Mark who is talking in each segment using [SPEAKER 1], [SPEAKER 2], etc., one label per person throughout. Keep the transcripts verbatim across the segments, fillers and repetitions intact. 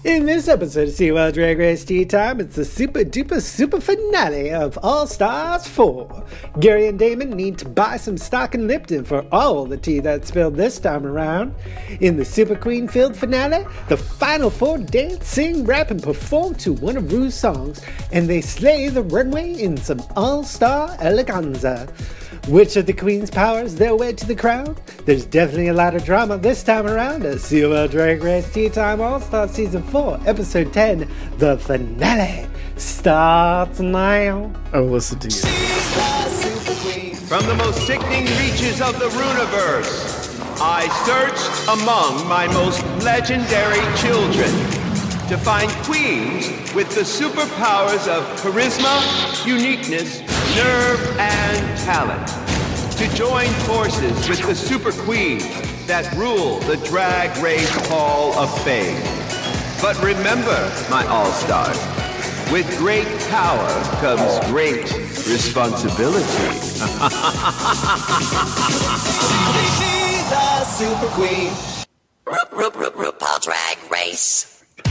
[SPEAKER 1] In this episode of SeaWorld Drag Race Tea Time, it's the super duper super finale of All Stars four. Gary and Damon need to buy some stock in Lipton for all the tea that's spilled this time around. In the Super Queen filled finale, the final four dance, sing, rap, and perform to one of Rue's songs, and they slay the runway in some all-star eleganza. Which of the queens powers their way to the crown? There's definitely a lot of drama this time around at SeaWorld Drag Race Tea Time All-Star Season four, Episode ten, the finale, starts now.
[SPEAKER 2] Oh, listen to you.
[SPEAKER 3] From the most sickening reaches of the Runiverse, I searched among my most legendary children to find queens with the superpowers of charisma, uniqueness, nerve, and talent, to join forces with the super queens that rule the Drag Race Hall of Fame. But remember, my all-stars, with great power comes great responsibility.
[SPEAKER 4] She's a super queen. Rup, rup, rup, RuPaul Drag Race.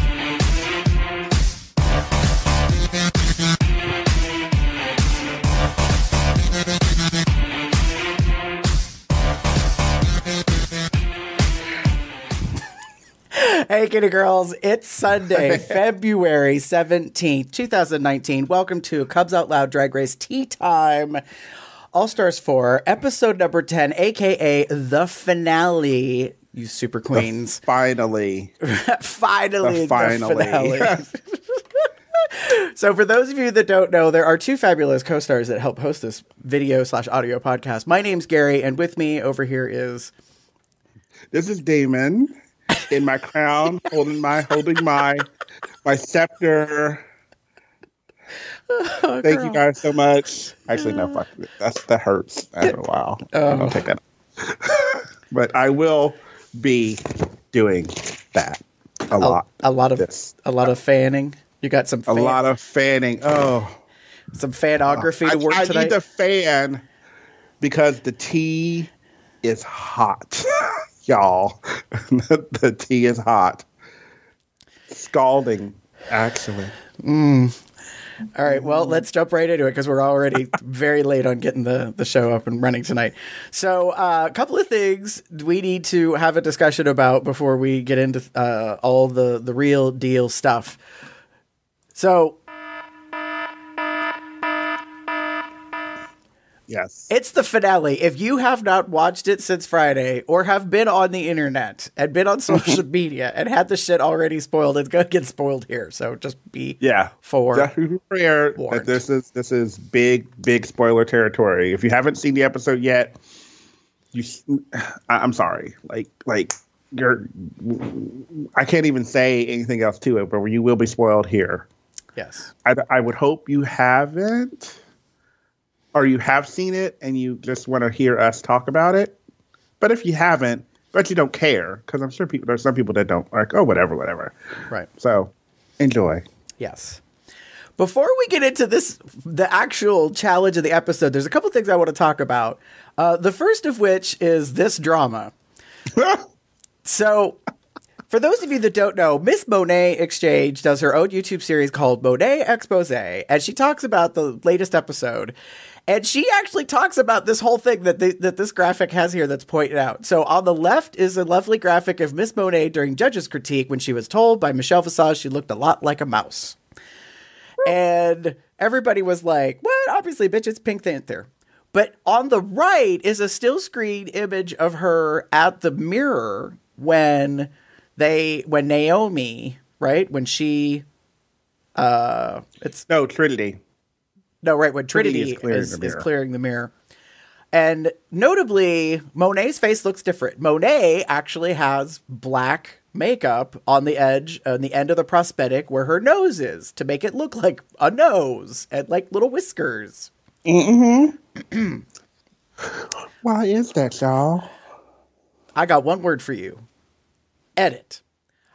[SPEAKER 2] Hey, kitty girls, it's Sunday, February seventeenth, twenty nineteen. Welcome to Cubs Out Loud Drag Race Tea Time, All Stars four, episode number ten, a k a the finale, you super queens.
[SPEAKER 5] The finally.
[SPEAKER 2] finally,
[SPEAKER 5] the finally.
[SPEAKER 2] The finale. So for those of you that don't know, there are two fabulous co-stars that help host this video slash audio podcast. My name's Gary, and with me over here is...
[SPEAKER 5] This is Damon. In my crown, holding my holding my my scepter.
[SPEAKER 2] Oh,
[SPEAKER 5] Thank
[SPEAKER 2] girl.
[SPEAKER 5] you guys so much. Actually, no, fuck it. That's that hurts after a while.
[SPEAKER 2] Oh.
[SPEAKER 5] I'm gonna take that. But I will be doing that a,
[SPEAKER 2] A,
[SPEAKER 5] lot.
[SPEAKER 2] a lot of
[SPEAKER 5] this.
[SPEAKER 2] a lot of fanning. You got some
[SPEAKER 5] A
[SPEAKER 2] fan,
[SPEAKER 5] lot of fanning. Oh,
[SPEAKER 2] some fanography to work
[SPEAKER 5] I, I
[SPEAKER 2] tonight.
[SPEAKER 5] need to fan because the tea is hot. Y'all, the tea is hot. Scalding, actually.
[SPEAKER 2] Mm. All right, well, let's jump right into it because we're already very late on getting the, the show up and running tonight. So uh, a couple of things we need to have a discussion about before we get into uh, all the, the real deal stuff. So...
[SPEAKER 5] Yes.
[SPEAKER 2] It's the finale. If you have not watched it since Friday or have been on the internet and been on social media and had the shit already spoiled, it's going to get spoiled here. So just be
[SPEAKER 5] yeah.
[SPEAKER 2] for
[SPEAKER 5] just be prepared that this is this is big, big spoiler territory. If you haven't seen the episode yet, you I, I'm sorry. Like like you're I can't even say anything else to it, but you will be spoiled here.
[SPEAKER 2] Yes.
[SPEAKER 5] I, I would hope you haven't. Or you have seen it and you just want to hear us talk about it. But if you haven't, but you don't care, because I'm sure people, there's some people that don't, like, oh, whatever, whatever.
[SPEAKER 2] Right.
[SPEAKER 5] So, enjoy.
[SPEAKER 2] Yes. Before we get into this, the actual challenge of the episode, there's a couple things I want to talk about. Uh, the first of which is this drama. So... For those of you that don't know, Miss Monet Exchange does her own YouTube series called Monet Expose, and she talks about the latest episode. And she actually talks about this whole thing that the, that this graphic has here that's pointed out. So on the left is a lovely graphic of Miss Monet during judges' critique when she was told by Michelle Visage she looked a lot like a mouse. And everybody was like, what? Obviously, bitch, it's Pink Panther. But on the right is a still screen image of her at the mirror when... They when Naomi, right, when she uh it's
[SPEAKER 5] no Trinity.
[SPEAKER 2] No, right, when Trinity, Trinity is, clearing is, is clearing the mirror. And notably, Monet's face looks different. Monet actually has black makeup on the edge, on the end of the prosthetic where her nose is, to make it look like a nose and like little whiskers.
[SPEAKER 5] Mm-hmm. Why is that, y'all?
[SPEAKER 2] I got one word for you. Edit.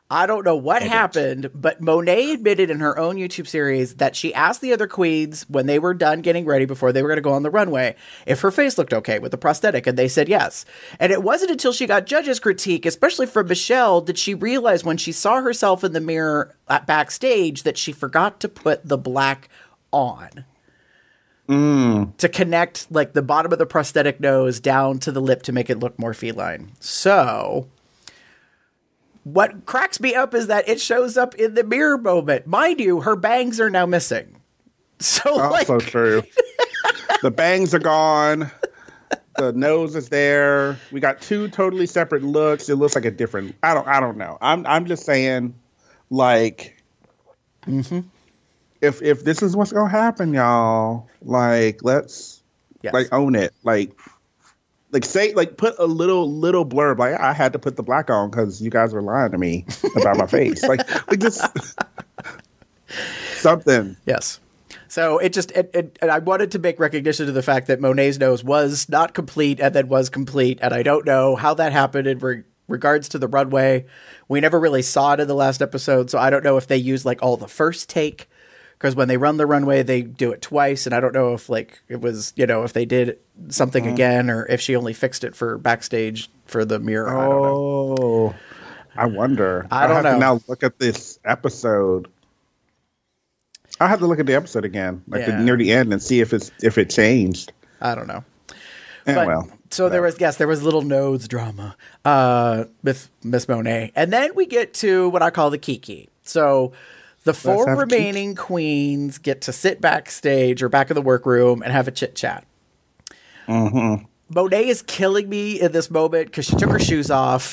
[SPEAKER 2] I don't know what
[SPEAKER 5] Edit.
[SPEAKER 2] happened, but Monet admitted in her own YouTube series that she asked the other queens when they were done getting ready before they were going to go on the runway if her face looked okay with the prosthetic, and they said yes. And it wasn't until she got judges' critique, especially from Michelle, did she realize when she saw herself in the mirror at backstage that she forgot to put the black on.
[SPEAKER 5] Mm.
[SPEAKER 2] To connect like the bottom of the prosthetic nose down to the lip to make it look more feline. So what cracks me up is that it shows up in the mirror moment. Mind you, her bangs are now missing. So
[SPEAKER 5] also
[SPEAKER 2] like...
[SPEAKER 5] true. The bangs are gone. The nose is there. We got two totally separate looks. It looks like a different. I don't. I don't know. I'm. I'm just saying, like,
[SPEAKER 2] mm-hmm.
[SPEAKER 5] if if this is what's gonna happen, y'all, like, let's yes. like own it. Like, like say like put a little little blurb. Like, I had to put the black on because you guys were lying to me about my face. Like, like just something.
[SPEAKER 2] Yes. So it just, it, it, and I wanted to make recognition to the fact that Monet's nose was not complete and then was complete. And I don't know how that happened in re- regards to the runway. We never really saw it in the last episode. So I don't know if they used like all the first take, because when they run the runway, they do it twice. And I don't know if like it was, you know, if they did something mm-hmm. again, or if she only fixed it for backstage for the mirror.
[SPEAKER 5] Oh,
[SPEAKER 2] I don't know.
[SPEAKER 5] I wonder.
[SPEAKER 2] I don't
[SPEAKER 5] have
[SPEAKER 2] know.
[SPEAKER 5] to now look at this episode. I'll have to look at the episode again, like
[SPEAKER 2] Yeah.
[SPEAKER 5] the, near the end, and see if it's if it changed.
[SPEAKER 2] I don't know.
[SPEAKER 5] Eh,
[SPEAKER 2] But-
[SPEAKER 5] well,
[SPEAKER 2] So there was, yes, there was a little nose drama uh, with Miss Monet. And then we get to what I call the Kiki. So the four
[SPEAKER 5] have a
[SPEAKER 2] remaining queens get to sit backstage or back in the workroom and have a chit chat.
[SPEAKER 5] Mm-hmm.
[SPEAKER 2] Monet is killing me in this moment because she took her shoes off.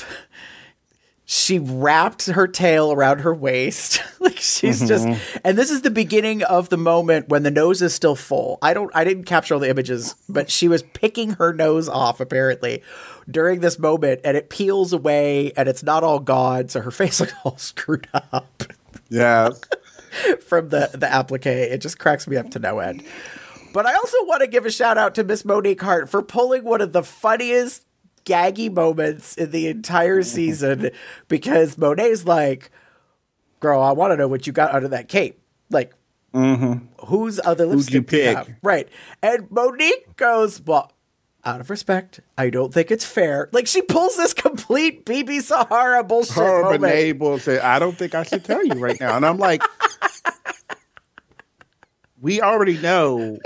[SPEAKER 2] She wrapped her tail around her waist. Like she's
[SPEAKER 5] Mm-hmm.
[SPEAKER 2] just, and this is the beginning of the moment when the nose is still full. I don't, I didn't capture all the images, but she was picking her nose off apparently during this moment, and it peels away and it's not all gone. So her face looks all screwed up
[SPEAKER 5] Yes.
[SPEAKER 2] from the, the applique. It just cracks me up to no end. But I also want to give a shout out to Miss Monique Hart for pulling one of the funniest gaggy moments in the entire season, because Monet's like, girl, I want to know what you got under that cape. Like,
[SPEAKER 5] Mm-hmm.
[SPEAKER 2] whose other
[SPEAKER 5] Who'd you
[SPEAKER 2] lipstick do you
[SPEAKER 5] pick?
[SPEAKER 2] have? Right. And Monique goes, well, out of respect, I don't think it's fair. Like, she pulls this complete B B Sahara bullshit
[SPEAKER 5] Her
[SPEAKER 2] moment.
[SPEAKER 5] Renee bullshit. I don't think I should tell you right now. And I'm like, we already know.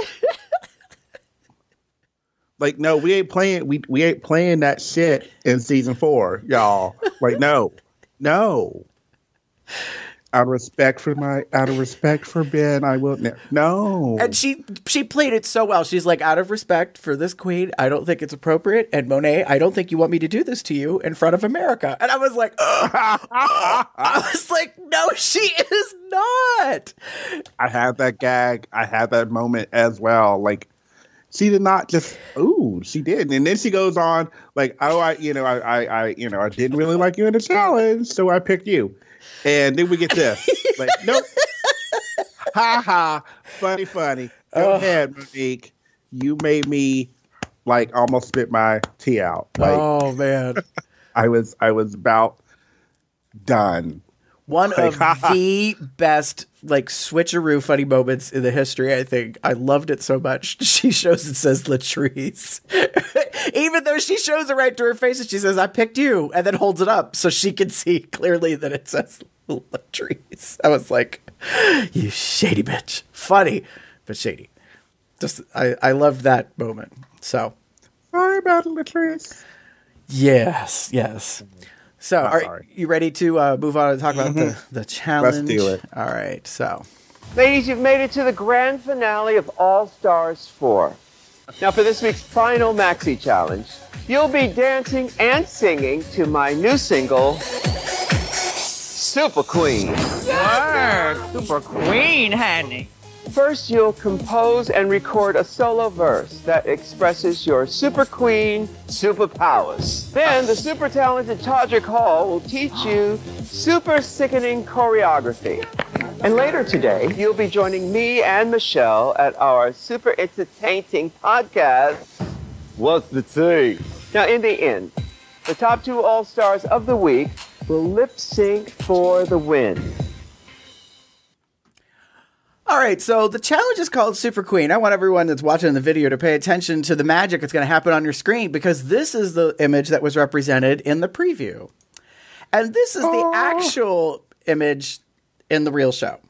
[SPEAKER 5] Like, no, we ain't playing. We we ain't playing that shit in season four, y'all. Like, no, no. Out of respect for my, out of respect for Ben, I will ne- no.
[SPEAKER 2] And she she played it so well. She's like, out of respect for this queen, I don't think it's appropriate. And Monet, I don't think you want me to do this to you in front of America. And I was like, ugh, ugh. I was like, no, she is not.
[SPEAKER 5] I had that gag. I had that moment as well. Like, she did not just, ooh, she did. And then she goes on like, oh, I, you know, I, I, I, you know, I didn't really like you in the challenge, so I picked you. And then we get this. Like, nope. Ha ha. Funny, funny. Go
[SPEAKER 2] Oh.
[SPEAKER 5] ahead, Monique. You made me like almost spit my tea out. Like,
[SPEAKER 2] Oh, man.
[SPEAKER 5] I was, I was about done.
[SPEAKER 2] One
[SPEAKER 5] Like,
[SPEAKER 2] of the best, like, switcheroo funny moments in the history, I think. I loved it so much. She shows it says Latrice. Even though she shows it right to her face and she says, I picked you, and then holds it up so she can see clearly that it says Latrice. I was like, you shady bitch. Funny, but shady. Just, I, I loved that moment. So,
[SPEAKER 5] Sorry about it, Latrice.
[SPEAKER 2] yes, yes. So, are
[SPEAKER 5] sorry.
[SPEAKER 2] you ready to uh, move on and talk about the, the challenge?
[SPEAKER 5] do it.
[SPEAKER 2] All right, so.
[SPEAKER 3] Ladies, you've made it to the grand finale of All Stars four. Now for this week's final Maxi Challenge, you'll be dancing and singing to my new single, Super Queen.
[SPEAKER 6] Word, super queen, honey.
[SPEAKER 3] First, you'll compose and record a solo verse that expresses your super queen superpowers. Then, the super talented Todrick Hall will teach you super sickening choreography. And later today, you'll be joining me and Michelle at our super entertaining podcast, What's the Tea? Now, in the end, the top two All-Stars of the week will lip sync for the win.
[SPEAKER 2] All right, so the challenge is called Super Queen. I want everyone that's watching the video to pay attention to the magic that's going to happen on your screen, because this is the image that was represented in the preview. And this is the oh. actual image in the real show.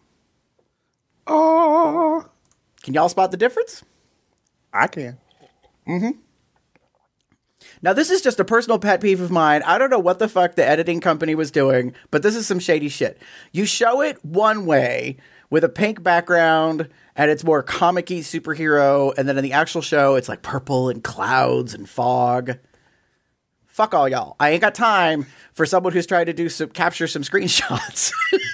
[SPEAKER 5] Oh.
[SPEAKER 2] Can y'all spot the difference?
[SPEAKER 5] I can.
[SPEAKER 2] Mm-hmm. Now, this is just a personal pet peeve of mine. I don't know what the fuck the editing company was doing, but this is some shady shit. You show it one way with a pink background, and it's more comic-y superhero, and then in the actual show, it's like purple and clouds and fog. Fuck all y'all. I ain't got time for someone who's trying to do some, capture some screenshots.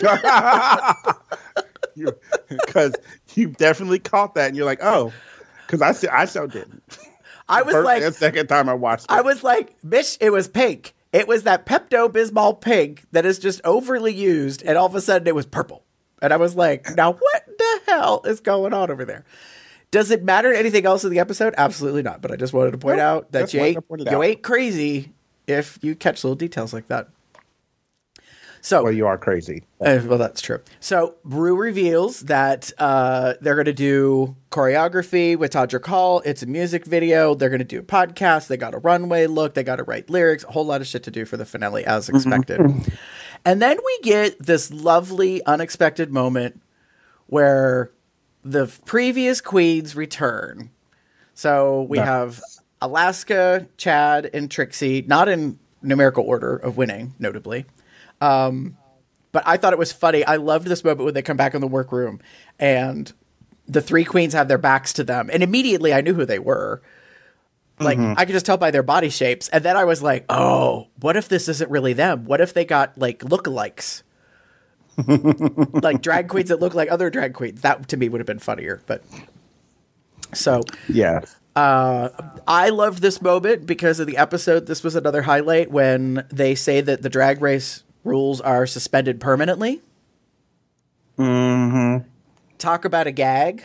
[SPEAKER 5] Because you definitely caught that, and you're like, oh, because I, I so didn't.
[SPEAKER 2] I was
[SPEAKER 5] First
[SPEAKER 2] like,
[SPEAKER 5] and second time I watched it.
[SPEAKER 2] I was like, bitch, it was pink. It was that Pepto-Bismol pink that is just overly used, and all of a sudden it was purple. And I was like, now what the hell is going on over there? Does it matter anything else in the episode? Absolutely not. But I just wanted to point nope, out that you ain't, you ain't crazy if you catch little details like that. So,
[SPEAKER 5] well, you are crazy.
[SPEAKER 2] Uh, well, that's true. So Rue reveals that uh, they're going to do choreography with Todrick Hall. It's a music video. They're going to do a podcast. They got a runway look. They got to write lyrics. A whole lot of shit to do for the finale, as expected. Mm-hmm. And then we get this lovely, unexpected moment where the previous queens return. So we nice. have Alaska, Chad, and Trixie, not in numerical order of winning, notably. Um, but I thought it was funny. I loved this moment when they come back in the workroom and the three queens have their backs to them. And immediately I knew who they were. Like, mm-hmm. I could just tell by their body shapes. And then I was like, oh, what if this isn't really them? What if they got, like, lookalikes? Like, drag queens that look like other drag queens. That, to me, would have been funnier. But, so.
[SPEAKER 5] Yeah.
[SPEAKER 2] Uh, I loved this moment because of the episode. This was another highlight when they say that the Drag Race rules are suspended permanently.
[SPEAKER 5] Mm-hmm.
[SPEAKER 2] Talk about a gag.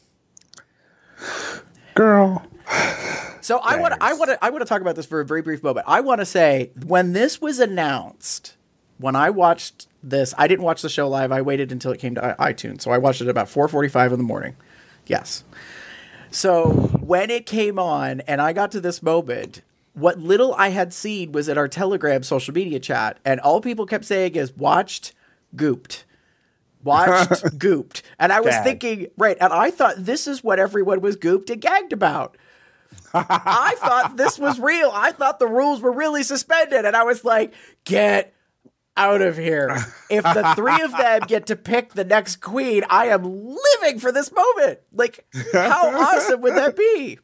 [SPEAKER 5] Girl.
[SPEAKER 2] So I want I want to I want to talk about this for a very brief moment. I want to say when this was announced, when I watched this, I didn't watch the show live. I waited until it came to iTunes. So I watched it at about four forty-five in the morning. Yes. So when it came on and I got to this moment, what little I had seen was in our Telegram social media chat, and all people kept saying is watched, gooped. Watched, gooped. And I was Gag. thinking, right, and I thought this is what everyone was gooped and gagged about. I thought this was real. I thought the rules were really suspended. And I was like, get out of here. If the three of them get to pick the next queen, I am living for this moment. Like, how awesome would that be?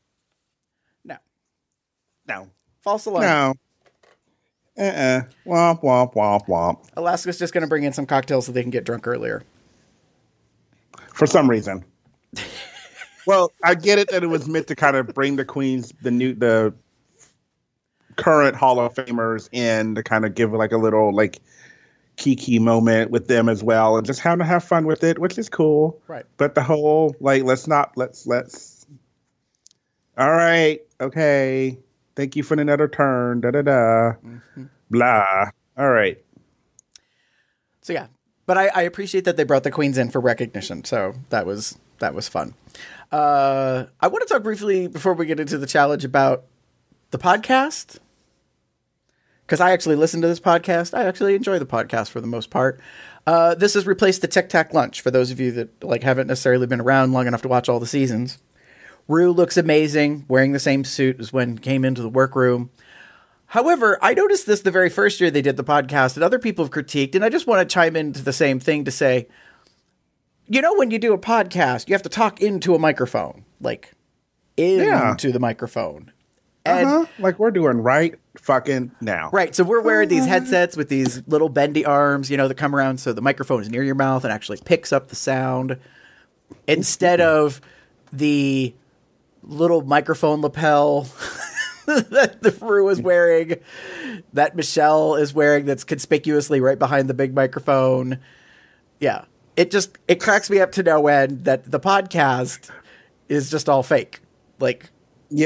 [SPEAKER 2] No.
[SPEAKER 5] No.
[SPEAKER 2] False alarm.
[SPEAKER 5] No. Uh-uh. Womp, womp, womp, womp.
[SPEAKER 2] Alaska's just going to bring in some cocktails so they can get drunk earlier.
[SPEAKER 5] For some reason. Well, I get it that it was meant to kind of bring the queens, the new, the current Hall of Famers in to kind of give like a little like kiki moment with them as well, and just how to have fun with it, which is cool.
[SPEAKER 2] Right.
[SPEAKER 5] But the whole like, let's not, let's, let's. All right. Okay. Thank you for another turn. Da da da. Mm-hmm. Blah. All right.
[SPEAKER 2] So yeah, but I, I appreciate that they brought the queens in for recognition. So that was that was fun. Uh, I want to talk briefly before we get into the challenge about the podcast, because I actually listen to this podcast. I actually enjoy the podcast for the most part. Uh, this has replaced the Tic Tac Lunch for those of you that like haven't necessarily been around long enough to watch all the seasons. Rue looks amazing, wearing the same suit as when came into the workroom. However, I noticed this the very first year they did the podcast, and other people have critiqued, and I just want to chime into the same thing to say, you know, when you do a podcast, you have to talk into a microphone, like into yeah. the microphone. And
[SPEAKER 5] uh-huh. Like we're doing right fucking now.
[SPEAKER 2] Right. So we're wearing these headsets with these little bendy arms, you know, that come around so the microphone is near your mouth and actually picks up the sound instead of the little microphone lapel that the Rue is wearing, that Michelle is wearing, that's conspicuously right behind the big microphone. Yeah. It just, it cracks me up to no end that the podcast is just all fake. Like,
[SPEAKER 5] yeah.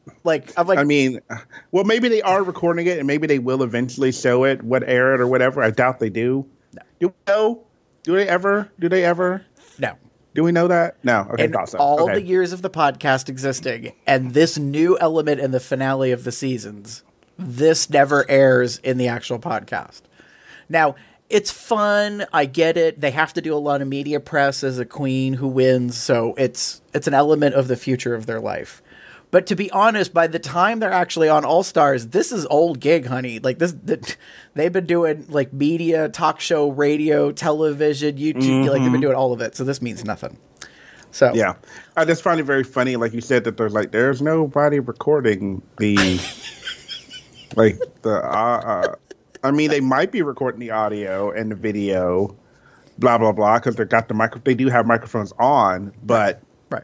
[SPEAKER 2] Like, I'm like,
[SPEAKER 5] I mean, well, maybe they are recording it, and maybe they will eventually show it, what air it or whatever. I doubt they do.
[SPEAKER 2] No.
[SPEAKER 5] Do we know? Do they ever? Do they ever?
[SPEAKER 2] no.
[SPEAKER 5] Do we know that? No. Okay,
[SPEAKER 2] In
[SPEAKER 5] thought so.
[SPEAKER 2] all
[SPEAKER 5] okay.
[SPEAKER 2] the years of the podcast existing, and this new element in the finale of the seasons, this never airs in the actual podcast. Now, it's fun. I get it. They have to do a lot of media press as a queen who wins, so it's it's an element of the future of their life. But to be honest, by the time they're actually on All Stars, this is old gig, honey. Like this, the, they've been doing like media, talk show, radio, television, YouTube. Mm-hmm. Like they've been doing all of it. So this means nothing. So
[SPEAKER 5] yeah, I just find it very funny. Like you said, that there's like there's nobody recording the like the. Uh, uh, I mean, they might be recording the audio and the video, blah blah blah, because they got the micro. They do have microphones on, but.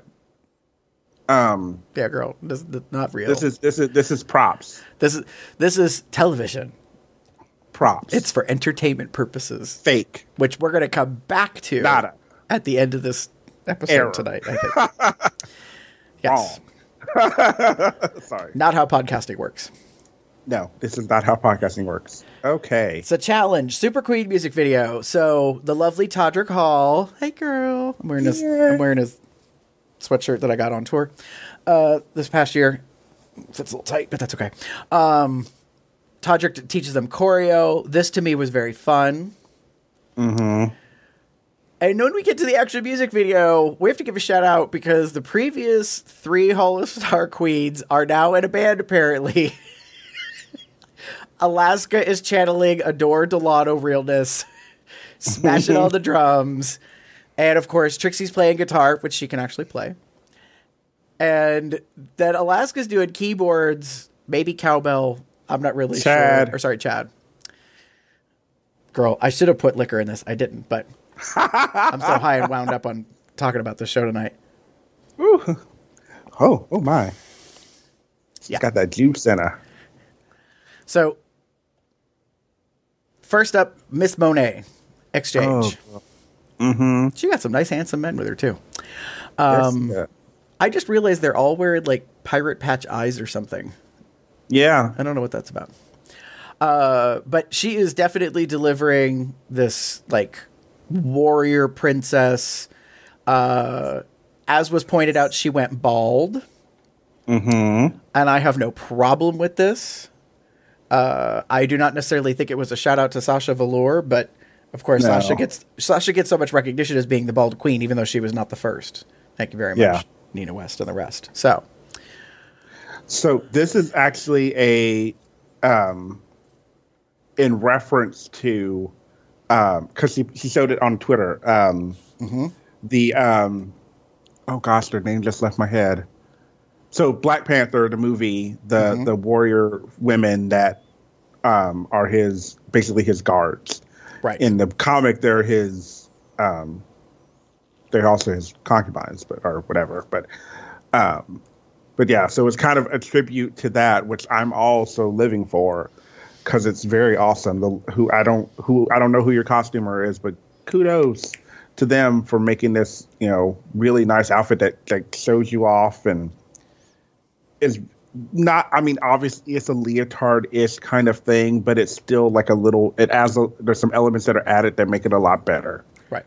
[SPEAKER 5] Um,
[SPEAKER 2] yeah, girl, this is not real.
[SPEAKER 5] This is this is this is props.
[SPEAKER 2] This is this is television.
[SPEAKER 5] Props.
[SPEAKER 2] It's for entertainment purposes.
[SPEAKER 5] Fake,
[SPEAKER 2] which we're going to come back to
[SPEAKER 5] Nada.
[SPEAKER 2] at the end of this episode
[SPEAKER 5] Error.
[SPEAKER 2] tonight. I think. Yes.
[SPEAKER 5] Sorry.
[SPEAKER 2] Not how podcasting works.
[SPEAKER 5] No, this is not how podcasting works. Okay.
[SPEAKER 2] It's a challenge. Super Queen music video. So the lovely Todrick Hall. Hey, girl. I'm wearing this.
[SPEAKER 5] Yeah.
[SPEAKER 2] I'm wearing his sweatshirt that I got on tour uh, this past year. Fits a little tight, but that's okay. Um, Todrick teaches them choreo. This to me was very fun.
[SPEAKER 5] Mm-hmm.
[SPEAKER 2] And when we get to the actual music video, we have to give a shout out because the previous three Hall of Star Queens are now in a band, apparently. Alaska is channeling Adore Delano realness, smashing all the drums. And, of course, Trixie's playing guitar, which she can actually play. And then Alaska's doing keyboards, maybe cowbell. I'm not really
[SPEAKER 5] Chad.
[SPEAKER 2] sure. Or, sorry, Chad. Girl, I should have put liquor in this. I didn't, but I'm so high and wound up on talking about this show tonight.
[SPEAKER 5] Ooh. Oh, oh, my. She's
[SPEAKER 2] Yeah.
[SPEAKER 5] got that juice in her.
[SPEAKER 2] So, first up, Miss Monet Exchange.
[SPEAKER 5] Oh. Mm-hmm.
[SPEAKER 2] She got some nice, handsome men with her, too. Um,
[SPEAKER 5] Yes, yeah.
[SPEAKER 2] I just realized they're all wearing, like, pirate patch eyes or something.
[SPEAKER 5] Yeah.
[SPEAKER 2] I don't know what that's about. Uh, but she is definitely delivering this, like, warrior princess. Uh, as was pointed out, she went bald.
[SPEAKER 5] Mm-hmm.
[SPEAKER 2] And I have no problem with this. Uh, I do not necessarily think it was a shout out to Sasha Velour, but of course,
[SPEAKER 5] No.
[SPEAKER 2] Sasha gets Sasha gets so much recognition as being the bald queen, even though she was not the first. Thank you very much,
[SPEAKER 5] Yeah.
[SPEAKER 2] Nina West and the rest. So,
[SPEAKER 5] So this is actually a, um, in reference to, um, because she she showed it on Twitter. Um,
[SPEAKER 2] mm-hmm.
[SPEAKER 5] the um, oh gosh, their name just left my head. So Black Panther, the movie, the
[SPEAKER 2] Mm-hmm.
[SPEAKER 5] the warrior women that um are his basically his guards.
[SPEAKER 2] right.
[SPEAKER 5] In the comic, they're his, um, they're also his concubines, but or whatever. But, um, but yeah, so it's kind of a tribute to that, which I'm also living for, because it's very awesome. The who I don't who I don't know who your costumer is, but kudos to them for making this, you know, really nice outfit that that shows you off and is. Not, I mean, obviously it's a leotard-ish kind of thing, but it's still like a little, it adds, a, there's some elements that are added that make it a lot better.
[SPEAKER 2] Right.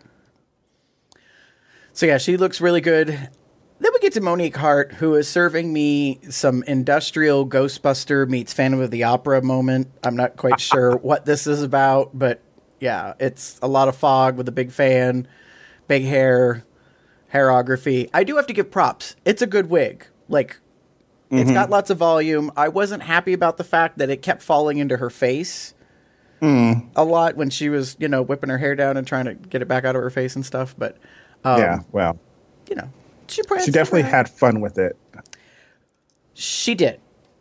[SPEAKER 2] So yeah, she looks really good. Then we get to Monique Hart, who is serving me some industrial Ghostbuster meets Phantom of the Opera moment. I'm not quite sure what this is about, but yeah, it's a lot of fog with a big fan, big hair, hairography. I do have to give props. It's a good wig. Like, it's got lots of volume. I wasn't happy about the fact that it kept falling into her face
[SPEAKER 5] Mm.
[SPEAKER 2] a lot when she was, you know, whipping her hair down and trying to get it back out of her face and stuff. But, um,
[SPEAKER 5] Yeah, well,
[SPEAKER 2] you know, she pranced
[SPEAKER 5] she definitely
[SPEAKER 2] around.
[SPEAKER 5] had fun with it.
[SPEAKER 2] She did.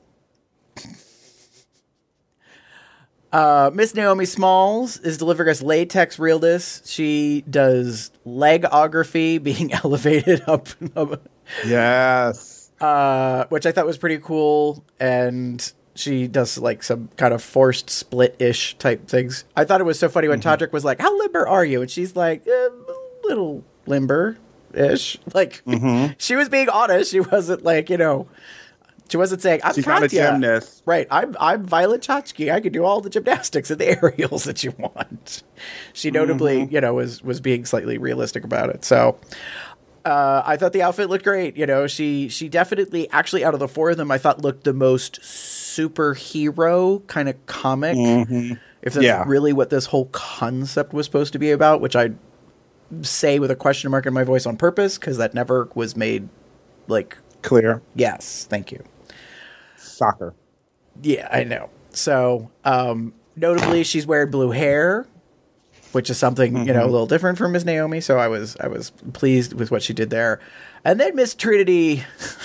[SPEAKER 2] Uh, Miss Naomi Smalls is delivering us latex realness. She does legography, being elevated up, up
[SPEAKER 5] Yes.
[SPEAKER 2] uh, which I thought was pretty cool. And she does like some kind of forced split-ish type things. I thought it was so funny when mm-hmm. Todrick was like, "How limber are you?" And she's like, eh, "A little limber-ish." Like, mm-hmm. she was being honest. She wasn't like, you know, She wasn't saying, I'm
[SPEAKER 5] She's
[SPEAKER 2] Katya.
[SPEAKER 5] not a gymnast.
[SPEAKER 2] Right. I'm I'm Violet Chachki. I could do all the gymnastics and the aerials that you want. She notably, mm-hmm. you know, was was being slightly realistic about it. So uh, I thought the outfit looked great. You know, she she definitely, actually, out of the four of them, I thought looked the most superhero kind of comic. Mm-hmm. If that's yeah. really what this whole concept was supposed to be about, which I say with a question mark in my voice on purpose, because that never was made like
[SPEAKER 5] clear.
[SPEAKER 2] Yes, thank you.
[SPEAKER 5] Soccer.
[SPEAKER 2] Yeah, I know. So, um, notably, she's wearing blue hair, which is something, mm-hmm. you know, a little different from Miss Naomi. So I was, I was pleased with what she did there. And then Miss Trinity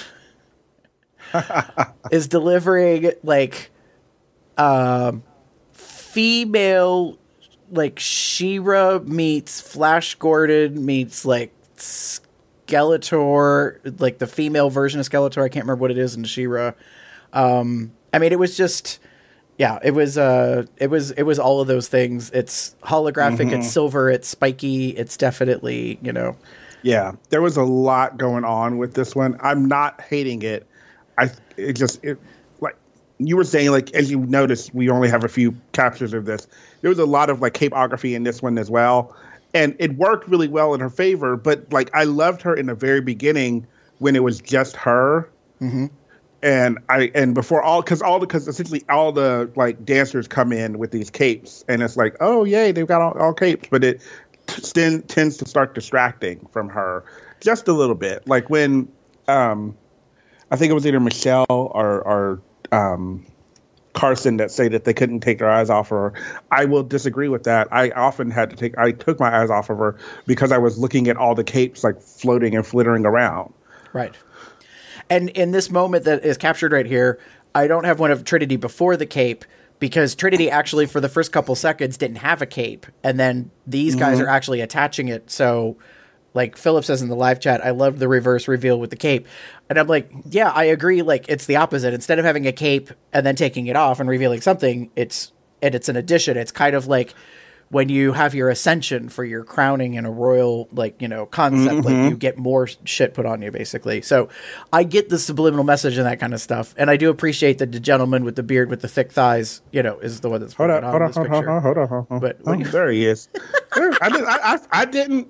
[SPEAKER 2] is delivering like, um, female, like She-Ra meets Flash Gordon meets like Skeletor, like the female version of Skeletor. I can't remember what it is in She-Ra. Um, I mean, it was just, yeah, it was, uh, it was, it was all of those things. It's holographic, mm-hmm. it's silver, it's spiky. It's definitely, you know.
[SPEAKER 5] Yeah. There was a lot going on with this one. I'm not hating it. I, it just, it, like you were saying, like, as you noticed, we only have a few captures of this. There was a lot of like capeography in this one as well. And it worked really well in her favor. But like, I loved her in the very beginning when it was just her. Mm-hmm. And I and before all because all because essentially all the like dancers come in with these capes and it's like, oh yay, they've got all, all capes, but it t- tends to start distracting from her just a little bit. Like when um, I think it was either Michelle or, or um, Carson that say that they couldn't take their eyes off her. I will disagree with that. I often had to take I took my eyes off of her because I was looking at all the capes like floating and flittering around.
[SPEAKER 2] Right. And in this moment that is captured right here, I don't have one of Trinity before the cape because Trinity actually for the first couple seconds didn't have a cape. And then these mm-hmm. guys are actually attaching it. So like Philip says in the live chat, I loved the reverse reveal with the cape. And I'm like, yeah, I agree. Like it's the opposite. Instead of having a cape and then taking it off and revealing something, it's, and it's an addition. It's kind of like when you have your ascension for your crowning in a royal, like, you know, concept, mm-hmm. like you get more shit put on you basically. So I get the subliminal message and that kind of stuff. And I do appreciate that the gentleman with the beard with the thick thighs, you know, is the one that's
[SPEAKER 5] hold
[SPEAKER 2] on,
[SPEAKER 5] on, hold on,
[SPEAKER 2] this
[SPEAKER 5] hold on,
[SPEAKER 2] picture.
[SPEAKER 5] hold on, hold on.
[SPEAKER 2] But
[SPEAKER 5] oh, there he is. I, did, I, I, I didn't,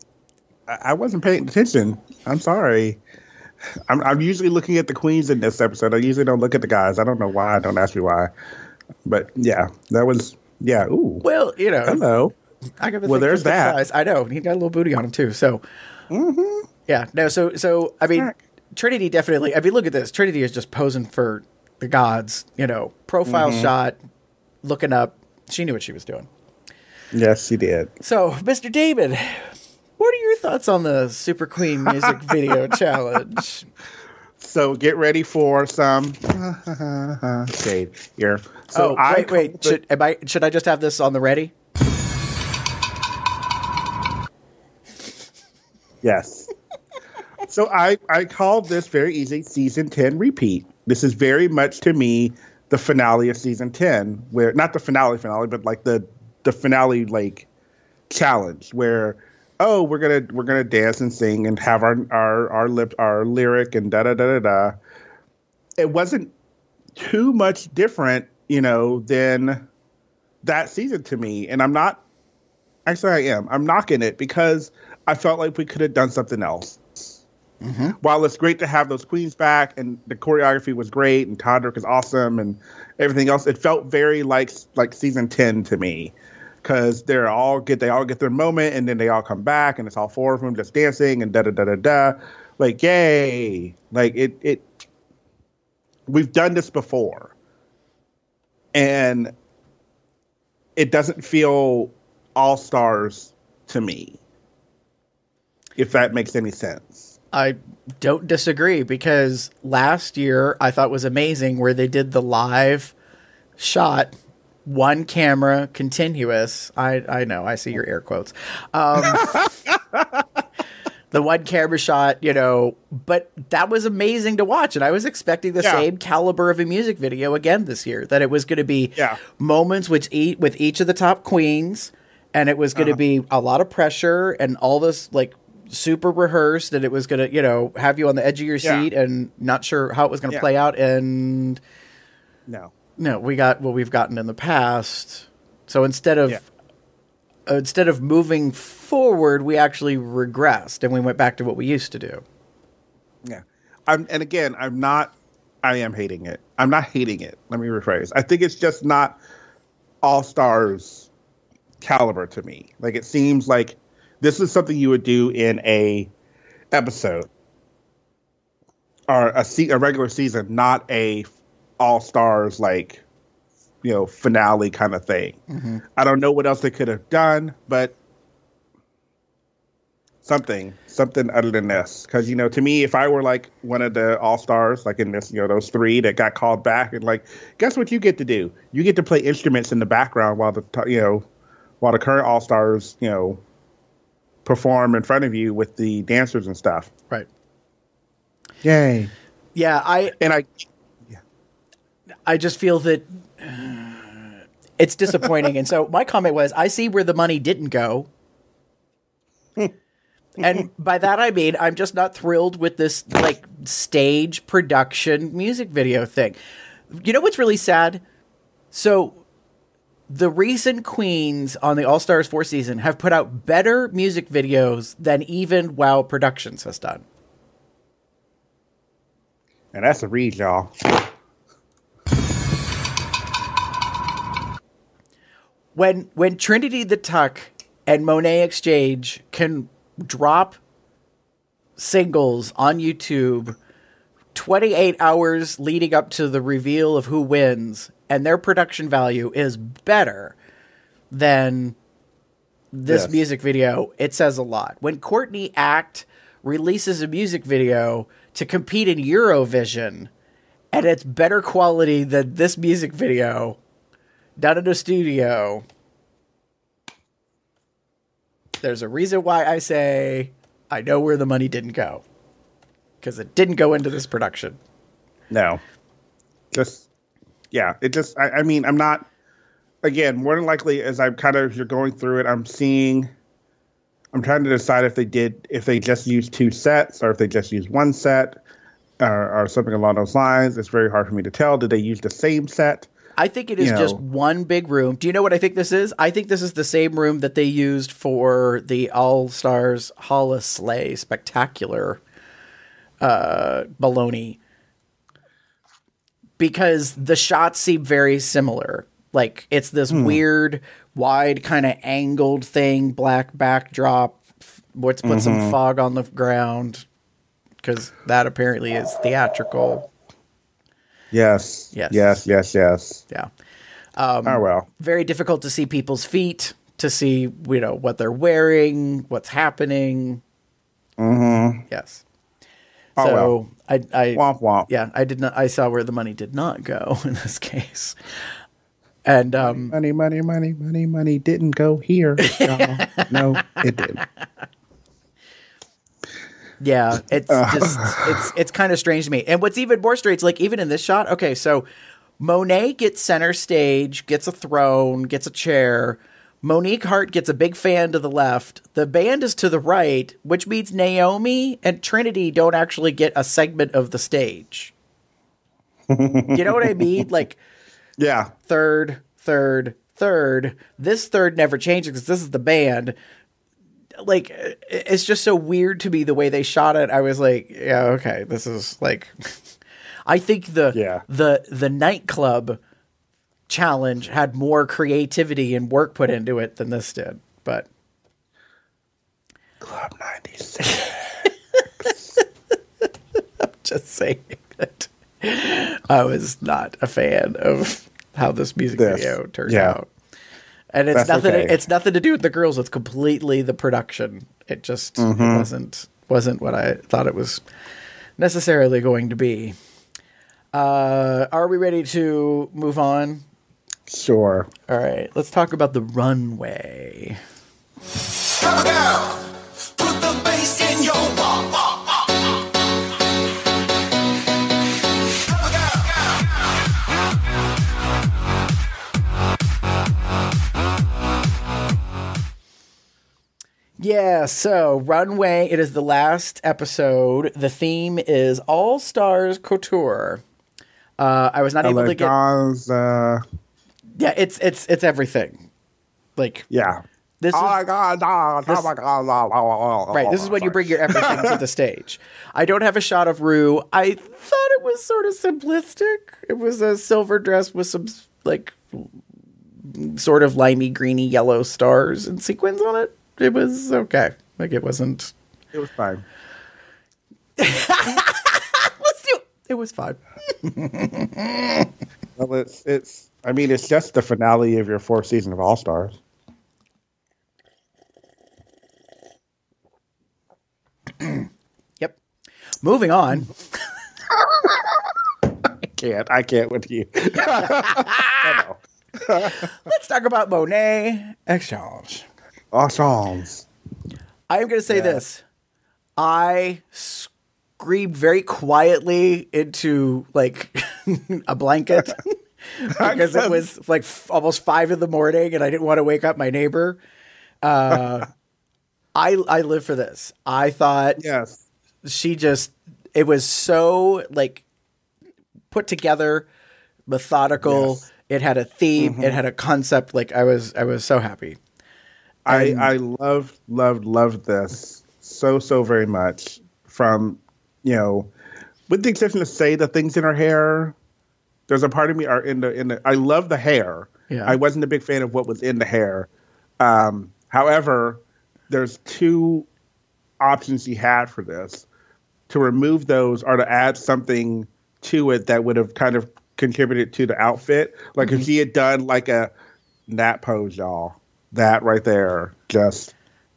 [SPEAKER 5] I wasn't paying attention. I'm sorry. I'm, I'm usually looking at the queens in this episode. I usually don't look at the guys. I don't know why. Don't ask me why. But yeah, that was... Yeah. Ooh.
[SPEAKER 2] Well, you know.
[SPEAKER 5] Hello.
[SPEAKER 2] I got the
[SPEAKER 5] well, there's that.
[SPEAKER 2] Size. I know. He got a little booty on him too. So.
[SPEAKER 5] Mm-hmm.
[SPEAKER 2] Yeah. No. So. So. I mean, Trinity definitely. I mean, look at this. Trinity is just posing for the gods. You know, profile mm-hmm. shot, looking up. She knew what she was doing.
[SPEAKER 5] Yes, she did.
[SPEAKER 2] So, Mister David, what are your thoughts on the Super Queen music video challenge?
[SPEAKER 5] So get ready for some shade here. So
[SPEAKER 2] oh,
[SPEAKER 5] I
[SPEAKER 2] wait, wait. Should, am I, should I just have this on the ready?
[SPEAKER 5] Yes. So I, I called this very easy season ten repeat. This is very much to me the finale of season ten, where not the finale finale, but like the the finale like challenge where oh we're gonna we're gonna dance and sing and have our our our lip our lyric and da da da da da. It wasn't too much different, you know, than that season to me, and I'm not actually I am I'm knocking it because I felt like we could have done something else. Mm-hmm. While it's great to have those queens back and the choreography was great and Todrick is awesome and everything else, it felt very like like season ten to me because they're all get they all get their moment and then they all come back and it's all four of them just dancing and da da da da da, like yay, like it it. We've done this before, and it doesn't feel all stars to me. If that makes any sense.
[SPEAKER 2] I don't disagree because last year I thought was amazing where they did the live shot, one camera, continuous. I, I know, I see your air quotes. Um, the one camera shot, you know, but that was amazing to watch. And I was expecting the yeah. same caliber of a music video again this year, that it was going to be
[SPEAKER 5] yeah. moments
[SPEAKER 2] with each, with each of the top queens. And it was going to uh-huh. be a lot of pressure and all this like super rehearsed, and it was going to, you know, have you on the edge of your seat, yeah. and not sure how it was going to yeah. play out. And
[SPEAKER 5] no,
[SPEAKER 2] no, we got what we've gotten in the past. So instead of, yeah. uh, instead of moving forward, we actually regressed and we went back to what we used to do.
[SPEAKER 5] Yeah. I'm, and again, I'm not, I am hating it. I'm not hating it. Let me rephrase. I think it's just not All Stars caliber to me. Like, it seems like this is something you would do in a episode or a, se- a regular season, not a All Stars, like, you know, finale kind of thing. Mm-hmm. I don't know what else they could have done, but something, something other than this. Because, you know, to me, if I were like one of the All Stars, like in this, you know, those three that got called back, and like, guess what you get to do? You get to play instruments in the background while the, you know, while the current All Stars, you know, perform in front of you with the dancers and stuff.
[SPEAKER 2] Right.
[SPEAKER 5] Yay.
[SPEAKER 2] Yeah, I
[SPEAKER 5] and I
[SPEAKER 2] yeah. I just feel that uh, it's disappointing. And so my comment was, I see where the money didn't go. And by that I mean I'm just not thrilled with this like stage production music video thing. You know what's really sad? So the recent queens on the All Stars four season have put out better music videos than even WoW Productions has done.
[SPEAKER 5] And that's a read, y'all.
[SPEAKER 2] When when Trinity the Tuck and Monet X Change can drop singles on YouTube twenty-eight hours leading up to the reveal of who wins, and their production value is better than this yes. music video, it says a lot. When Courtney Act releases a music video to compete in Eurovision, and it's better quality than this music video done in a studio, there's a reason why I say I know where the money didn't go. Because it didn't go into this production.
[SPEAKER 5] No. Just, yeah, it just, I, I mean, I'm not, again, more than likely, as I'm kind of, you're going through it, I'm seeing, I'm trying to decide if they did, if they just used two sets or if they just used one set or, or something along those lines. It's very hard for me to tell. Did they use the same set?
[SPEAKER 2] I think it is you know, just one big room. Do you know what I think this is? I think this is the same room that they used for the All Stars Holla Slay Spectacular uh, baloney. Because the shots seem very similar. Like, it's this hmm. weird, wide, kind of angled thing, black backdrop. Let's put mm-hmm. some fog on the ground. Because that apparently is theatrical.
[SPEAKER 5] Yes. Yes. Yes. Yes. Yes.
[SPEAKER 2] Yeah. Um,
[SPEAKER 5] oh, well.
[SPEAKER 2] Very difficult to see people's feet, to see, you know, what they're wearing, what's happening.
[SPEAKER 5] Mm-hmm.
[SPEAKER 2] Yes.
[SPEAKER 5] Oh,
[SPEAKER 2] so
[SPEAKER 5] well.
[SPEAKER 2] I, I,
[SPEAKER 5] womp womp.
[SPEAKER 2] Yeah, I did not, I saw where the money did not go in this case. And, um,
[SPEAKER 5] money, money, money, money, money didn't go here. No, it didn't.
[SPEAKER 2] Yeah, it's just, it's it's kind of strange to me. And what's even more strange, like even in this shot, okay, so Monet gets center stage, gets a throne, gets a chair. Monique Hart gets a big fan to the left. The band is to the right, which means Naomi and Trinity don't actually get a segment of the stage. You know what I mean? Like,
[SPEAKER 5] yeah,
[SPEAKER 2] third, third, third. This third never changes because this is the band. Like, it's just so weird to me the way they shot it. I was like, yeah, okay, this is like, I think the
[SPEAKER 5] yeah.
[SPEAKER 2] the the nightclub challenge had more creativity and work put into it than this did. But
[SPEAKER 5] Club ninety-six.
[SPEAKER 2] I'm just saying that I was not a fan of how this music this. video turned yeah. out. And it's That's nothing. Okay. It's nothing to do with the girls. It's completely the production. It just mm-hmm. it wasn't wasn't what I thought it was necessarily going to be. Uh, are we ready to move on?
[SPEAKER 5] Sure.
[SPEAKER 2] All right. Let's talk about the runway.
[SPEAKER 4] Have a girl. Put the bass in your walk. walk, walk.
[SPEAKER 2] Yeah, so Runway, it is the last episode. The theme is All Stars Couture. Uh, I was not able to get...
[SPEAKER 5] Uh...
[SPEAKER 2] Yeah, it's it's it's everything. Like...
[SPEAKER 5] Yeah.
[SPEAKER 2] This
[SPEAKER 5] oh
[SPEAKER 2] is,
[SPEAKER 5] my God. Oh,
[SPEAKER 2] this,
[SPEAKER 5] my God.
[SPEAKER 2] Right, this is when you bring your everything to the stage. I don't have a shot of Rue. I thought it was sort of simplistic. It was a silver dress with some, like, sort of limey, greeny, yellow stars and sequins on it. It was okay. Like, it wasn't...
[SPEAKER 5] It was fine.
[SPEAKER 2] Let's do it. It was fine.
[SPEAKER 5] Well, it's, it's, I mean, it's just the finale of your fourth season of All Stars.
[SPEAKER 2] Yep. Moving on.
[SPEAKER 5] I can't. I can't with you. I
[SPEAKER 2] Let's talk about Monet Exchange.
[SPEAKER 5] Exchange.
[SPEAKER 2] I am going to say
[SPEAKER 5] yeah.
[SPEAKER 2] this. I screamed very quietly into like a blanket because it was like f- almost five in the morning and I didn't want to wake up my neighbor. Uh, I I live for this. I thought
[SPEAKER 5] yes.
[SPEAKER 2] she just, it was so like put together, methodical.
[SPEAKER 5] Yes.
[SPEAKER 2] It had a theme.
[SPEAKER 5] Mm-hmm.
[SPEAKER 2] It had a concept. Like I was, I was so happy.
[SPEAKER 5] And I I loved loved loved this so so very much. From, you know, with the exception of say the things in her hair. There's a part of me are in the in the. I love the hair.
[SPEAKER 2] Yeah.
[SPEAKER 5] I wasn't a big fan of what was in the hair. Um, however. There's two options he had for this: to remove those or to add something to it that would have kind of contributed to the outfit. Like mm-hmm. if she had done like a that pose, y'all, that right there, just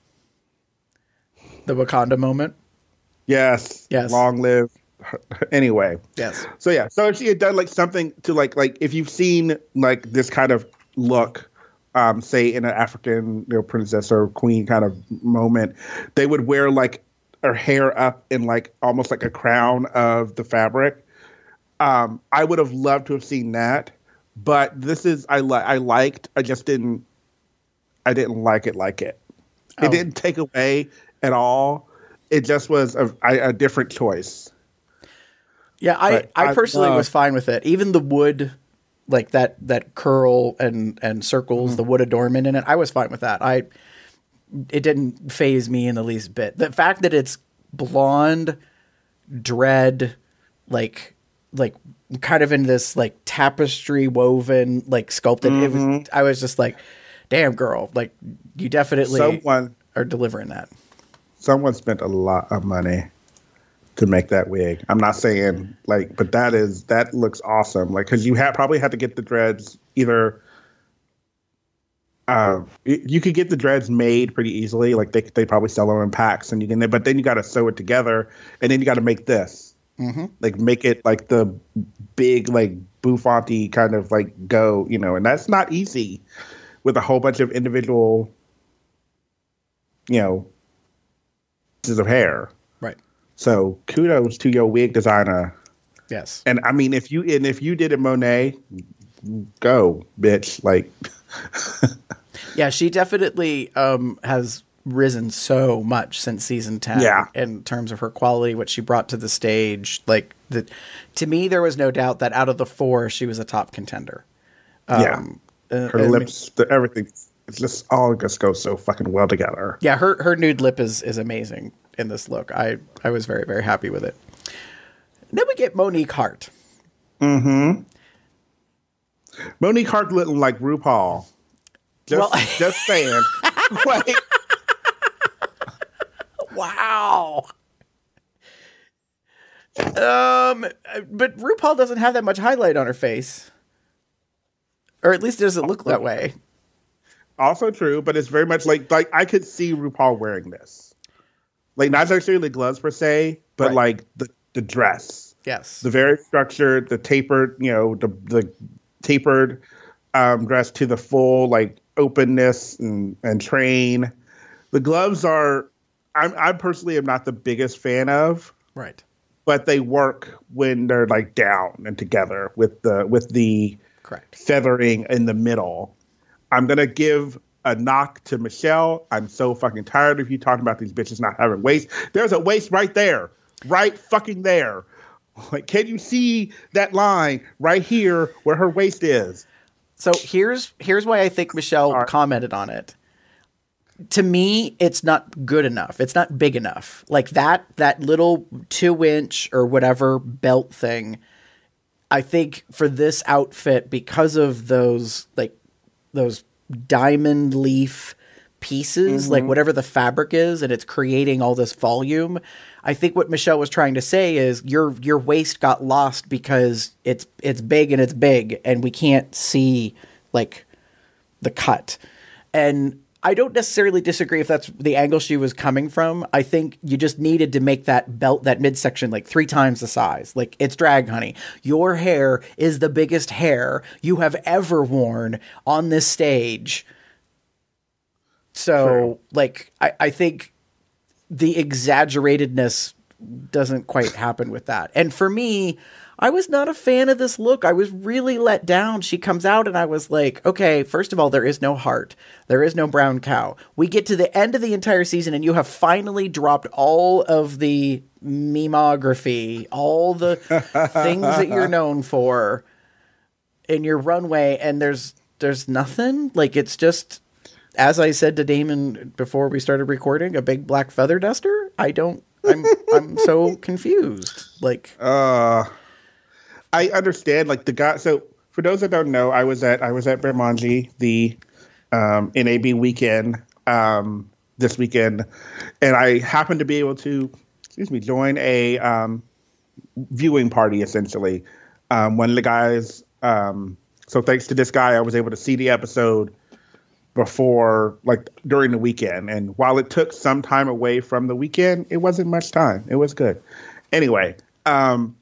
[SPEAKER 2] the Wakanda moment.
[SPEAKER 5] Yes,
[SPEAKER 2] yes,
[SPEAKER 5] long live. Anyway,
[SPEAKER 2] yes.
[SPEAKER 5] So yeah, so if she had done like something to like like if you've seen like this kind of look. Um, say in an African, you know, princess or queen kind of moment, they would wear like her hair up in like almost like a crown of the fabric. Um, I would have loved to have seen that, but this is I li- I liked. I just didn't. I didn't like it like it. It
[SPEAKER 2] oh.
[SPEAKER 5] didn't take away at all. It just was a, a different choice.
[SPEAKER 2] Yeah, I
[SPEAKER 5] But
[SPEAKER 2] I personally
[SPEAKER 5] uh,
[SPEAKER 2] was fine with it. Even the wood. Like that, that curl and, and circles, mm-hmm. the wood adornment in it. I was fine with that. I, it didn't faze me in the least bit. The fact that it's blonde, dread, like, like kind of in this like tapestry woven, like sculpted. Mm-hmm. It was, I was just like, damn girl, like you definitely
[SPEAKER 5] someone,
[SPEAKER 2] are delivering that.
[SPEAKER 5] Someone spent a lot of money to make that wig. I'm not saying like, but that is, that looks awesome. Like, cause you had probably had to get the dreads either, uh, you could get the dreads made pretty easily. Like they, they probably sell them in packs and you can, but then you got to sew it together and then you got to make this, mm-hmm. like make it like the big, like bouffanty kind of like go, you know, and that's not easy with a whole bunch of individual, you know, pieces of hair.
[SPEAKER 2] Right.
[SPEAKER 5] So kudos to your wig designer.
[SPEAKER 2] Yes.
[SPEAKER 5] And I mean, if you and if you did it, Monet, go, bitch. Like,
[SPEAKER 2] yeah, she definitely um, has risen so much since season ten.
[SPEAKER 5] Yeah.
[SPEAKER 2] In terms of her quality, what she brought to the stage. Like the, to me, there was no doubt that out of the four, she was a top contender. Um,
[SPEAKER 5] yeah. Her
[SPEAKER 2] uh,
[SPEAKER 5] lips, the, everything. It's just all just goes so fucking well together.
[SPEAKER 2] Yeah, her her nude lip is is amazing in this look. I, I was very, very happy with it. Then we get Monique Hart.
[SPEAKER 5] Mm-hmm. Monique Hart looking like RuPaul. Just,
[SPEAKER 2] well,
[SPEAKER 5] just saying. Like,
[SPEAKER 2] wow. Um, but RuPaul doesn't have that much highlight on her face. Or at least it doesn't look that way.
[SPEAKER 5] Also true, but it's very much like like I could see RuPaul wearing this, like not necessarily gloves per se, but
[SPEAKER 2] right.
[SPEAKER 5] like the, the dress,
[SPEAKER 2] yes,
[SPEAKER 5] the very structured, the tapered, you know, the the tapered um, dress to the full like openness and, and train. The gloves are, I'm I personally am not the biggest fan of,
[SPEAKER 2] right,
[SPEAKER 5] but they work when they're like down and together with the with the
[SPEAKER 2] correct
[SPEAKER 5] feathering in the middle. I'm going to give a knock to Michelle. I'm so fucking tired of you talking about these bitches not having waist. There's a waist right there. Right fucking there. Like, can you see that line right here where her waist is?
[SPEAKER 2] So here's here's why I think Michelle right. commented on it. To me, it's not good enough. It's not big enough. Like that that little two inch or whatever belt thing. I think for this outfit, because of those like those diamond leaf pieces, mm-hmm. like whatever the fabric is, and it's creating all this volume. I think what Michelle was trying to say is your your waist got lost because it's it's big and it's big and we can't see like the cut. And I don't necessarily disagree if that's the angle she was coming from. I think you just needed to make that belt, that midsection, like three times the size. Like, it's drag, honey. Your hair is the biggest hair you have ever worn on this stage. So, True. like, I, I think the exaggeratedness doesn't quite happen with that. And for me, I was not a fan of this look. I was really let down. She comes out and I was like, okay, first of all, there is no heart. There is no brown cow. We get to the end of the entire season and you have finally dropped all of the memography, all the things that you're known for in your runway. And there's, there's nothing. Like, it's just, as I said to Damon before we started recording, a big black feather duster. I don't, I'm, I'm so confused. Like,
[SPEAKER 5] uh, I understand, like the guy. So for those that don't know, I was at I was at Bermondsey, the um, N A B weekend um, this weekend, and I happened to be able to, excuse me, join a um, viewing party. Essentially, um, one of the guys. Um, so thanks to this guy, I was able to see the episode before, like during the weekend. And while it took some time away from the weekend, it wasn't much time. It was good. Anyway. Um,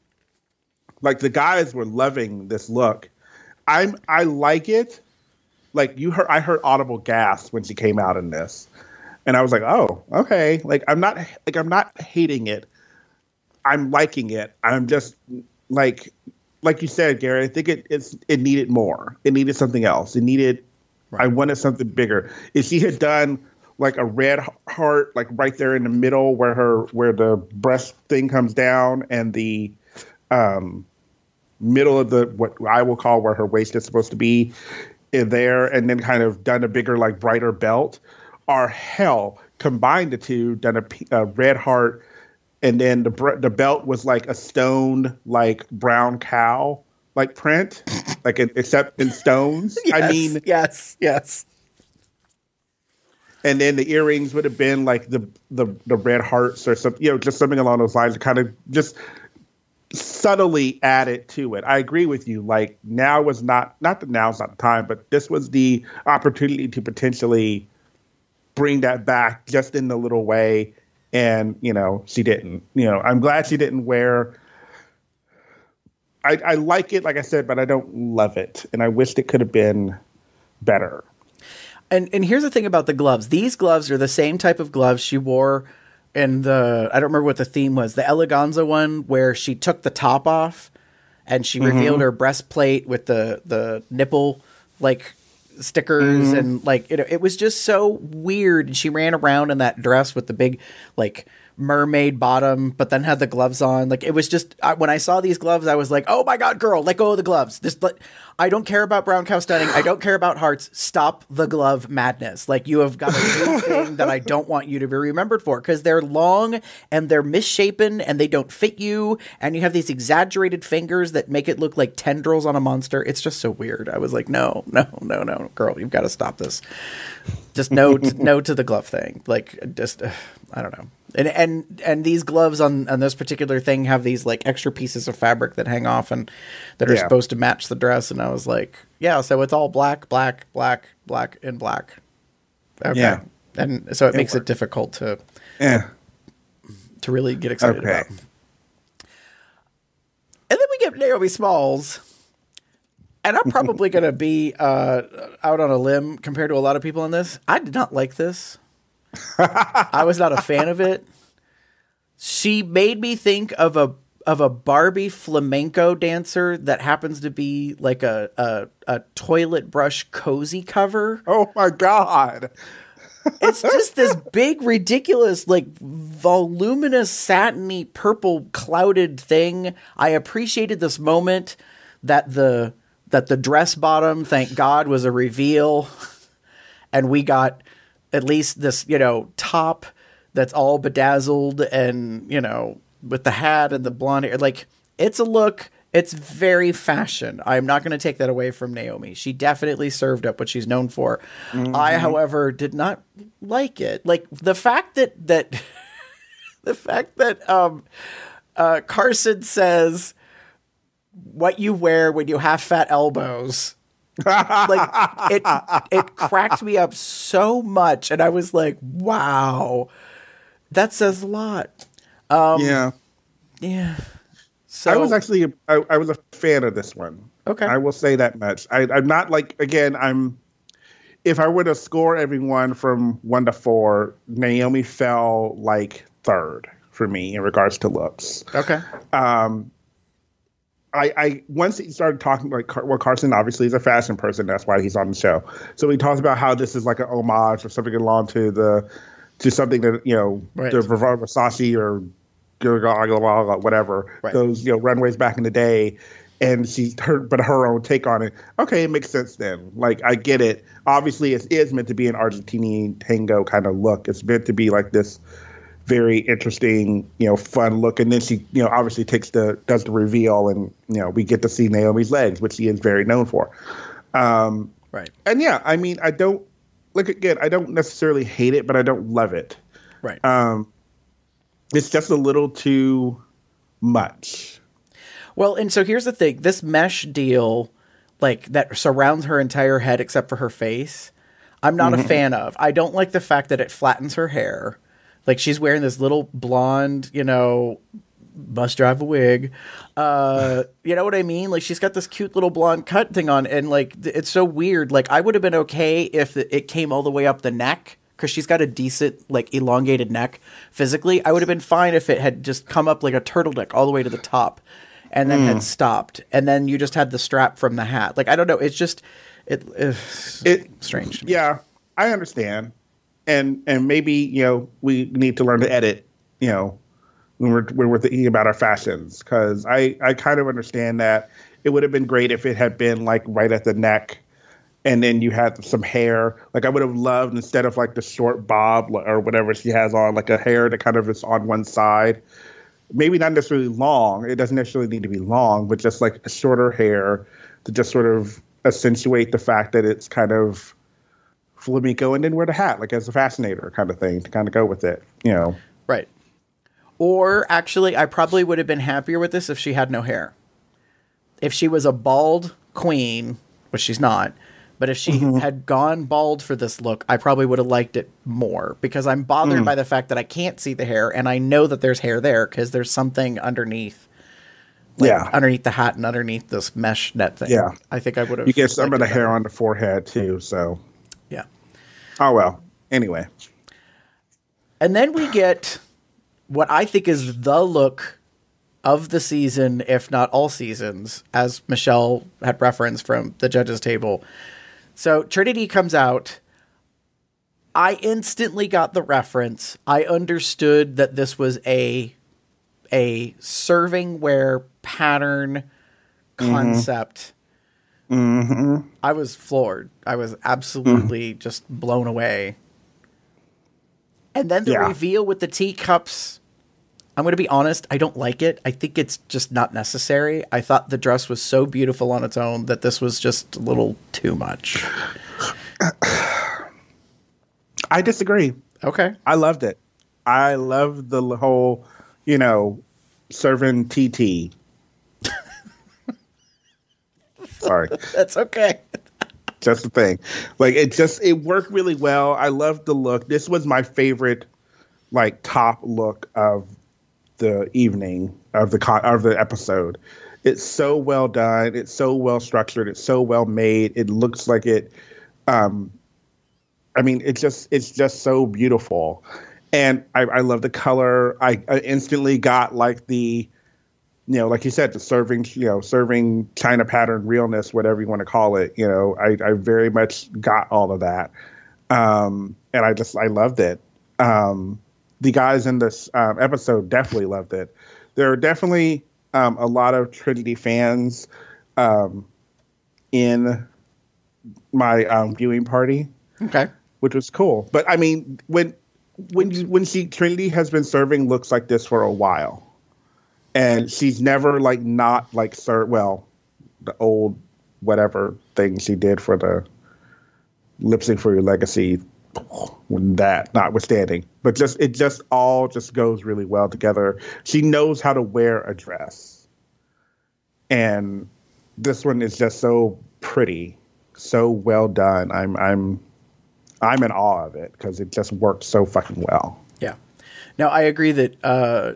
[SPEAKER 5] Like the guys were loving this look. I'm I like it. Like you heard I heard audible gasp when she came out in this. And I was like, "Oh, okay." Like I'm not like I'm not hating it. I'm liking it. I'm just like like you said, Gary, I think it it's it needed more. It needed something else. It needed right. I wanted something bigger. If she had done like a red heart like right there in the middle where her where the breast thing comes down and the um middle of the what I will call where her waist is supposed to be in there, and then kind of done a bigger, like brighter belt, or hell, combined the two, done a, a red heart, and then the the belt was like a stoned, like brown cow, like print, like an, except in stones.
[SPEAKER 2] Yes,
[SPEAKER 5] I mean,
[SPEAKER 2] yes, yes.
[SPEAKER 5] And then the earrings would have been like the the the red hearts or something, you know, just something along those lines, kind of just subtly added to it. I agree with you. Like now was not, not that now's not the time, but this was the opportunity to potentially bring that back just in a little way. And, you know, she didn't, you know, I'm glad she didn't wear, I, I like it, like I said, but I don't love it. And I wished it could have been better.
[SPEAKER 2] And and here's the thing about the gloves. These gloves are the same type of gloves she wore in the, I don't remember what the theme was, the Eleganza one where she took the top off and she mm-hmm. revealed her breastplate with the, the nipple like stickers mm-hmm. and like it, it was just so weird. And she ran around in that dress with the big like mermaid bottom, but then had the gloves on. Like it was just I, when I saw these gloves, I was like, "Oh my god, girl, let go of the gloves." This, let, I don't care about brown cow stunning. I don't care about hearts. Stop the glove madness. Like you have got a new thing that I don't want you to be remembered for because they're long and they're misshapen and they don't fit you. And you have these exaggerated fingers that make it look like tendrils on a monster. It's just so weird. I was like, no, no, no, no, girl, you've got to stop this. Just no, to, no to the glove thing. Like just, uh, I don't know. And and and these gloves on, on this particular thing have these like extra pieces of fabric that hang off and that are yeah. supposed to match the dress. And I was like, yeah, so it's all black, black, black, black, and black. Okay. Yeah. And so it, it makes worked. it difficult to
[SPEAKER 5] yeah.
[SPEAKER 2] to really get excited
[SPEAKER 5] okay.
[SPEAKER 2] about. And then we get Naomi Smalls. And I'm probably going to be uh, out on a limb compared to a lot of people on this. I did not like this. I was not a fan of it. She made me think of a of a Barbie flamenco dancer that happens to be like a a, a toilet brush cozy cover.
[SPEAKER 5] Oh my God.
[SPEAKER 2] It's just this big, ridiculous, like voluminous, satiny, purple clouded thing. I appreciated this moment that the that the dress bottom, thank God, was a reveal. And we got at least this, you know, top that's all bedazzled and, you know, with the hat and the blonde hair. Like, it's a look. It's very fashion. I'm not going to take that away from Naomi. She definitely served up what she's known for. Mm-hmm. I, however, did not like it. Like, the fact that, that the fact that um, uh, Carson says what you wear when you have fat elbows. Like, it it cracked me up so much. And I was like, wow, that says a lot. Um,
[SPEAKER 5] yeah.
[SPEAKER 2] Yeah. So,
[SPEAKER 5] I was actually, a, I, I was a fan of this one.
[SPEAKER 2] Okay.
[SPEAKER 5] I will say that much. I, I'm not like, again, I'm, if I were to score everyone from one to four, Naomi fell like third for me in regards to looks.
[SPEAKER 2] Okay.
[SPEAKER 5] Um, I, I once he started talking, like, well, Carson obviously is a fashion person. That's why he's on the show. So he talks about how this is like an homage or something along to the, to something that, you know,
[SPEAKER 2] right.
[SPEAKER 5] the Versace or whatever,
[SPEAKER 2] right.
[SPEAKER 5] those, you know, runways back in the day, and she her but her own take on it. Okay, it makes sense then. Like, I get it. Obviously, it is meant to be an Argentinian tango kind of look. It's meant to be like this very interesting, you know, fun look. And then she, you know, obviously takes the does the reveal, and you know, we get to see Naomi's legs, which she is very known for. Um,
[SPEAKER 2] right.
[SPEAKER 5] And yeah, I mean, I don't look again. I don't necessarily hate it, but I don't love it.
[SPEAKER 2] Right.
[SPEAKER 5] Um. It's just a little too much.
[SPEAKER 2] Well, and so here's the thing. This mesh deal, like, that surrounds her entire head except for her face, I'm not mm-hmm. a fan of. I don't like the fact that it flattens her hair. Like, she's wearing this little blonde, you know, must drive a wig. Uh, you know what I mean? Like, she's got this cute little blonde cut thing on, and, like, it's so weird. Like, I would have been okay if it came all the way up the neck, because she's got a decent, like, elongated neck physically. I would have been fine if it had just come up like a turtleneck all the way to the top and then mm. had stopped. And then you just had the strap from the hat. Like, I don't know. It's just, it, it's it, strange.
[SPEAKER 5] Yeah, I understand. And and maybe, you know, we need to learn to edit, you know, when we're, when we're thinking about our fashions. Because I, I kind of understand that it would have been great if it had been, like, right at the neck. And then you had some hair. Like, I would have loved, instead of like the short bob or whatever she has on, like a hair that kind of is on one side. Maybe not necessarily long. It doesn't necessarily need to be long, but just like a shorter hair to just sort of accentuate the fact that it's kind of flamenco, and then wear the hat, like as a fascinator kind of thing to kind of go with it, you know?
[SPEAKER 2] Right. Or actually, I probably would have been happier with this if she had no hair. If she was a bald queen, which she's not, but if she mm-hmm. had gone bald for this look, I probably would have liked it more, because I'm bothered mm. by the fact that I can't see the hair, and I know that there's hair there because there's something underneath. Like, yeah. Underneath the hat and underneath this mesh net thing.
[SPEAKER 5] Yeah.
[SPEAKER 2] I think I would have.
[SPEAKER 5] You get some of the hair on the forehead too, so.
[SPEAKER 2] Yeah.
[SPEAKER 5] Oh, well. Anyway.
[SPEAKER 2] And then we get what I think is the look of the season, if not all seasons, as Michelle had referenced from the judges' table. So Trinity comes out. I instantly got the reference. I understood that this was a a serving wear pattern concept.
[SPEAKER 5] Mm-hmm.
[SPEAKER 2] I was floored. I was absolutely mm. just blown away. And then the yeah. reveal with the teacups. I'm going to be honest, I don't like it. I think it's just not necessary. I thought the dress was so beautiful on its own that this was just a little too much.
[SPEAKER 5] I disagree.
[SPEAKER 2] Okay.
[SPEAKER 5] I loved it. I loved the whole, you know, serving T T. Sorry.
[SPEAKER 2] That's okay.
[SPEAKER 5] Just the thing. Like, it just, it worked really well. I loved the look. This was my favorite, like, top look of the evening, of the con- of the episode. It's so well done. It's so well structured. It's so well made. It looks like it, um, I mean, it's just, it's just so beautiful. And I, I love the color. I, I instantly got like the, you know, like you said, the serving, you know, serving China pattern realness, whatever you want to call it. You know, I, I very much got all of that. Um, and I just, I loved it. Um, the guys in this um, episode definitely loved it. There are definitely um, a lot of Trinity fans um, in my um, viewing party.
[SPEAKER 2] Okay.
[SPEAKER 5] Which was cool. But I mean, when, when, when she, Trinity has been serving looks like this for a while. And she's never like not like sir. Well, the old whatever thing she did for the Lip Sync for Your Legacy, when that notwithstanding, but just it just all just goes really well together. She knows how to wear a dress, and this one is just so pretty, so well done. I'm I'm I'm in awe of it because it just works so fucking well.
[SPEAKER 2] Yeah. Now I agree that. Uh,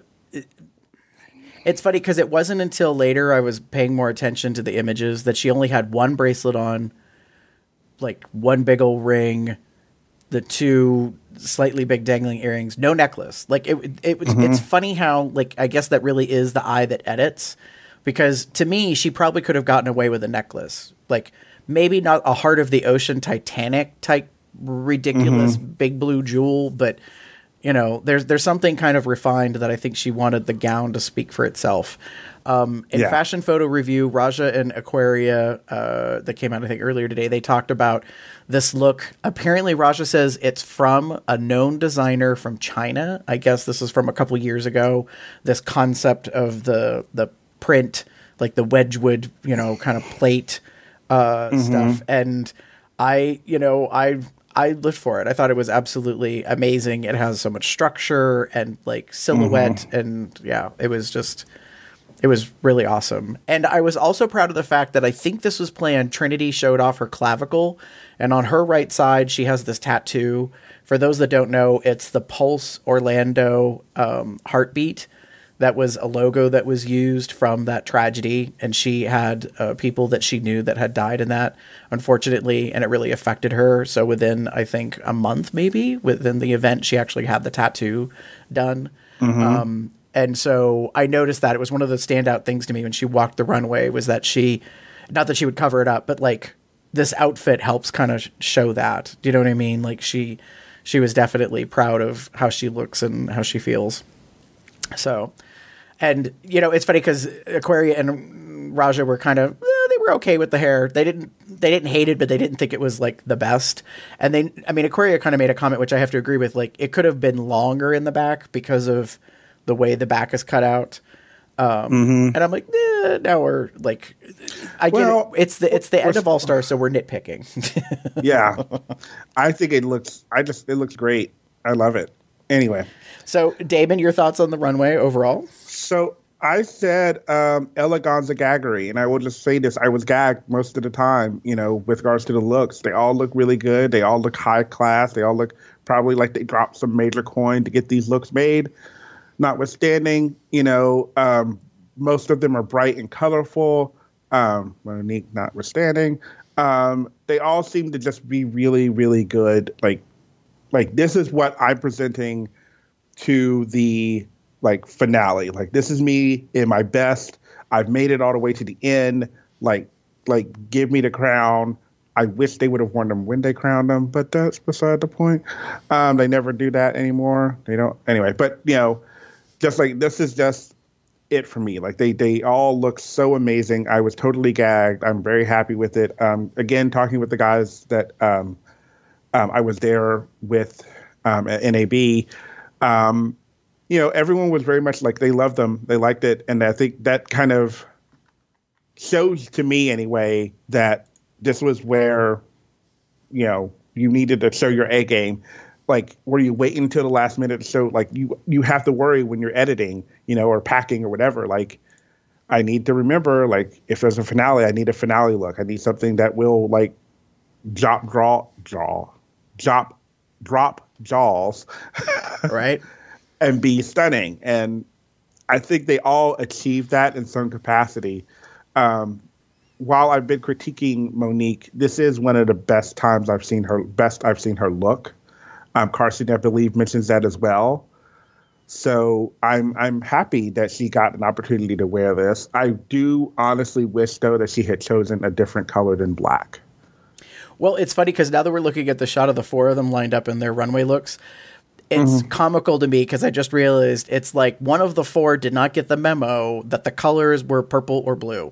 [SPEAKER 2] It's funny because it wasn't until later I was paying more attention to the images that she only had one bracelet on, like one big old ring, the two slightly big dangling earrings, no necklace. Like it, it was. Mm-hmm. It's funny how like I guess that really is the eye that edits, because to me she probably could have gotten away with a necklace, like maybe not a Heart of the Ocean Titanic type ridiculous mm-hmm. big blue jewel, but. You know, there's there's something kind of refined that I think she wanted the gown to speak for itself. Um, in yeah. Fashion Photo Review, Raja and Aquaria, uh, that came out, I think, earlier today, they talked about this look. Apparently, Raja says it's from a known designer from China. I guess this is from a couple years ago. This concept of the the print, like the Wedgwood, you know, kind of plate uh, mm-hmm. stuff. And I, you know, I... I lived for it. I thought it was absolutely amazing. It has so much structure and like silhouette mm-hmm. and yeah, it was just, it was really awesome. And I was also proud of the fact that I think this was planned. Trinity showed off her clavicle, and on her right side, she has this tattoo. For those that don't know, it's the Pulse Orlando um, heartbeat. That was a logo that was used from that tragedy, and she had uh, people that she knew that had died in that, unfortunately, and it really affected her. So within, I think, a month maybe, within the event, she actually had the tattoo done. Mm-hmm. Um, and so I noticed that it was one of the standout things to me when she walked the runway was that she, not that she would cover it up, but like this outfit helps kind of show that. Do you know what I mean? Like she, she was definitely proud of how she looks and how she feels. So, and you know, it's funny because Aquaria and Raja were kind of, eh, they were okay with the hair. They didn't, they didn't hate it, but they didn't think it was like the best. And they, I mean, Aquaria kind of made a comment, which I have to agree with. Like it could have been longer in the back because of the way the back is cut out. Um, mm-hmm. And I'm like, eh, now we're like, I well, get it. It's the, it's the end of All Star. So we're nitpicking.
[SPEAKER 5] Yeah. I think it looks, I just, it looks great. I love it. Anyway.
[SPEAKER 2] So, Damon, your thoughts on the runway overall?
[SPEAKER 5] So, I said um, eleganza gaggery, and I will just say this. I was gagged most of the time, you know, with regards to the looks. They all look really good. They all look high class. They all look probably like they dropped some major coin to get these looks made. Notwithstanding, you know, um, most of them are bright and colorful. Um, Monique notwithstanding. Um, they all seem to just be really, really good. Like, like this is what I'm presenting to the like finale. Like this is me in my best. I've made it all the way to the end. Like, like give me the crown. I wish they would have worn them when they crowned them, but that's beside the point. Um, they never do that anymore. They don't anyway. But you know, just like this is just it for me. Like they they all look so amazing. I was totally gagged. I'm very happy with it. Um, again, talking with the guys that um, um, I was there with um, at N A B. Um, you know, everyone was very much like they loved them. They liked it. And I think that kind of shows to me anyway that this was where, you know, you needed to show your A game. Like, were you waiting until the last minute to show, like, you, you have to worry when you're editing, you know, or packing or whatever. Like, I need to remember, like, if there's a finale, I need a finale look. I need something that will, like, drop, draw, jaw, drop, drop jaws.
[SPEAKER 2] Right.
[SPEAKER 5] And be stunning. And I think they all achieved that in some capacity. Um, while I've been critiquing Monique, this is one of the best times I've seen her, best I've seen her look. Um, Carson, I believe, mentions that as well. So I'm I'm happy that she got an opportunity to wear this. I do honestly wish, though, that she had chosen a different color than black.
[SPEAKER 2] Well, it's funny because now that we're looking at the shot of the four of them lined up in their runway looks, it's mm-hmm. comical to me because I just realized it's like one of the four did not get the memo that the colors were purple or blue.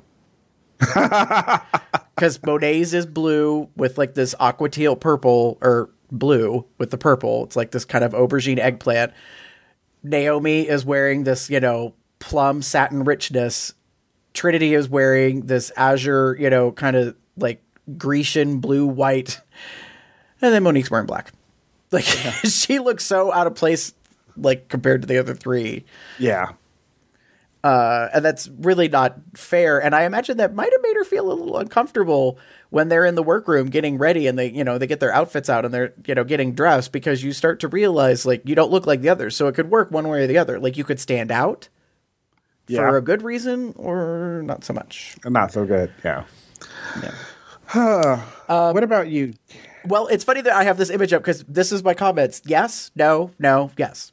[SPEAKER 2] Because Monet's is blue with like this aqua teal purple, or blue with the purple. It's like this kind of aubergine eggplant. Naomi is wearing this, you know, plum satin richness. Trinity is wearing this azure, you know, kind of like Grecian blue white. And then Monique's wearing black. Like, yeah. She looks so out of place, like, compared to the other three.
[SPEAKER 5] Yeah.
[SPEAKER 2] Uh, and that's really not fair. And I imagine that might have made her feel a little uncomfortable when they're in the workroom getting ready and they, you know, they get their outfits out and they're, you know, getting dressed, because you start to realize, like, you don't look like the others. So it could work one way or the other. Like, you could stand out yeah. for a good reason or not so much.
[SPEAKER 5] Not so good. Yeah. Yeah. um, what about you?
[SPEAKER 2] Well, it's funny that I have this image up because this is my comments. Yes, no, no, yes.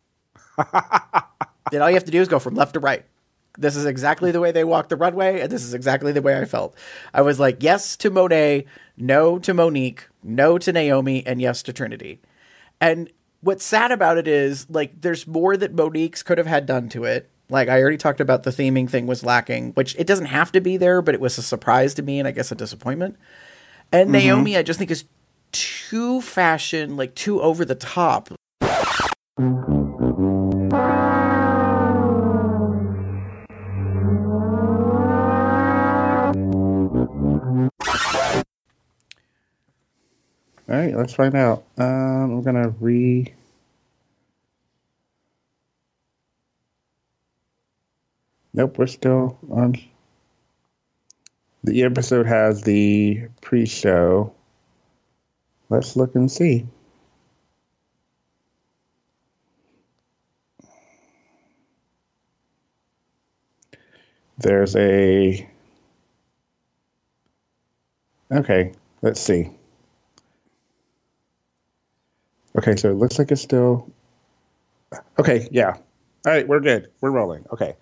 [SPEAKER 2] Then all you have to do is go from left to right. This is exactly the way they walked the runway, and this is exactly the way I felt. I was like, yes to Monet, no to Monique, no to Naomi, and yes to Trinity. And what's sad about it is, like, there's more that Monique's could have had done to it. Like, I already talked about the theming thing was lacking, which it doesn't have to be there, but it was a surprise to me and I guess a disappointment. And mm-hmm. Naomi, I just think is too fashion, like too over the top.
[SPEAKER 5] All right, let's find out. Um, I'm gonna re. Nope, we're still on. The episode has the pre-show. Let's look and see. There's a... Okay, let's see. Okay, so it looks like it's still... Okay, yeah. All right, we're good. We're rolling. Okay.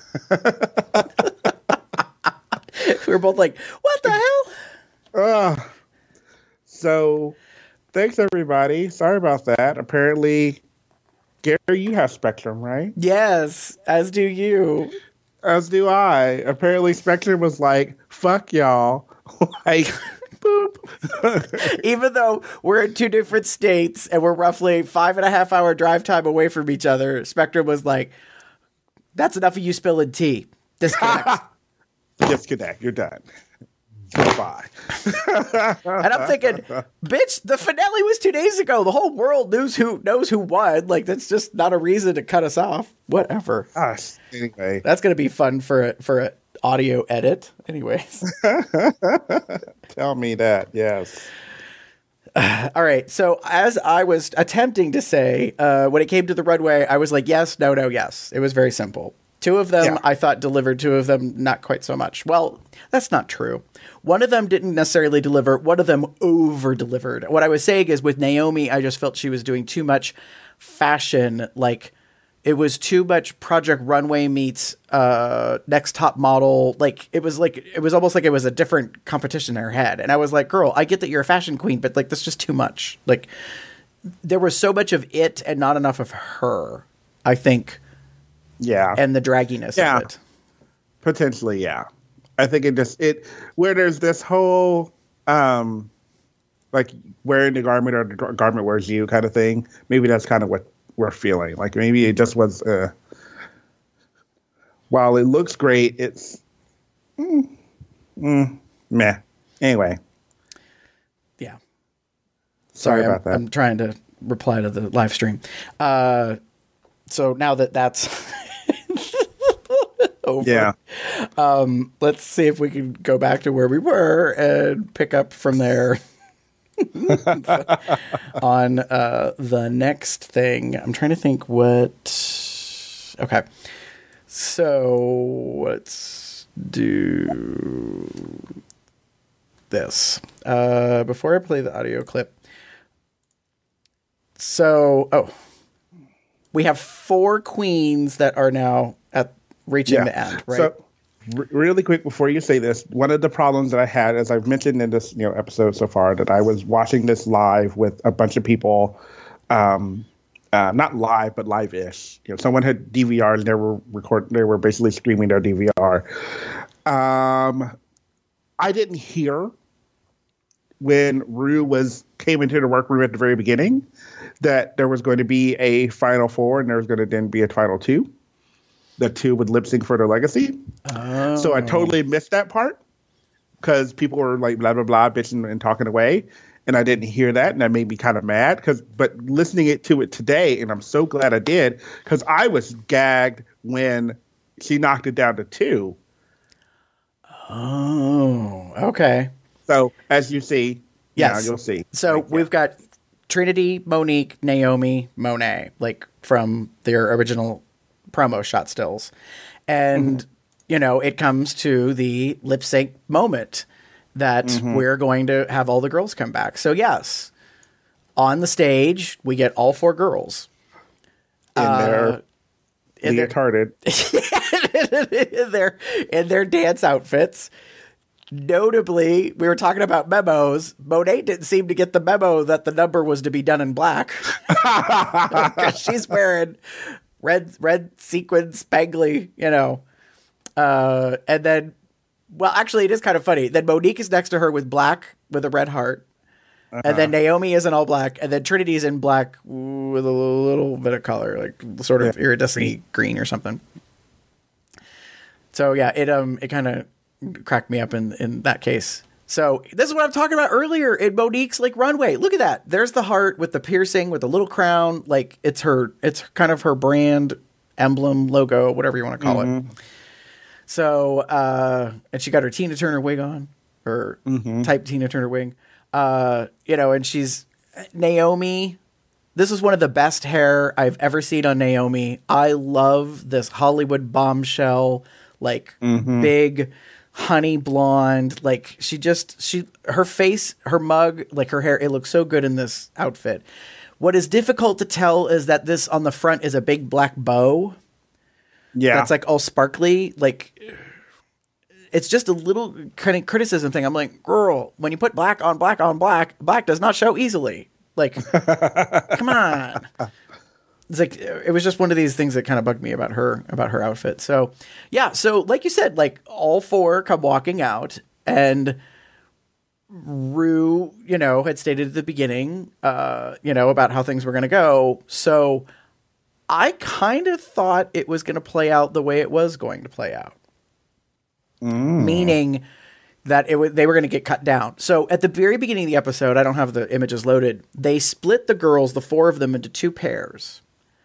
[SPEAKER 2] We were both like, what the hell?
[SPEAKER 5] Uh, so, thanks, everybody. Sorry about that. Apparently, Gary, you have Spectrum, right?
[SPEAKER 2] Yes, as do you.
[SPEAKER 5] As do I. Apparently, Spectrum was like, fuck y'all. Like, boop.
[SPEAKER 2] Even though we're in two different states and we're roughly five and a half hour drive time away from each other, Spectrum was like, that's enough of you spilling tea. Disconnect.
[SPEAKER 5] Disconnect. You're done. Goodbye.
[SPEAKER 2] And I'm thinking, bitch, the finale was two days ago. The whole world knows who knows who won. Like, that's just not a reason to cut us off. Whatever.
[SPEAKER 5] Gosh, anyway.
[SPEAKER 2] That's going to be fun for a, for an audio edit. Anyways.
[SPEAKER 5] Tell me that. Yes.
[SPEAKER 2] Uh, all right. So as I was attempting to say, uh, when it came to the runway, I was like, yes, no, no, yes. It was very simple. Two of them, yeah. I thought delivered. Two of them, not quite so much. Well, that's not true. One of them didn't necessarily deliver. One of them over-delivered. What I was saying is with Naomi, I just felt she was doing too much fashion. Like, it was too much Project Runway meets uh, Next Top Model. Like, it was like, it was almost like it was a different competition in her head. And I was like, girl, I get that you're a fashion queen, but like, that's just too much. Like, there was so much of it and not enough of her, I think.
[SPEAKER 5] Yeah.
[SPEAKER 2] And the dragginess
[SPEAKER 5] yeah.
[SPEAKER 2] of it.
[SPEAKER 5] Potentially, yeah. I think it just, it, where there's this whole, um, like, wearing the garment or the garment wears you kind of thing. Maybe that's kind of what we're feeling. Like, maybe it just was, uh, while it looks great, it's, mm, mm, meh. Anyway.
[SPEAKER 2] Yeah.
[SPEAKER 5] Sorry,
[SPEAKER 2] Sorry
[SPEAKER 5] about
[SPEAKER 2] I'm,
[SPEAKER 5] that.
[SPEAKER 2] I'm trying to reply to the live stream. Uh, so now that that's over,
[SPEAKER 5] yeah.
[SPEAKER 2] Um, let's see if we can go back to where we were and pick up from there on uh, the next thing. I'm trying to think what. Okay, so let's do this uh, before I play the audio clip. So, oh. we have four queens that are now at reaching
[SPEAKER 5] Yeah.
[SPEAKER 2] the end, right?
[SPEAKER 5] So, r- really quick before you say this, one of the problems that I had, as I've mentioned in this you know episode so far, that I was watching this live with a bunch of people, um, uh, not live but live-ish. You know, someone had D V Rs. They were record. They were basically streaming their D V R. Um, I didn't hear when Rue was came into the workroom at the very beginning that there was going to be a final four and there was going to then be a final two. The two would lip sync for their legacy.
[SPEAKER 2] Oh.
[SPEAKER 5] So I totally missed that part because people were like blah blah blah bitching and talking away, and I didn't hear that, and that made me kind of mad. Because but listening it to it today, and I'm so glad I did because I was gagged when she knocked it down to two.
[SPEAKER 2] Oh, okay.
[SPEAKER 5] So as you see,
[SPEAKER 2] Yes.
[SPEAKER 5] yeah, you'll see.
[SPEAKER 2] So
[SPEAKER 5] Like,
[SPEAKER 2] we've got Trinity, Monique, Naomi, Monet, like from their original promo shot stills. And,
[SPEAKER 5] Mm-hmm.
[SPEAKER 2] you know, it comes to the lip sync moment that
[SPEAKER 5] Mm-hmm.
[SPEAKER 2] we're going to have all the girls come back. So, yes, on the stage, we get all four girls.
[SPEAKER 5] in their
[SPEAKER 2] uh, in their-
[SPEAKER 5] leotarded.
[SPEAKER 2] in their in their dance outfits. Notably, we were talking about memos. Monet didn't seem to get the memo that the number was to be done in black. 'Cause she's wearing red red sequin spangly, you know. Uh, and then, well, actually, it is kind of funny. Then Monique is next to her with black with a red heart. Uh-huh. And then Naomi is in all black, and then Trinity is in black with a little bit of color, like sort of
[SPEAKER 5] Yeah.
[SPEAKER 2] iridescent green or something. So yeah, it um it kind of cracked me up in in that case. So this is what I'm talking about earlier in Monique's like runway. Look at that. There's the heart with the piercing with the little crown. Like it's her. It's kind of her brand emblem, logo, whatever you want to call mm-hmm. it. So uh, and she got her Tina Turner wig on, her mm-hmm. type Tina Turner wig. Uh, you know, and she's Naomi. This is one of the best hair I've ever seen on Naomi. I love this Hollywood bombshell, like mm-hmm. big honey blonde. Like she just, she, her face, her mug, like her hair, it looks so good in this outfit. What is difficult to tell is that this on the front is a big black bow.
[SPEAKER 5] Yeah.
[SPEAKER 2] That's like all sparkly. Like it's just a little kind of criticism thing. I'm like, girl, when you put black on black on black, black does not show easily. Like, come on. It's like, it was just one of these things that kind of bugged me about her, about her outfit. So yeah. So like you said, like all four come walking out, and Rue, you know, had stated at the beginning, uh, you know, about how things were going to go. So I kind of thought it was going to play out the way it was going to play out. Mm. Meaning that it w- they were going to get cut down. So at the very beginning of the episode, I don't have the images loaded. They split the girls, the four of them, into two pairs.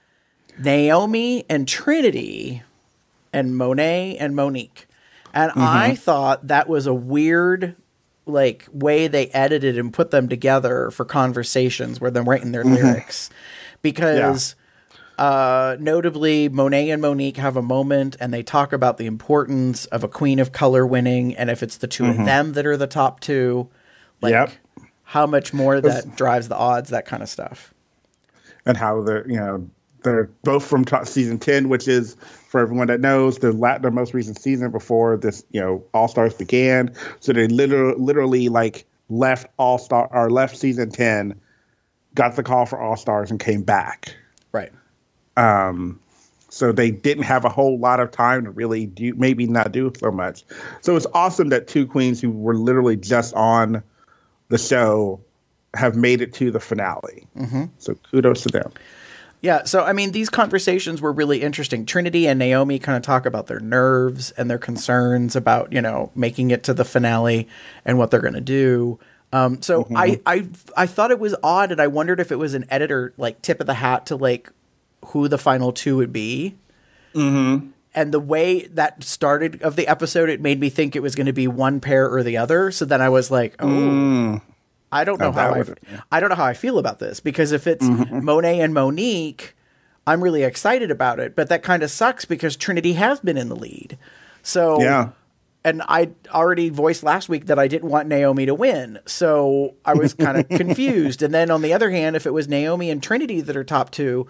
[SPEAKER 2] Naomi and Trinity and Monet and Monique. And mm-hmm. I thought that was a weird like way they edited and put them together for conversations where they're writing their mm-hmm. lyrics. Because yeah. uh, notably Monet and Monique have a moment and they talk about the importance of a queen of color winning. And if it's the two mm-hmm. of them that are the top two, like yep. how much more that drives the odds, that kind of stuff.
[SPEAKER 5] And how they're, you know, they're both from top season ten, which is, for everyone that knows, the la- their most recent season before this, you know, All Stars began. So they literally, literally like left All Star or left season ten, got the call for All Stars, and came back.
[SPEAKER 2] Right.
[SPEAKER 5] Um. So they didn't have a whole lot of time to really do, maybe not do so much. So it's awesome that two queens who were literally just on the show have made it to the finale. Mm-hmm. So kudos to them.
[SPEAKER 2] Yeah, so I mean, these conversations were really interesting. Trinity and Naomi kind of talk about their nerves and their concerns about, you know, making it to the finale and what they're going to do. Um, so mm-hmm. I, I I thought it was odd, and I wondered if it was an editor like tip of the hat to like who the final two would be. Mm-hmm. And the way that started of the episode, it made me think it was going to be one pair or the other. So then I was like, oh. Mm. I don't know oh, how I, would, yeah. I don't know how I feel about this, because if it's mm-hmm. Monet and Monique, I'm really excited about it. But that kind of sucks because Trinity has been in the lead. So,
[SPEAKER 5] yeah.
[SPEAKER 2] And I already voiced last week that I didn't want Naomi to win. So I was kind of confused. And then on the other hand, if it was Naomi and Trinity that are top two,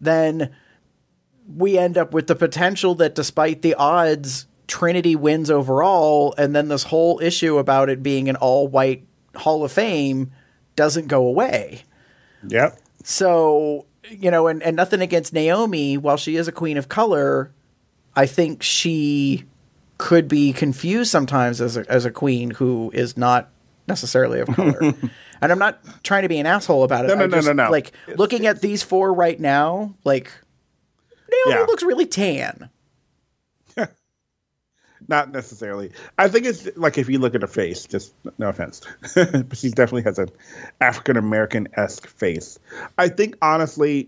[SPEAKER 2] then we end up with the potential that despite the odds, Trinity wins overall, and then this whole issue about it being an all-white Hall of Fame doesn't go away.
[SPEAKER 5] Yep.
[SPEAKER 2] So, you know, and, and nothing against Naomi, while she is a queen of color, I think she could be confused sometimes as a, as a queen who is not necessarily of color. And I'm not trying to be an asshole about it.
[SPEAKER 5] No, no,
[SPEAKER 2] I'm
[SPEAKER 5] no,
[SPEAKER 2] just,
[SPEAKER 5] no, no.
[SPEAKER 2] Like,
[SPEAKER 5] it's,
[SPEAKER 2] looking
[SPEAKER 5] it's,
[SPEAKER 2] at these four right now, like, Naomi
[SPEAKER 5] yeah.
[SPEAKER 2] looks really tan.
[SPEAKER 5] Not necessarily. I think it's like if you look at her face, just no offense, but she definitely has an African American-esque face. I think honestly,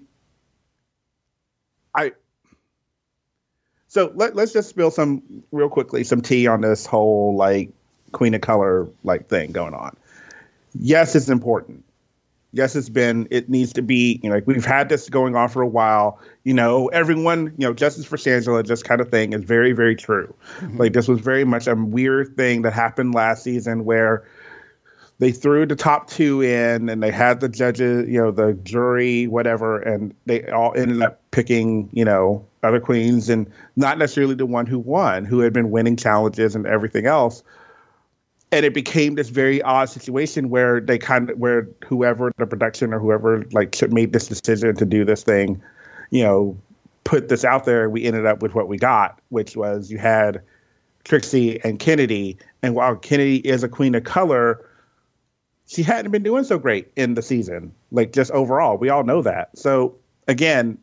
[SPEAKER 5] I. So let, let's just spill some real quickly some tea on this whole like Queen of Color like thing going on. Yes, it's important. Yes, it's been, it needs to be, you know, like we've had this going on for a while, you know, everyone, you know, justice for Shangela, just kind of thing is very, very true. Mm-hmm. Like this was very much a weird thing that happened last season where they threw the top two in and they had the judges, you know, the jury, whatever, and they all ended up picking, you know, other queens and not necessarily the one who won, who had been winning challenges and everything else. And it became this very odd situation where they kind of, where whoever the production or whoever like made this decision to do this thing, you know, put this out there. And we ended up with what we got, which was you had Trixie and Kennedy. And while Kennedy is a queen of color, she hadn't been doing so great in the season, like just overall. We all know that. So again,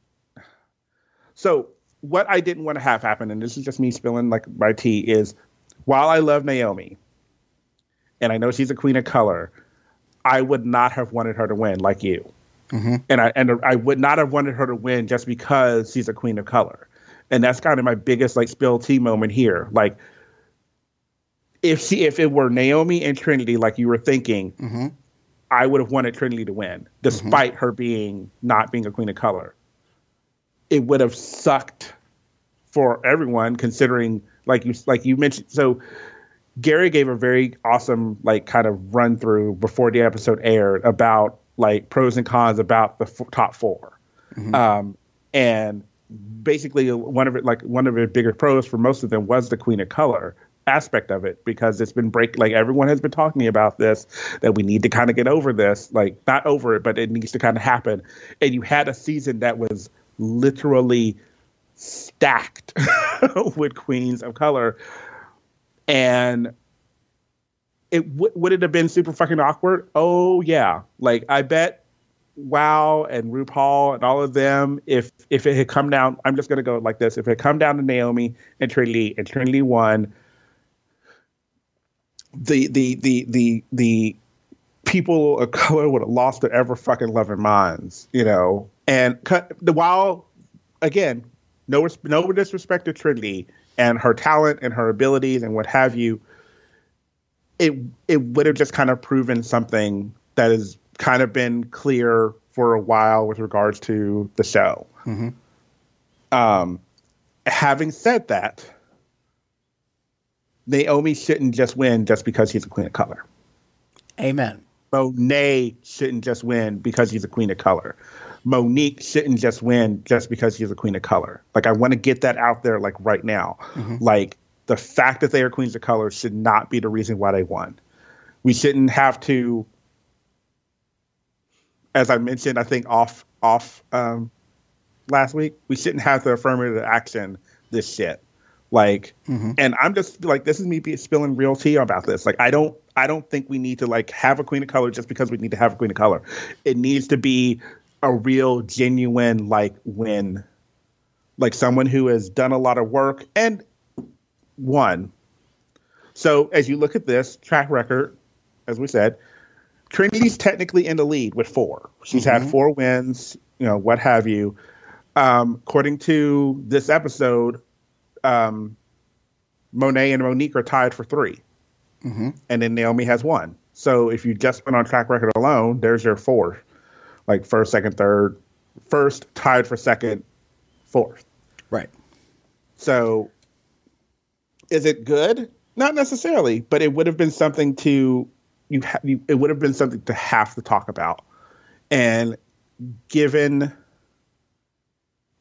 [SPEAKER 5] so what I didn't want to have happen, and this is just me spilling like my tea, is while I love Naomi, and I know she's a queen of color, I would not have wanted her to win like you. Mm-hmm. And I and I would not have wanted her to win just because she's a queen of color. And that's kind of my biggest like spill tea moment here. Like if she if it were Naomi and Trinity like you were thinking, mm-hmm. I would have wanted Trinity to win, despite mm-hmm. her being not being a queen of color. It would have sucked for everyone, considering like you like you mentioned. So Gary gave a very awesome, like, kind of run through before the episode aired about like pros and cons about the f- top four, mm-hmm. um, and basically one of it, like one of the bigger pros for most of them was the Queen of Color aspect of it, because it's been break like everyone has been talking about this, that we need to kind of get over this, like not over it, but it needs to kind of happen. And you had a season that was literally stacked with queens of color. And it w- would it have been super fucking awkward? Oh yeah. Like I bet WoW and RuPaul and all of them, if if it had come down, I'm just gonna go like this. If it had come down to Naomi and Trinity and Trinity won, the the the the the people of color would have lost their ever fucking loving minds, you know. And cut the WoW again, no no disrespect to Trinity and her talent and her abilities and what have you, it it would have just kind of proven something that has kind of been clear for a while with regards to the show. Mm-hmm. Um, having said that, Naomi shouldn't just win just because she's a queen of color.
[SPEAKER 2] Amen.
[SPEAKER 5] Monet shouldn't just win because she's a queen of color. Monique shouldn't just win just because she's a queen of color. Like, I want to get that out there, like, right now. Mm-hmm. Like, the fact that they are queens of color should not be the reason why they won. We shouldn't have to, as I mentioned, I think off off um, last week, we shouldn't have to affirmative action this shit. Like, mm-hmm. and I'm just like, this is me spilling real tea about this. Like, I don't, I don't think we need to like have a queen of color just because we need to have a queen of color. It needs to be a real genuine like win, like someone who has done a lot of work and won. So as you look at this track record, as we said, Trinity's technically in the lead with four. She's mm-hmm. had four wins, you know, what have you. Um, according to this episode, um, Monet and Monique are tied for three. Mm-hmm. And then Naomi has one. So if you just went on track record alone, there's your four. Like first, second, third, first, tied for second, fourth.
[SPEAKER 2] Right.
[SPEAKER 5] So is it good? Not necessarily, but it would have been something to you, ha- you it would have been something to have to talk about. And given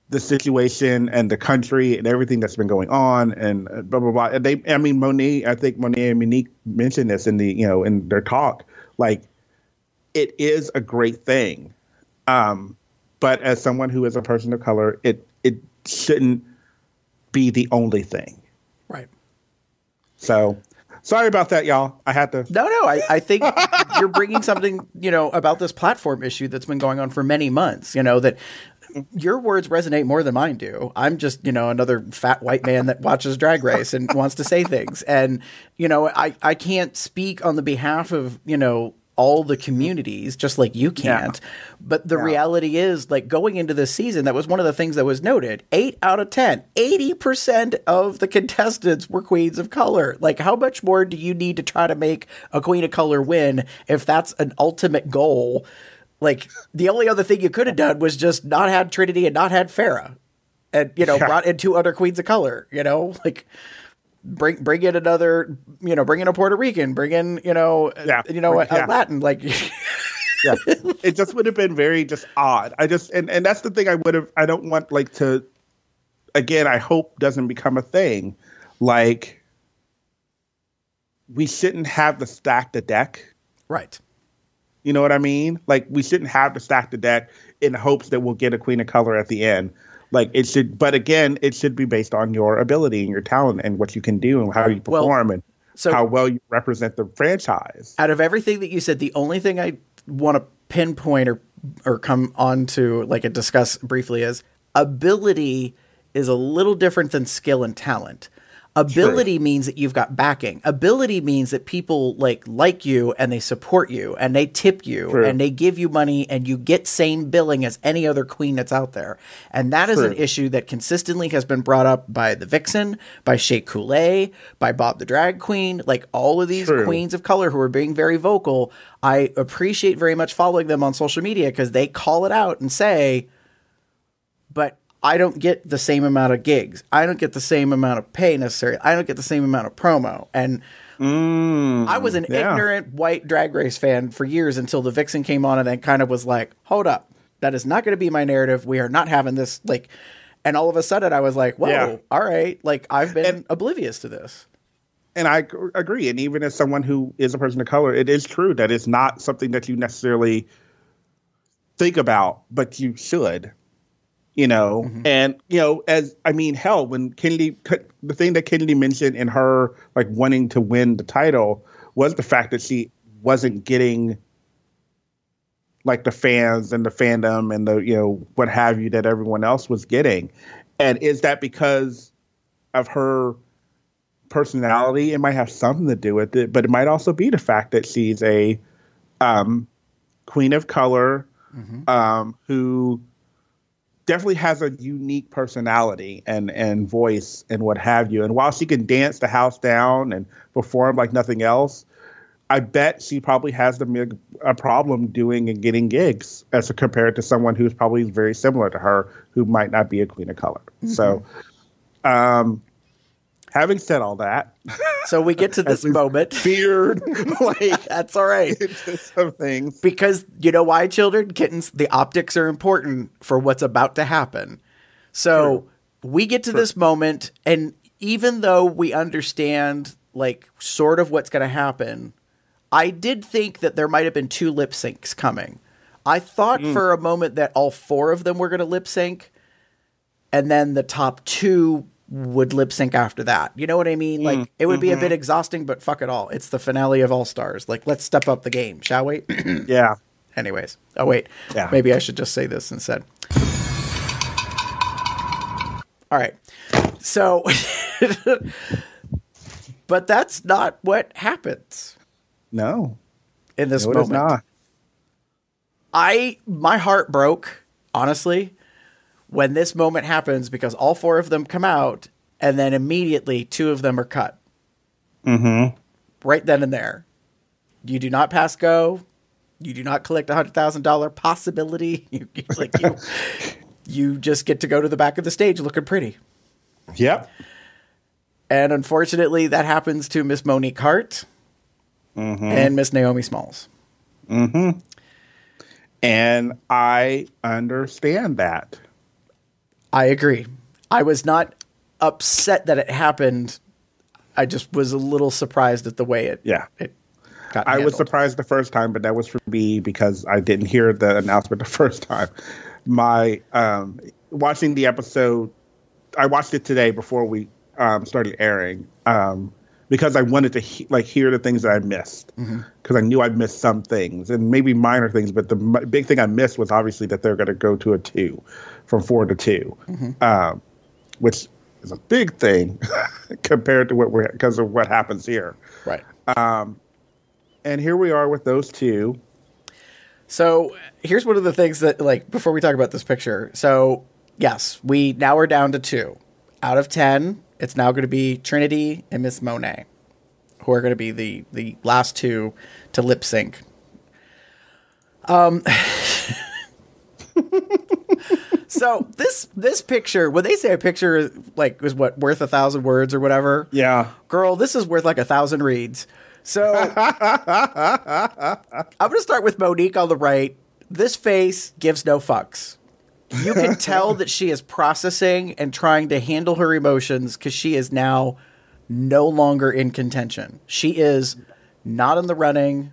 [SPEAKER 5] the situation and the country and everything that's been going on and blah blah blah. And they, I mean, Monet, I think Monet and Monique mentioned this in the you know in their talk. Like, it is a great thing, um, but as someone who is a person of color, it it shouldn't be the only thing.
[SPEAKER 2] Right.
[SPEAKER 5] So. Sorry about that, y'all. I had to.
[SPEAKER 2] No, no. I, I think you're bringing something, you know, about this platform issue that's been going on for many months, you know, that your words resonate more than mine do. I'm just, you know, another fat white man that watches Drag Race and wants to say things. And, you know, I, I can't speak on the behalf of, you know, all the communities, just like you can't. Yeah. But the yeah. reality is, like, going into this season, that was one of the things that was noted. Eight out of ten, eighty percent of the contestants were queens of color. Like, how much more do you need to try to make a queen of color win if that's an ultimate goal? Like, the only other thing you could have done was just not had Trinity and not had Farrah. And, you know, yeah. brought in two other queens of color, you know? Like... Bring bring in another, you know, bring in a Puerto Rican, bring in, you know, yeah. you know, a, a yeah. Latin, like.
[SPEAKER 5] yeah, it just would have been very just odd. I just and, and that's the thing I would have. I don't want like to. Again, I hope doesn't become a thing. Like, we shouldn't have to stack the deck.
[SPEAKER 2] Right.
[SPEAKER 5] You know what I mean? Like, we shouldn't have to stack the deck in hopes that we'll get a queen of color at the end. Like, it should, but again, it should be based on your ability and your talent and what you can do and how you perform well, and so how well you represent the franchise.
[SPEAKER 2] Out of everything that you said, the only thing I want to pinpoint or or come on to, like, and discuss briefly is ability is a little different than skill and talent. Ability True. means that you've got backing. Ability means that people like like you and they support you and they tip you True. and they give you money and you get same billing as any other queen that's out there. And that is True. an issue that consistently has been brought up by the Vixen, by Shea Coulee, by Bob the Drag Queen, like all of these True. queens of color who are being very vocal. I appreciate very much following them on social media because they call it out and say, but I don't get the same amount of gigs. I don't get the same amount of pay necessarily. I don't get the same amount of promo. And mm, I was an yeah. ignorant white Drag Race fan for years until the Vixen came on and then kind of was like, hold up, that is not going to be my narrative. We are not having this. Like, and all of a sudden I was like, whoa, yeah. all right. Like, I've been and, oblivious to this.
[SPEAKER 5] And I agree. And even as someone who is a person of color, it is true that it's not something that you necessarily think about, but you should. You know, mm-hmm. and, you know, as I mean, hell, when Kennedy, the thing that Kennedy mentioned in her, like, wanting to win the title was the fact that she wasn't getting, like, the fans and the fandom and the, you know, what have you that everyone else was getting. And is that because of her personality? It might have something to do with it, but it might also be the fact that she's a um, queen of color mm-hmm. um, who definitely has a unique personality and, and voice and what have you. And while she can dance the house down and perform like nothing else, I bet she probably has the, a problem doing and getting gigs as compared to someone who's probably very similar to her who might not be a queen of color. Mm-hmm. So, um, having said all that,
[SPEAKER 2] so we get to this moment.
[SPEAKER 5] Feared, like
[SPEAKER 2] that's all right.
[SPEAKER 5] Some things
[SPEAKER 2] because you know why, children, kittens, the optics are important for what's about to happen. So True. we get to True. this moment, and even though we understand, like, sort of what's going to happen, I did think that there might have been two lip syncs coming. I thought mm. for a moment that all four of them were going to lip sync, and then the top two would lip sync after that. You know what I mean? Like, it would mm-hmm. be a bit exhausting, but fuck it all. It's the finale of All Stars. Like, let's step up the game, shall we?
[SPEAKER 5] yeah.
[SPEAKER 2] Anyways. Oh, wait. Yeah. Maybe I should just say this instead. All right. So, but that's not what happens.
[SPEAKER 5] No.
[SPEAKER 2] In this
[SPEAKER 5] no,
[SPEAKER 2] moment.
[SPEAKER 5] It is not.
[SPEAKER 2] I, my heart broke, honestly, when this moment happens, because all four of them come out and then immediately two of them are cut.
[SPEAKER 5] Mm-hmm.
[SPEAKER 2] Right then and there. You do not pass go. You do not collect a hundred thousand dollar possibility. You, you, like you, you just get to go to the back of the stage looking pretty.
[SPEAKER 5] Yep.
[SPEAKER 2] And unfortunately, that happens to Miss Monique Hart mm-hmm. and Miss Naomi Smalls.
[SPEAKER 5] Mm-hmm. And I understand that.
[SPEAKER 2] I agree. I was not upset that it happened. I just was a little surprised at the way it,
[SPEAKER 5] yeah.
[SPEAKER 2] it got
[SPEAKER 5] I
[SPEAKER 2] handled.
[SPEAKER 5] was surprised the first time, but that was for me because I didn't hear the announcement the first time. My um, watching the episode, I watched it today before we um, started airing um, because I wanted to he- like hear the things that I missed because mm-hmm. I knew I'd missed some things and maybe minor things, but the m- big thing I missed was obviously that they're going to go to a two from four to two, mm-hmm. um, which is a big thing compared to what we're because of what happens here.
[SPEAKER 2] Right.
[SPEAKER 5] Um, and here we are with those two.
[SPEAKER 2] So here's one of the things that, like, before we talk about this picture. So yes, we now are down to two out of ten. It's now going to be Trinity and Miss Monet, who are going to be the, the last two to lip sync. Um, so this, this picture, when they say a picture like is what worth a thousand words or whatever.
[SPEAKER 5] Yeah.
[SPEAKER 2] Girl, this is worth like a thousand reads. So I'm going to start with Monique on the right. This face gives no fucks. You can tell that she is processing and trying to handle her emotions because she is now no longer in contention. She is not in the running.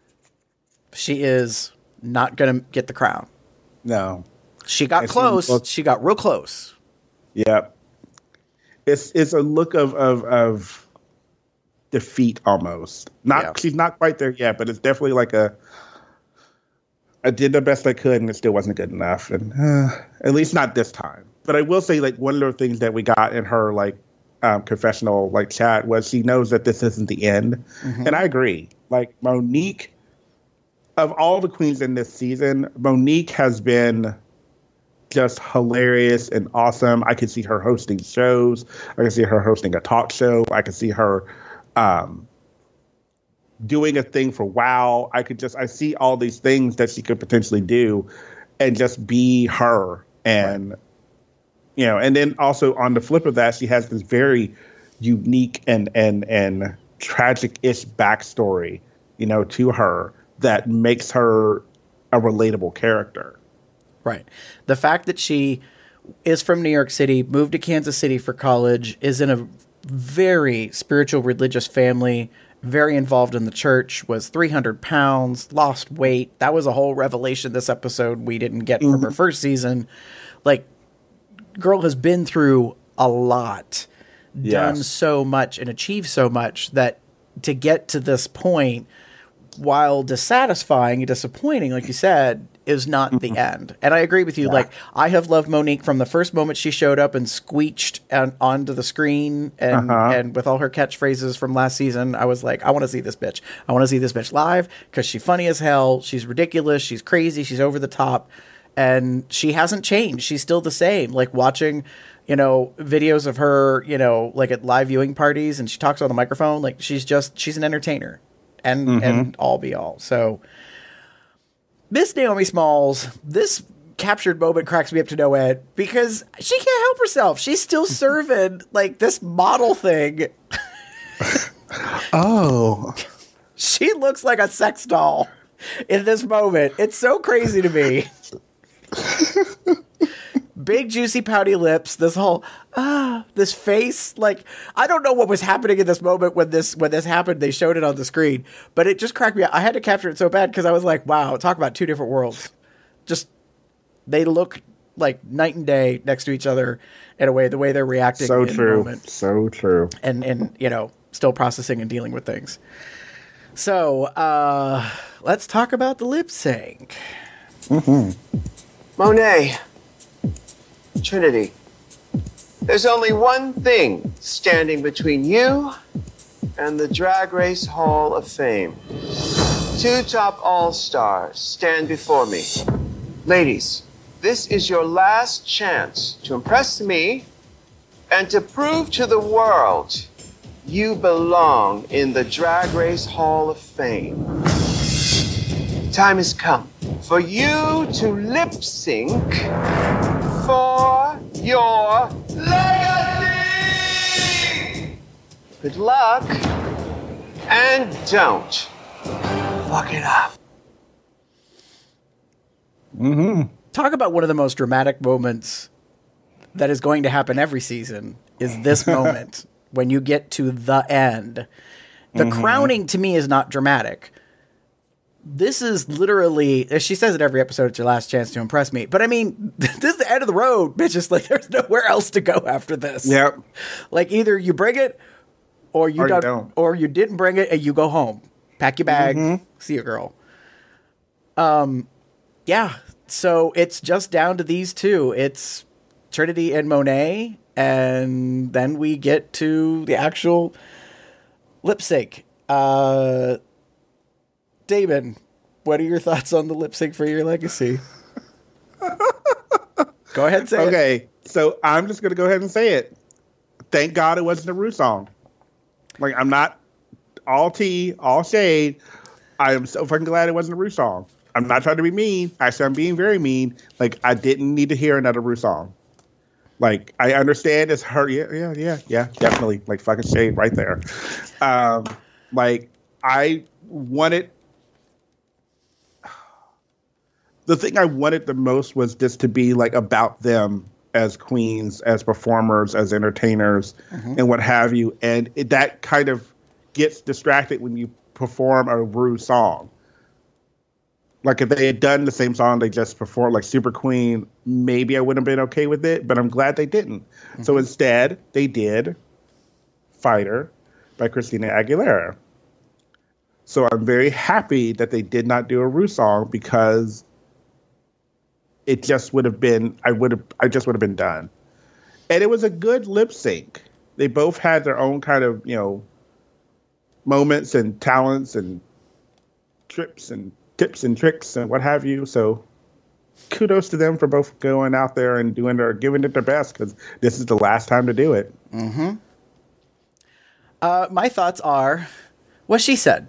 [SPEAKER 2] She is not going to get the crown.
[SPEAKER 5] No.
[SPEAKER 2] She got
[SPEAKER 5] I
[SPEAKER 2] close.
[SPEAKER 5] See, well,
[SPEAKER 2] she got real close.
[SPEAKER 5] Yeah. It's it's a look of of, of defeat almost. Not yeah. She's not quite there yet, but it's definitely like a I did the best I could and it still wasn't good enough. And uh, at least not this time. But I will say, like, one of the things that we got in her like um, confessional like chat was she knows that this isn't the end. Mm-hmm. And I agree. Like, Monique, of all the queens in this season, Monique has been just hilarious and awesome. I could see her hosting shows. I could see her hosting a talk show. I could see her um, doing a thing for WoW. I could just, I see all these things that she could potentially do and just be her. And, right. you know, and then also on the flip of that, she has this very unique and, and, and tragic-ish backstory, you know, to her that makes her a relatable character.
[SPEAKER 2] Right. The fact that she is from New York City, moved to Kansas City for college, is in a very spiritual, religious family, very involved in the church, was three hundred pounds, lost weight. That was a whole revelation this episode we didn't get mm-hmm. from her first season. Like, girl has been through a lot, yes. done so much, and achieved so much that to get to this point, while dissatisfying and disappointing, like you said, is not the end. And I agree with you. Yeah. Like, I have loved Monique from the first moment she showed up and squeeched on, onto the screen and, uh-huh. and with all her catchphrases from last season, I was like, I want to see this bitch. I want to see this bitch live because she's funny as hell. She's ridiculous. She's crazy. She's over the top. And she hasn't changed. She's still the same. Like, watching, you know, videos of her, you know, like at live viewing parties and she talks on the microphone. Like, she's just, she's an entertainer and, mm-hmm. and all be all. So, Miss Naomi Smalls, this captured moment cracks me up to no end because she can't help herself. She's still serving like this model thing.
[SPEAKER 5] Oh.
[SPEAKER 2] She looks like a sex doll in this moment. It's so crazy to me. Big, juicy, pouty lips. This whole, ah, this face. Like, I don't know what was happening in this moment when this when this happened. They showed it on the screen, but it just cracked me out. I had to capture it so bad because I was like, wow, talk about two different worlds. Just, they look like night and day next to each other in a way, the way they're reacting.
[SPEAKER 5] So
[SPEAKER 2] in
[SPEAKER 5] true.
[SPEAKER 2] The moment.
[SPEAKER 5] So true.
[SPEAKER 2] And, and, you know, still processing and dealing with things. So, uh, let's talk about the lip sync.
[SPEAKER 5] Mm-hmm.
[SPEAKER 3] Monet. Trinity, there's only one thing standing between you and the Drag Race Hall of Fame. Two top all-stars stand before me. Ladies, this is your last chance to impress me and to prove to the world you belong in the Drag Race Hall of Fame. Time has come for you to lip sync for your legacy! Good luck, and don't fuck it up.
[SPEAKER 2] Mm-hmm. Talk about one of the most dramatic moments that is going to happen every season is this moment when you get to the end. The mm-hmm. crowning to me is not dramatic. This is literally, as she says it every episode, it's your last chance to impress me. But I mean, this is the end of the road, bitches. Like, there's nowhere else to go after this.
[SPEAKER 5] Yep.
[SPEAKER 2] Like, either you bring it, or you,
[SPEAKER 5] or
[SPEAKER 2] don't,
[SPEAKER 5] you don't,
[SPEAKER 2] or you didn't bring it, and you go home, pack your bag,
[SPEAKER 5] mm-hmm.
[SPEAKER 2] see you, girl. Um, yeah. So it's just down to these two. It's Trinity and Monet, and then we get to the actual lip sync. Uh. Damon, what are your thoughts on the lip sync for Your Legacy? Go ahead and say
[SPEAKER 5] okay,
[SPEAKER 2] it.
[SPEAKER 5] Okay, so I'm just going to go ahead and say it. Thank God it wasn't a Rue song. Like, I'm not all tea, all shade. I am so fucking glad it wasn't a Rue song. I'm not trying to be mean. Actually, I'm being very mean. Like, I didn't need to hear another Rue song. Like, I understand it's her. Yeah, yeah, yeah, yeah, definitely. Like, fucking shade right there. Um, like, I wanted... The thing I wanted the most was just to be like about them as queens, as performers, as entertainers, mm-hmm. and what have you. And it, that kind of gets distracted when you perform a Rue song. Like if they had done the same song they just performed, like Super Queen, maybe I wouldn't have been okay with it, but I'm glad they didn't. Mm-hmm. So instead, they did Fighter by Christina Aguilera. So I'm very happy that they did not do a Rue song because it just would have been, I would have, I just would have been done. And it was a good lip sync. They both had their own kind of, you know, moments and talents and trips and tips and tricks and what have you. So kudos to them for both going out there and doing their, giving it their best because this is the last time to do it.
[SPEAKER 2] Mm-hmm. Uh, my thoughts are what she said.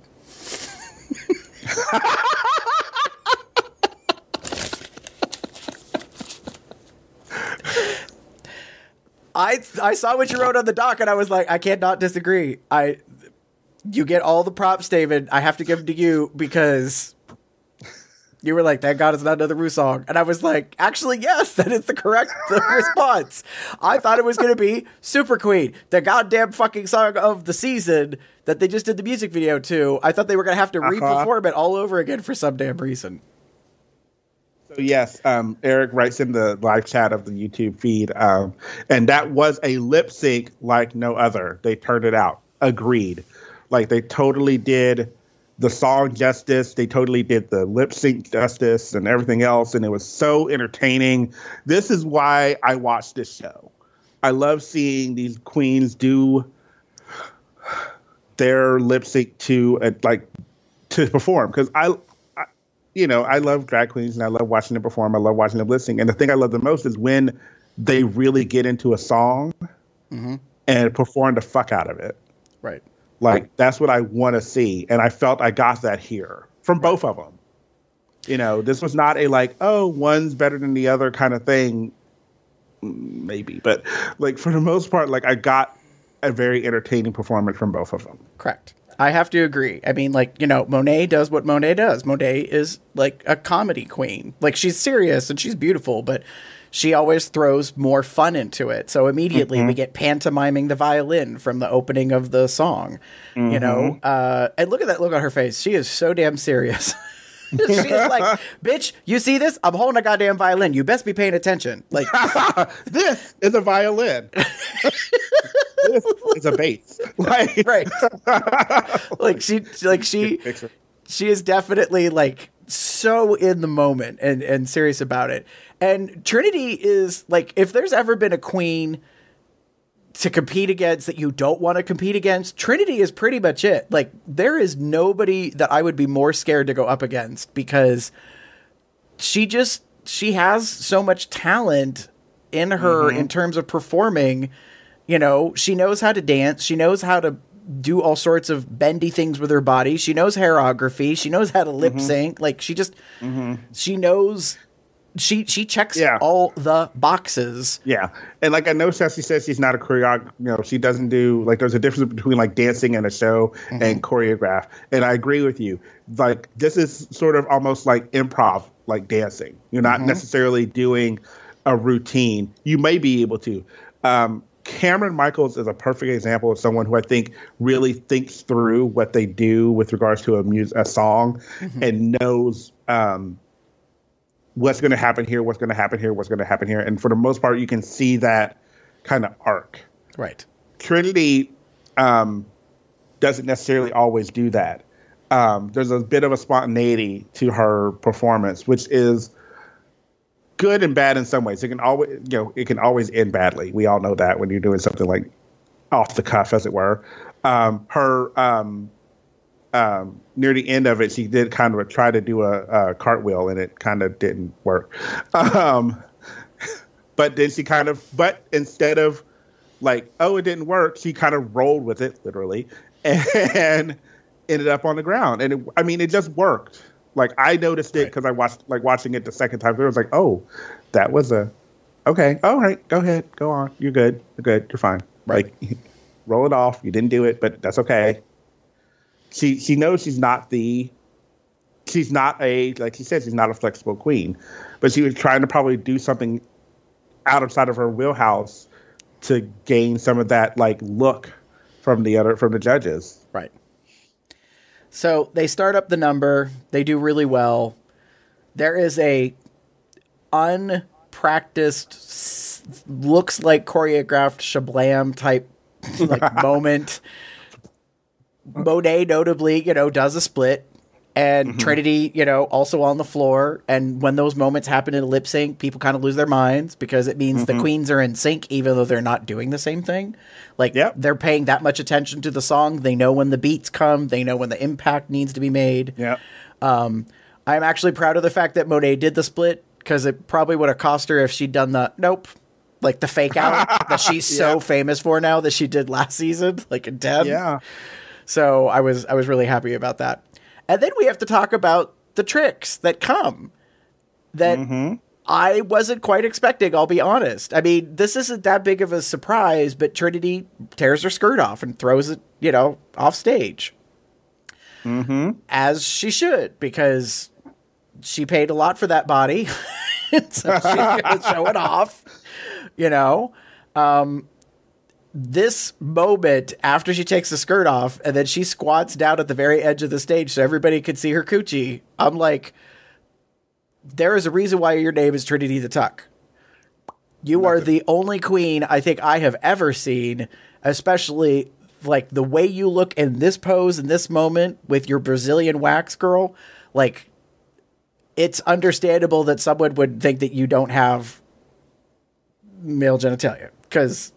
[SPEAKER 2] I I saw what you wrote on the doc and I was like, I can't not disagree. I you get all the props, David. I have to give them to you because you were like, thank God it's not another Rue song. And I was like, actually, yes, that is the correct response. I thought it was going to be Super Queen, the goddamn fucking song of the season that they just did the music video to. I thought they were going to have to uh-huh. re-perform it all over again for some damn reason.
[SPEAKER 5] So yes, um, Eric writes in the live chat of the YouTube feed, um, and that was a lip sync like no other. They turned it out. Agreed. Like they totally did the song justice. They totally did the lip sync justice and everything else, and it was so entertaining. This is why I watch this show. I love seeing these queens do their lip sync to uh, like to perform because I. You know, I love drag queens and I love watching them perform. I love watching them lip sync. And the thing I love the most is when they really get into a song mm-hmm. and perform the fuck out of it.
[SPEAKER 2] Right.
[SPEAKER 5] Like, that's what I want to see. And I felt I got that here from right. both of them. You know, this was not a like, oh, one's better than the other kind of thing. Maybe. But, like, for the most part, like, I got a very entertaining performance from both of them.
[SPEAKER 2] Correct. I have to agree. I mean, like, you know, Monet does what Monet does. Monet is like a comedy queen. Like, she's serious and she's beautiful, but she always throws more fun into it. So immediately mm-hmm. we get pantomiming the violin from the opening of the song, mm-hmm. you know? Uh, and look at that look on her face. She is so damn serious. She is like, bitch, you see this? I'm holding a goddamn violin. You best be paying attention. Like,
[SPEAKER 5] this is a violin. This is a bass. Like,
[SPEAKER 2] right. Like she, like she, she is definitely like so in the moment and, and serious about it. And Trinity is like, if there's ever been a queen to compete against that you don't want to compete against, Trinity is pretty much it. Like, there is nobody that I would be more scared to go up against because she just, she has so much talent in her mm-hmm. in terms of performing. You know, she knows how to dance. She knows how to do all sorts of bendy things with her body. She knows hairography. She knows how to lip sync. Mm-hmm. Like, she just, mm-hmm. she knows... She she checks yeah. all the boxes.
[SPEAKER 5] Yeah. And like I know Sassy says she's not a choreographer. You know, she doesn't do, like, there's a difference between like dancing and a show mm-hmm. and choreograph. And I agree with you. Like, this is sort of almost like improv, like dancing. You're not mm-hmm. necessarily doing a routine, you may be able to. Um, Cameron Michaels is a perfect example of someone who I think really thinks through what they do with regards to a music, a song, mm-hmm. and knows um, what's going to happen here, what's going to happen here, what's going to happen here. And for the most part, you can see that kind of arc.
[SPEAKER 2] Right.
[SPEAKER 5] Trinity um, doesn't necessarily always do that. Um, there's a bit of a spontaneity to her performance, which is good and bad in some ways. It can always, you know, it can always end badly. We all know that when you're doing something like off the cuff, as it were. Um, her um, um, near the end of it, she did kind of try to do a, a cartwheel, and it kind of didn't work. Um, but then she kind of, but instead of like, oh, it didn't work, she kind of rolled with it, literally, and ended up on the ground. And it, I mean, it just worked. Like, I noticed it because I watched, like, watching it the second time. It was like, oh, that was a, okay, all right, go ahead, go on. You're good, you're good, you're fine. Right. Like, roll it off. You didn't do it, but that's okay. She she knows she's not the, she's not a, like she said, she's not a flexible queen. But she was trying to probably do something outside of her wheelhouse to gain some of that, like, look from the other, from the judges.
[SPEAKER 2] Right. So they start up the number. They do really well. There is a unpracticed, looks like choreographed shablam type like moment. Monet notably, you know, does a split, and mm-hmm. Trinity, you know, also on the floor. And when those moments happen in a lip sync, people kind of lose their minds because it means mm-hmm. the queens are in sync, even though they're not doing the same thing. Like, yep. they're paying that much attention to the song. They know when the beats come. They know when the impact needs to be made.
[SPEAKER 5] Yeah.
[SPEAKER 2] Um, I'm actually proud of the fact that Monet did the split, because it probably would have cost her if she'd done the nope, like the fake out that she's so yeah. famous for now that she did last season, like in ten.
[SPEAKER 5] Yeah.
[SPEAKER 2] So I was I was really happy about that. And then we have to talk about the tricks that come that mm-hmm. I wasn't quite expecting, I'll be honest. I mean, this isn't that big of a surprise, but Trinity tears her skirt off and throws it, you know, off stage.
[SPEAKER 5] Mm-hmm.
[SPEAKER 2] As she should, because she paid a lot for that body. So she's going to show it off, you know. Um, this moment after she takes the skirt off and then she squats down at the very edge of the stage so everybody could see her coochie, I'm like, there is a reason why your name is Trinity the Tuck. You Nothing. Are the only queen I think I have ever seen, especially like the way you look in this pose in this moment with your Brazilian wax girl. Like, it's understandable that someone would think that you don't have male genitalia, because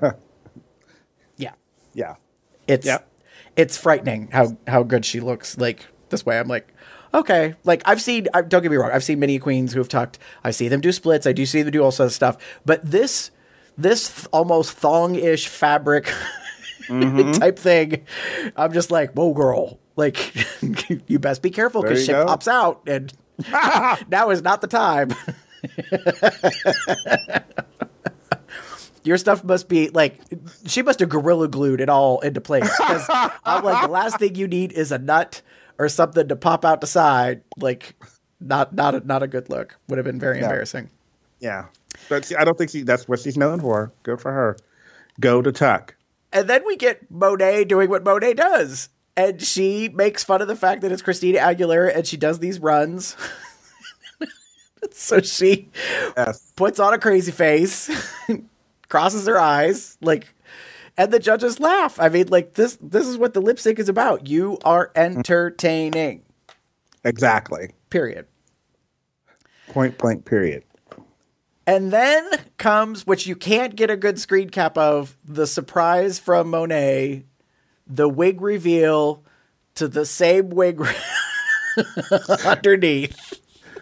[SPEAKER 2] yeah,
[SPEAKER 5] yeah,
[SPEAKER 2] it's yeah. it's frightening how how good she looks. Like this way, I'm like, okay, like I've seen. I, don't get me wrong, I've seen many queens who have tucked. I see them do splits. I do see them do all sorts of stuff. But this this th- almost thong-ish fabric mm-hmm. type thing, I'm just like, whoa, girl, like you best be careful because shit go. pops out, and now is not the time. Your stuff must be like, she must have gorilla glued it all into place, because I'm like, the last thing you need is a nut or something to pop out the side. Like, not not a, not a good look. Would have been very yeah. embarrassing.
[SPEAKER 5] Yeah, but see, I don't think she, that's what she's known for. Good for her. Go to tuck.
[SPEAKER 2] And then we get Monet doing what Monet does, and she makes fun of the fact that it's Christina Aguilera and she does these runs. So she yes. puts on a crazy face, crosses her eyes, like, and the judges laugh. I mean, like, this this is what the lip sync is about. You are entertaining.
[SPEAKER 5] Exactly.
[SPEAKER 2] Period.
[SPEAKER 5] Point blank, period.
[SPEAKER 2] And then comes, which you can't get a good screen cap of, the surprise from Monet, the wig reveal to the same wig underneath.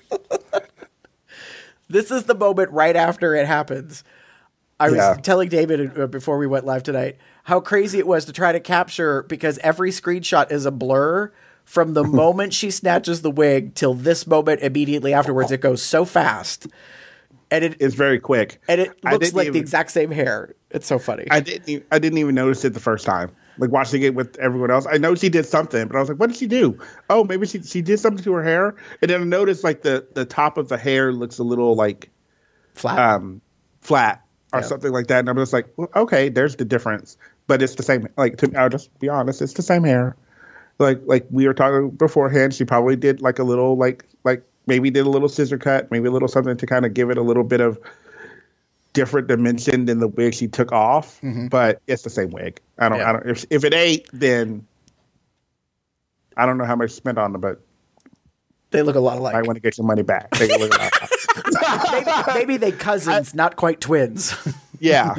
[SPEAKER 2] This is the moment right after it happens. I was yeah. telling David before we went live tonight how crazy it was to try to capture, because every screenshot is a blur from the moment she snatches the wig till this moment immediately afterwards. It goes so fast. And it,
[SPEAKER 5] it's very quick.
[SPEAKER 2] And it looks like even, the exact same hair. It's so funny.
[SPEAKER 5] I didn't even, I didn't even notice it the first time. Like, watching it with everyone else. I know she did something, but I was like, what did she do? Oh, maybe she she did something to her hair. And then I noticed, like, the, the top of the hair looks a little, like,
[SPEAKER 2] flat,
[SPEAKER 5] um, flat or
[SPEAKER 2] yeah.
[SPEAKER 5] something like that. And I'm just like, well, okay, there's the difference, but it's the same. Like, to, I'll just be honest, it's the same hair. Like, like we were talking beforehand, she probably did like a little, like, like maybe did a little scissor cut, maybe a little something to kind of give it a little bit of different dimension than the wig she took off. Mm-hmm. But it's the same wig. I don't, yeah. I don't. If if it ain't, then I don't know how much you spent on them, but
[SPEAKER 2] they look a lot alike.
[SPEAKER 5] I want to get your money back. They look a lot alike.
[SPEAKER 2] maybe, maybe they cousins, I, not quite twins.
[SPEAKER 5] Yeah,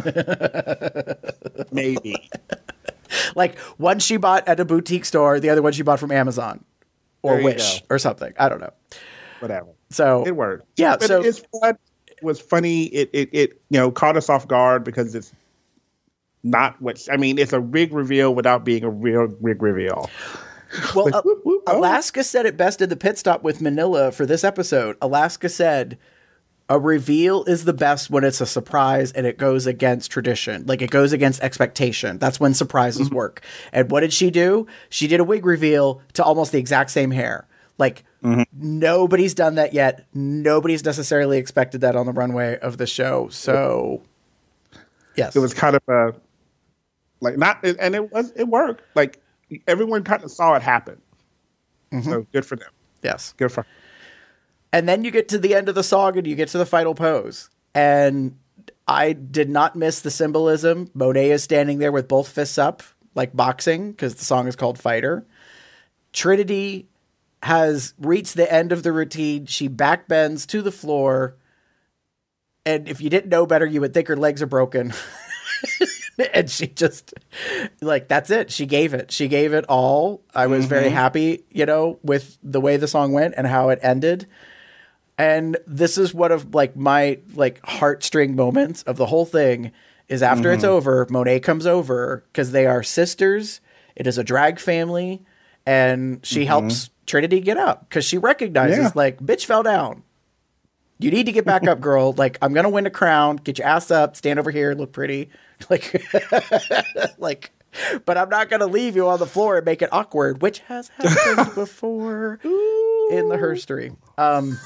[SPEAKER 5] maybe.
[SPEAKER 2] Like one she bought at a boutique store, the other one she bought from Amazon or Wish go. or something. I don't know.
[SPEAKER 5] Whatever.
[SPEAKER 2] So
[SPEAKER 5] it worked.
[SPEAKER 2] Yeah.
[SPEAKER 5] But
[SPEAKER 2] so
[SPEAKER 5] it's fun. It was funny. It, it it you know caught us off guard because it's not what I mean. It's a rig reveal without being a real rig reveal.
[SPEAKER 2] Well,
[SPEAKER 5] like,
[SPEAKER 2] uh,
[SPEAKER 5] whoop, whoop, oh.
[SPEAKER 2] Alaska said it best in the pit stop with Manila for this episode. Alaska said, a reveal is the best when it's a surprise and it goes against tradition. Like it goes against expectation. That's when surprises mm-hmm. work. And what did she do? She did a wig reveal to almost the exact same hair. Like mm-hmm. nobody's done that yet. Nobody's necessarily expected that on the runway of the show. So yes,
[SPEAKER 5] it was kind of a like not, and it was, it worked. Like everyone kind of saw it happen. Mm-hmm. So good for them.
[SPEAKER 2] Yes.
[SPEAKER 5] Good for
[SPEAKER 2] And then you get to the end of the song and you get to the final pose. And I did not miss the symbolism. Monet is standing there with both fists up, like boxing, because the song is called Fighter. Trinity has reached the end of the routine. She backbends to the floor. And if you didn't know better, you would think her legs are broken. And she just, like, that's it. She gave it. She gave it all. I was mm-hmm. very happy, you know, with the way the song went and how it ended. And this is one of like my like heartstring moments of the whole thing is after mm-hmm. it's over, Monet comes over because they are sisters. It is a drag family. And she mm-hmm. helps Trinity get up because she recognizes yeah. like, bitch fell down. You need to get back up, girl. Like, I'm going to win a crown. Get your ass up. Stand over here. Look pretty. Like, like, but I'm not going to leave you on the floor and make it awkward, which has happened before in the herstory. Um,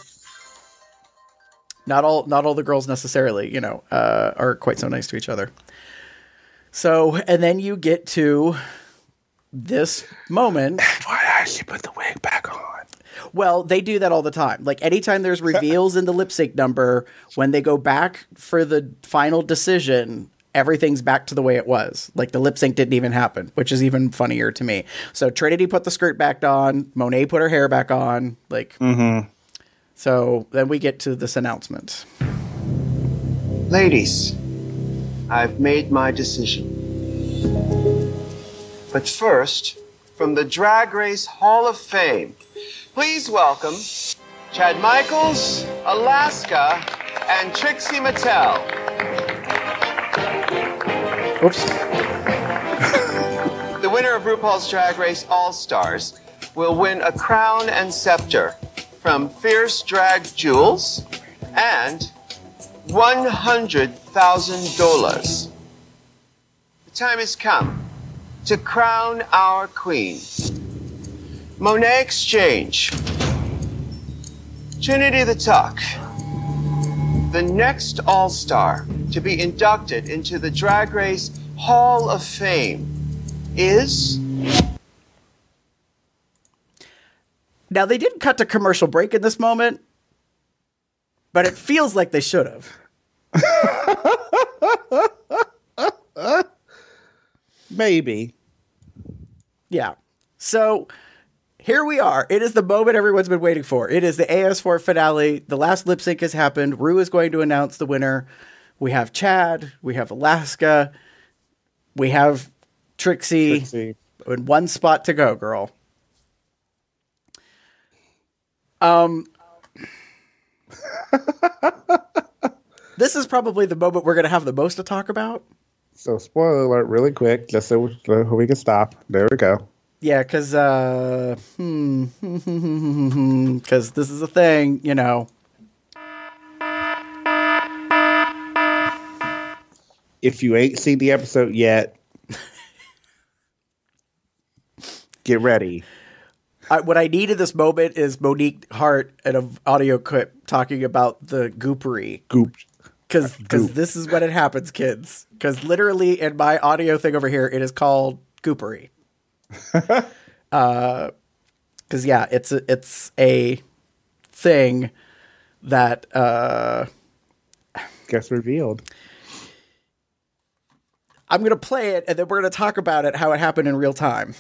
[SPEAKER 2] Not all, not all the girls necessarily, you know, uh, are quite so nice to each other. So, and then you get to this moment.
[SPEAKER 5] That's why I should put the wig back on.
[SPEAKER 2] Well, they do that all the time. Like anytime there's reveals in the lip sync number, when they go back for the final decision, everything's back to the way it was. Like the lip sync didn't even happen, which is even funnier to me. So Trinity put the skirt back on. Monet put her hair back on. Like.
[SPEAKER 5] Mm-hmm.
[SPEAKER 2] So then we get to this announcement.
[SPEAKER 3] Ladies, I've made my decision. But first, from the Drag Race Hall of Fame, please welcome Chad Michaels, Alaska, and Trixie Mattel.
[SPEAKER 2] Oops.
[SPEAKER 3] The winner of RuPaul's Drag Race All-Stars will win a crown and scepter from Fierce Drag Jewels and one hundred thousand dollars. The time has come to crown our queen. Monet X Change, Trinity the Tuck, the next All-Star to be inducted into the Drag Race Hall of Fame is...
[SPEAKER 2] Now, they didn't cut to commercial break in this moment, but it feels like they should have.
[SPEAKER 5] Maybe.
[SPEAKER 2] Yeah. So here we are. It is the moment everyone's been waiting for. It is the A S four finale. The last lip sync has happened. Ru is going to announce the winner. We have Chad. We have Alaska. We have Trixie.
[SPEAKER 5] Trixie.
[SPEAKER 2] In one spot to go, girl. Um, this is probably the moment we're going to have the most to talk about.
[SPEAKER 5] So, spoiler alert, really quick, just so we can stop. There we go.
[SPEAKER 2] Yeah, because uh, hmm, because this is a thing, you know.
[SPEAKER 5] If you ain't seen the episode yet, get ready.
[SPEAKER 2] I, what I need in this moment is Monique Hart and an audio clip talking about the goopery.
[SPEAKER 5] Goop.
[SPEAKER 2] Because because this is when it happens, kids. Because literally in my audio thing over here, it is called goopery. uh, because yeah, it's a, it's a thing that uh,
[SPEAKER 5] gets revealed.
[SPEAKER 2] I'm gonna play it, and then we're gonna talk about it, how it happened in real time.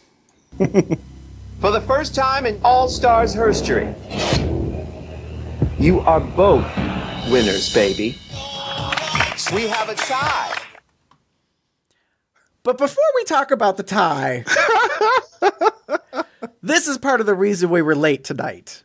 [SPEAKER 3] For the first time in All Stars history, you are both winners, baby. We have a tie.
[SPEAKER 2] But before we talk about the tie, this is part of the reason we were late tonight.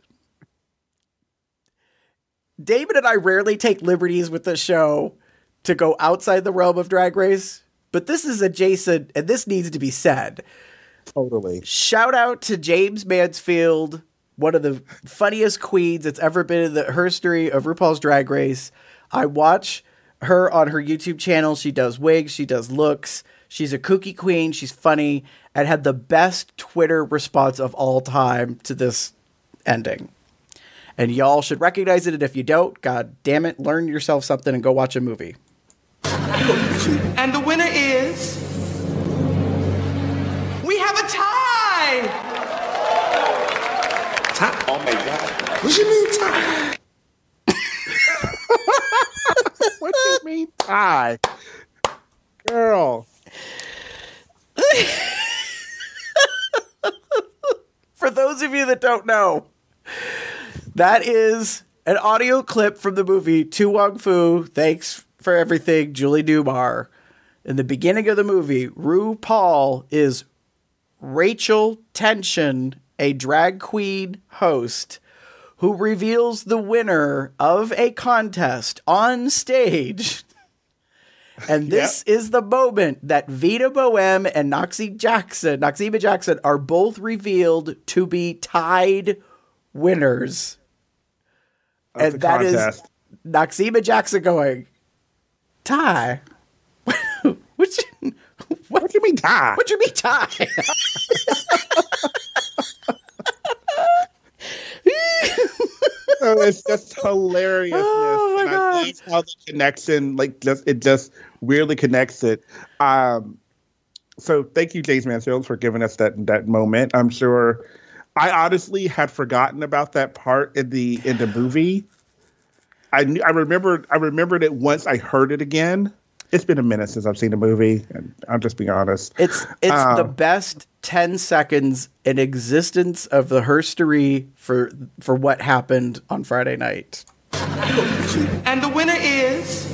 [SPEAKER 2] David and I rarely take liberties with the show to go outside the realm of Drag Race, but this is adjacent, and this needs to be said.
[SPEAKER 5] Totally.
[SPEAKER 2] Shout out to James Mansfield, one of the funniest queens that's ever been in the history of RuPaul's Drag Race. I watch her on her YouTube channel. She does wigs, she does looks. She's a kooky queen. She's funny and had the best Twitter response of all time to this ending. And y'all should recognize it. And if you don't, God damn it, learn yourself something and go watch a movie.
[SPEAKER 3] And the winner is... we have a tie!
[SPEAKER 7] Tie? Oh my God. What you mean tie?
[SPEAKER 5] What do you mean tie? Girl.
[SPEAKER 2] For those of you that don't know, that is an audio clip from the movie To Wong Fu, Thanks for Everything, Julie Newmar. In the beginning of the movie, RuPaul is Rachel Tension, a drag queen host, who reveals the winner of a contest on stage. And this yep. is the moment that Vita Boheme and Noxie Jackson, Noxeema Jackson, are both revealed to be tied winners.
[SPEAKER 5] Of
[SPEAKER 2] and that
[SPEAKER 5] contest.
[SPEAKER 2] is Noxeema Jackson going, tie? Which, what,
[SPEAKER 5] what do you mean tie?
[SPEAKER 2] What do you mean tie?
[SPEAKER 5] Oh, it's just hilarious.
[SPEAKER 2] Oh my God.
[SPEAKER 5] That's how the connection, like, just it just weirdly connects it. Um, so thank you, James Mansfield, for giving us that that moment. I'm sure I honestly had forgotten about that part in the in the movie. I knew, I remembered I remembered it once I heard it again. It's been a minute since I've seen the movie, and I'm just being honest.
[SPEAKER 2] It's it's
[SPEAKER 5] um,
[SPEAKER 2] the best ten seconds in existence of the herstory for for what happened on Friday night.
[SPEAKER 3] And the winner is...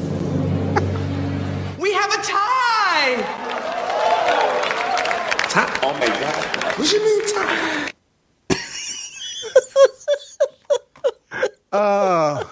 [SPEAKER 3] we have a tie!
[SPEAKER 7] Tie? Oh my God. What you mean tie?
[SPEAKER 5] Uh,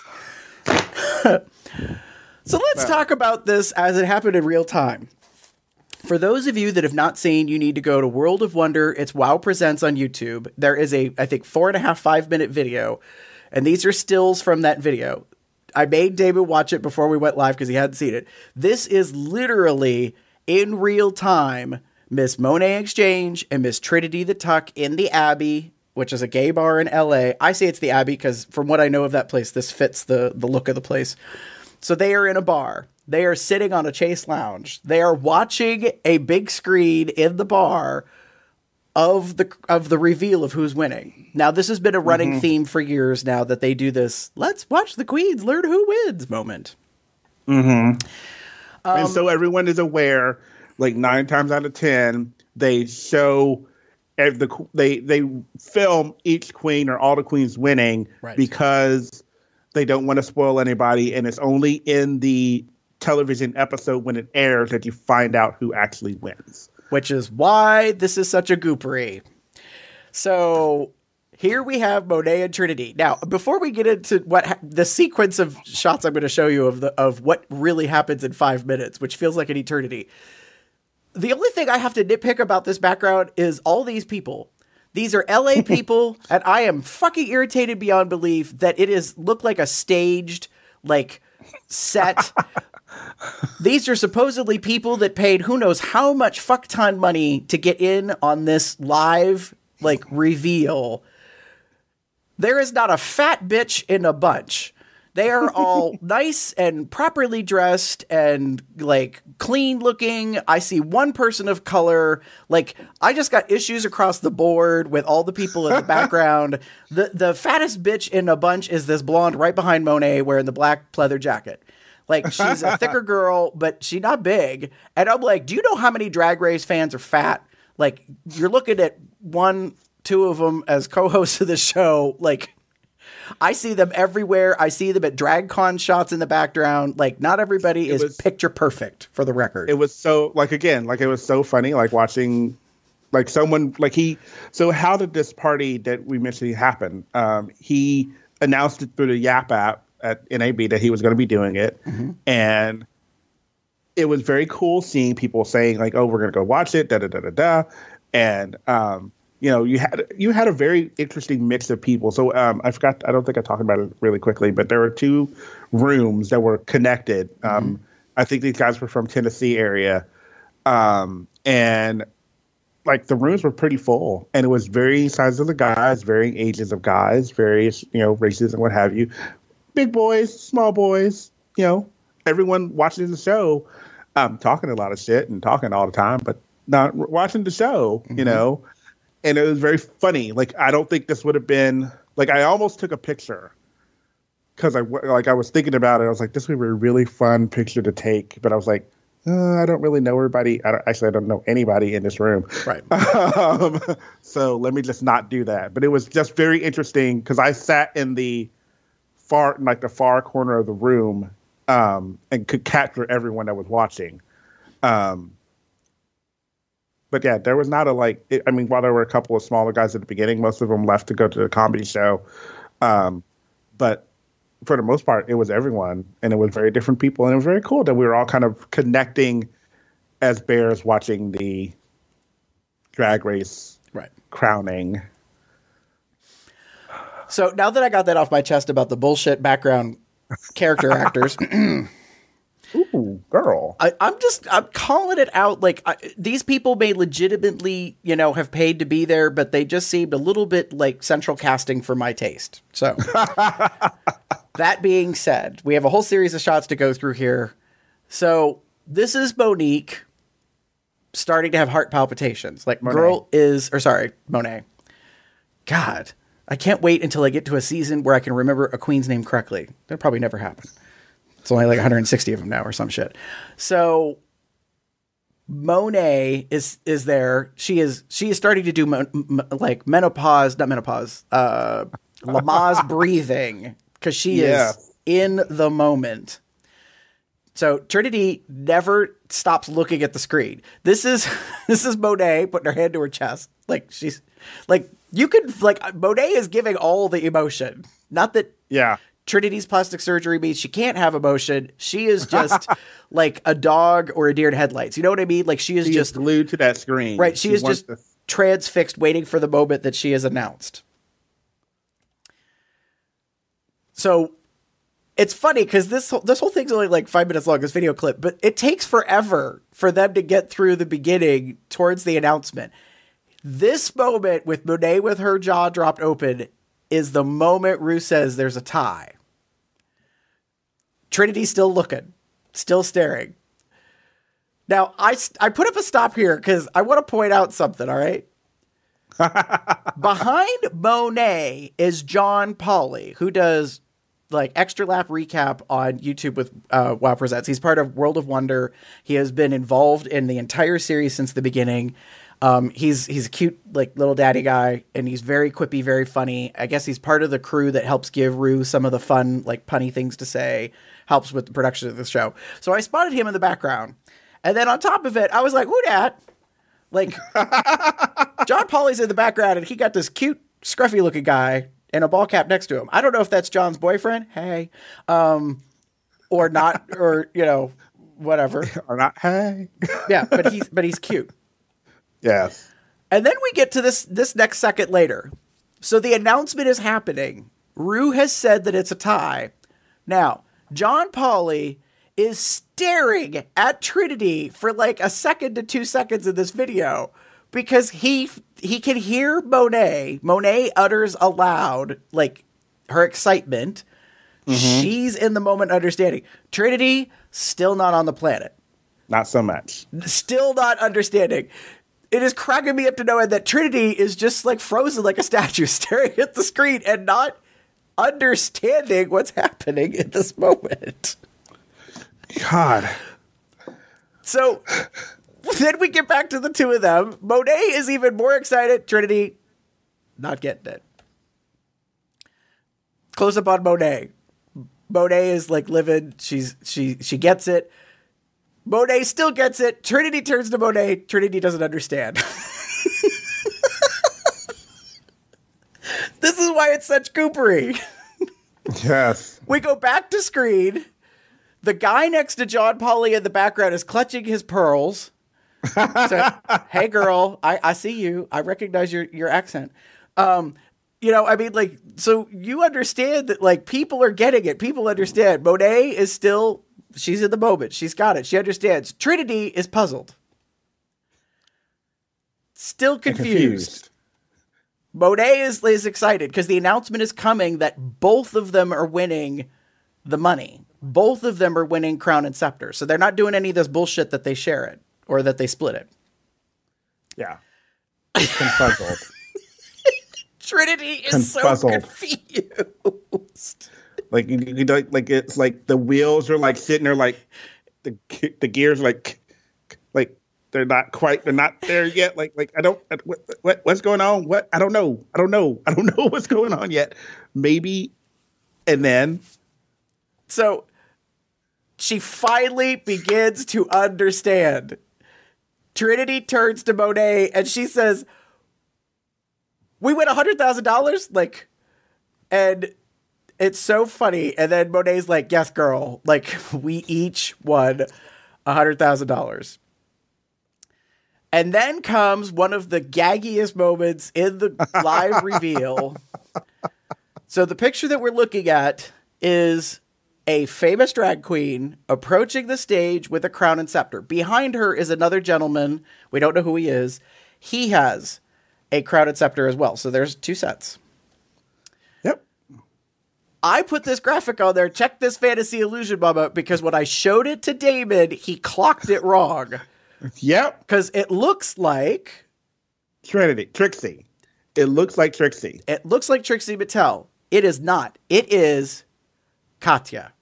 [SPEAKER 2] so let's talk about this as it happened in real time. For those of you that have not seen, you need to go to World of Wonder. It's WoW Presents on YouTube. There is a, I think, four and a half, five minute video. And these are stills from that video. I made David watch it before we went live because he hadn't seen it. This is literally in real time Miss Monet X Change and Miss Trinity the Tuck in the Abbey, which is a gay bar in L A. I say it's the Abbey because from what I know of that place, this fits the, the look of the place. So they are in a bar. They are sitting on a Chase lounge. They are watching a big screen in the bar of the of the reveal of who's winning. Now, this has been a running mm-hmm. theme for years now that they do this, let's watch the queens learn who wins moment.
[SPEAKER 5] Mm-hmm.
[SPEAKER 2] Um,
[SPEAKER 5] and so everyone is aware, like nine times out of ten, they show the they they film each queen or all the queens winning
[SPEAKER 2] right.
[SPEAKER 5] because they don't want to spoil anybody, and it's only in the television episode when it airs that you find out who actually wins.
[SPEAKER 2] Which is why this is such a goopery. So here we have Monet and Trinity. Now, before we get into what ha- the sequence of shots I'm going to show you of the of what really happens in five minutes, which feels like an eternity. The only thing I have to nitpick about this background is all these people. These are L A people, and I am fucking irritated beyond belief that it is looked like a staged, like, set. These are supposedly people that paid who knows how much fuck ton money to get in on this live, like, reveal. There is not a fat bitch in a bunch. They are all nice and properly dressed and like clean looking. I see one person of color. Like I just got issues across the board with all the people in the background. The the fattest bitch in a bunch is this blonde right behind Monet wearing the black pleather jacket. Like she's a thicker girl, but she's not big. And I'm like, do you know how many Drag Race fans are fat? Like you're looking at one, two of them as co-hosts of the show. Like I see them everywhere. I see them at DragCon shots in the background. Like, not everybody it is was, picture perfect, for the record.
[SPEAKER 5] It was so, like, again, like, it was so funny, like, watching, like, someone, like, he, so how did this party that we mentioned happen? Um, he announced it through the Yap app at N A B that he was going to be doing it. Mm-hmm. And it was very cool seeing people saying, like, oh, we're going to go watch it, da da da da da. And, um, you know, you had you had a very interesting mix of people. So um, I forgot. I don't think I talked about it really quickly, but there were two rooms that were connected. Mm-hmm. Um, I think these guys were from Tennessee area, um, and like the rooms were pretty full. And it was varying sizes of the guys, varying ages of guys, various you know races and what have you. Big boys, small boys. You know, everyone watching the show, um, talking a lot of shit and talking all the time, but not watching the show. Mm-hmm. You know. And it was very funny. Like, I don't think this would have been like, I almost took a picture because I like, I was thinking about it. I was like, this would be a really fun picture to take. But I was like, uh, I don't really know everybody. I don't, actually, I don't know anybody in this room.
[SPEAKER 2] Right.
[SPEAKER 5] Um, so let me just not do that. But it was just very interesting because I sat in the far, like the far corner of the room um, and could capture everyone that was watching. Um, But yeah, there was not a like. It, I mean, while there were a couple of smaller guys at the beginning, most of them left to go to the comedy show. Um, but for the most part, it was everyone, and it was very different people, and it was very cool that we were all kind of connecting as bears watching the Drag Race
[SPEAKER 2] right.
[SPEAKER 5] crowning.
[SPEAKER 2] So now that I got that off my chest about the bullshit background character actors.
[SPEAKER 5] Ooh, girl.
[SPEAKER 2] I, I'm just, I'm calling it out. Like, I, these people may legitimately, you know, have paid to be there, but they just seemed a little bit like central casting for my taste. So, that being said, we have a whole series of shots to go through here. So, this is Monique starting to have heart palpitations. Like,
[SPEAKER 5] Monet.
[SPEAKER 2] girl is, or sorry, Monet. God, I can't wait until I get to a season where I can remember a queen's name correctly. That'll probably never happen. It's only like one hundred sixty of them now or some shit. So Monet is is there. She is she is starting to do mo- m- like menopause, not menopause, uh, Lamaze breathing because she yeah. is in the moment. So Trinity never stops looking at the screen. This is this is Monet putting her hand to her chest, like she's like you could like Monet is giving all the emotion. Not that
[SPEAKER 5] yeah.
[SPEAKER 2] Trinity's plastic surgery means she can't have emotion. She is just like a dog or a deer in headlights. You know what I mean? Like she is
[SPEAKER 5] she
[SPEAKER 2] just
[SPEAKER 5] is glued to that screen.
[SPEAKER 2] Right. She, she is just
[SPEAKER 5] to...
[SPEAKER 2] transfixed, waiting for the moment that she is announced. So it's funny because this whole, this whole thing's only like five minutes long, this video clip, but it takes forever for them to get through the beginning towards the announcement. This moment with Monet with her jaw dropped open is the moment Rue says there's a tie. Trinity's still looking, still staring. Now, I, I put up a stop here because I want to point out something, all right? Behind Monet is John Pauly, who does like extra lap recap on YouTube with uh, WoW Presents. He's part of World of Wonder. He has been involved in the entire series since the beginning. Um, he's he's a cute like little daddy guy, and he's very quippy, very funny. I guess he's part of the crew that helps give Rue some of the fun, like punny things to say, helps with the production of the show. So I spotted him in the background, and then on top of it, I was like, "Who dat?" Like John Pauly's in the background, and he got this cute, scruffy looking guy and a ball cap next to him. I don't know if that's John's boyfriend, hey, um, or not, or you know, whatever,
[SPEAKER 5] or not, hey,
[SPEAKER 2] yeah, but he's but he's cute.
[SPEAKER 5] Yes.
[SPEAKER 2] And then we get to this this next second later. So the announcement is happening. Rue has said that it's a tie. Now, John Pauly is staring at Trinity for like a second to two seconds in this video because he he can hear Monet. Monet utters aloud like her excitement. Mm-hmm. She's in the moment understanding. Trinity, still not on the planet.
[SPEAKER 5] Not so much.
[SPEAKER 2] Still not understanding. It is cracking me up to know that Trinity is just like frozen like a statue staring at the screen and not understanding what's happening in this moment.
[SPEAKER 5] God.
[SPEAKER 2] So then we get back to the two of them. Monet is even more excited. Trinity, not getting it. Close up on Monet. Monet is like living. She's she she gets it. Monet still gets it. Trinity turns to Monet. Trinity doesn't understand. This is why it's such goopery.
[SPEAKER 5] Yes.
[SPEAKER 2] We go back to screen. The guy next to John Pauly in the background is clutching his pearls. So, hey, girl, I, I see you. I recognize your, your accent. Um, you know, I mean, like, so you understand that, like, people are getting it. People understand. Monet is still, she's in the moment. She's got it. She understands. Trinity is puzzled. Still confused. confused. Monet is, is excited because the announcement is coming that both of them are winning the money. Both of them are winning Crown and Scepter. So they're not doing any of this bullshit that they share it or that they split it.
[SPEAKER 5] Yeah. Confuzzled.
[SPEAKER 2] Trinity is Confuzzled. so confused.
[SPEAKER 5] Like, you, you know, like it's like the wheels are like sitting there, like the the gears are like, like they're not quite, they're not there yet. Like, like I don't, what, what what's going on? What? I don't know. I don't know. I don't know what's going on yet. Maybe. And then.
[SPEAKER 2] So she finally begins to understand. Trinity turns to Monet and she says, we win one hundred thousand dollars? Like, and it's so funny. And then Monet's like, yes, girl. Like, we each won one hundred thousand dollars. And then comes one of the gaggiest moments in the live reveal. So the picture that we're looking at is a famous drag queen approaching the stage with a crown and scepter. Behind her is another gentleman. We don't know who he is. He has a crown and scepter as well. So there's two sets.
[SPEAKER 5] Yep.
[SPEAKER 2] I put this graphic on there. Check this fantasy illusion, mama, because when I showed it to Damon, he clocked it wrong.
[SPEAKER 5] Yep.
[SPEAKER 2] Because it looks like
[SPEAKER 5] Trinity. Trixie. It looks like Trixie.
[SPEAKER 2] It looks like Trixie Mattel. It is not. It is Katya.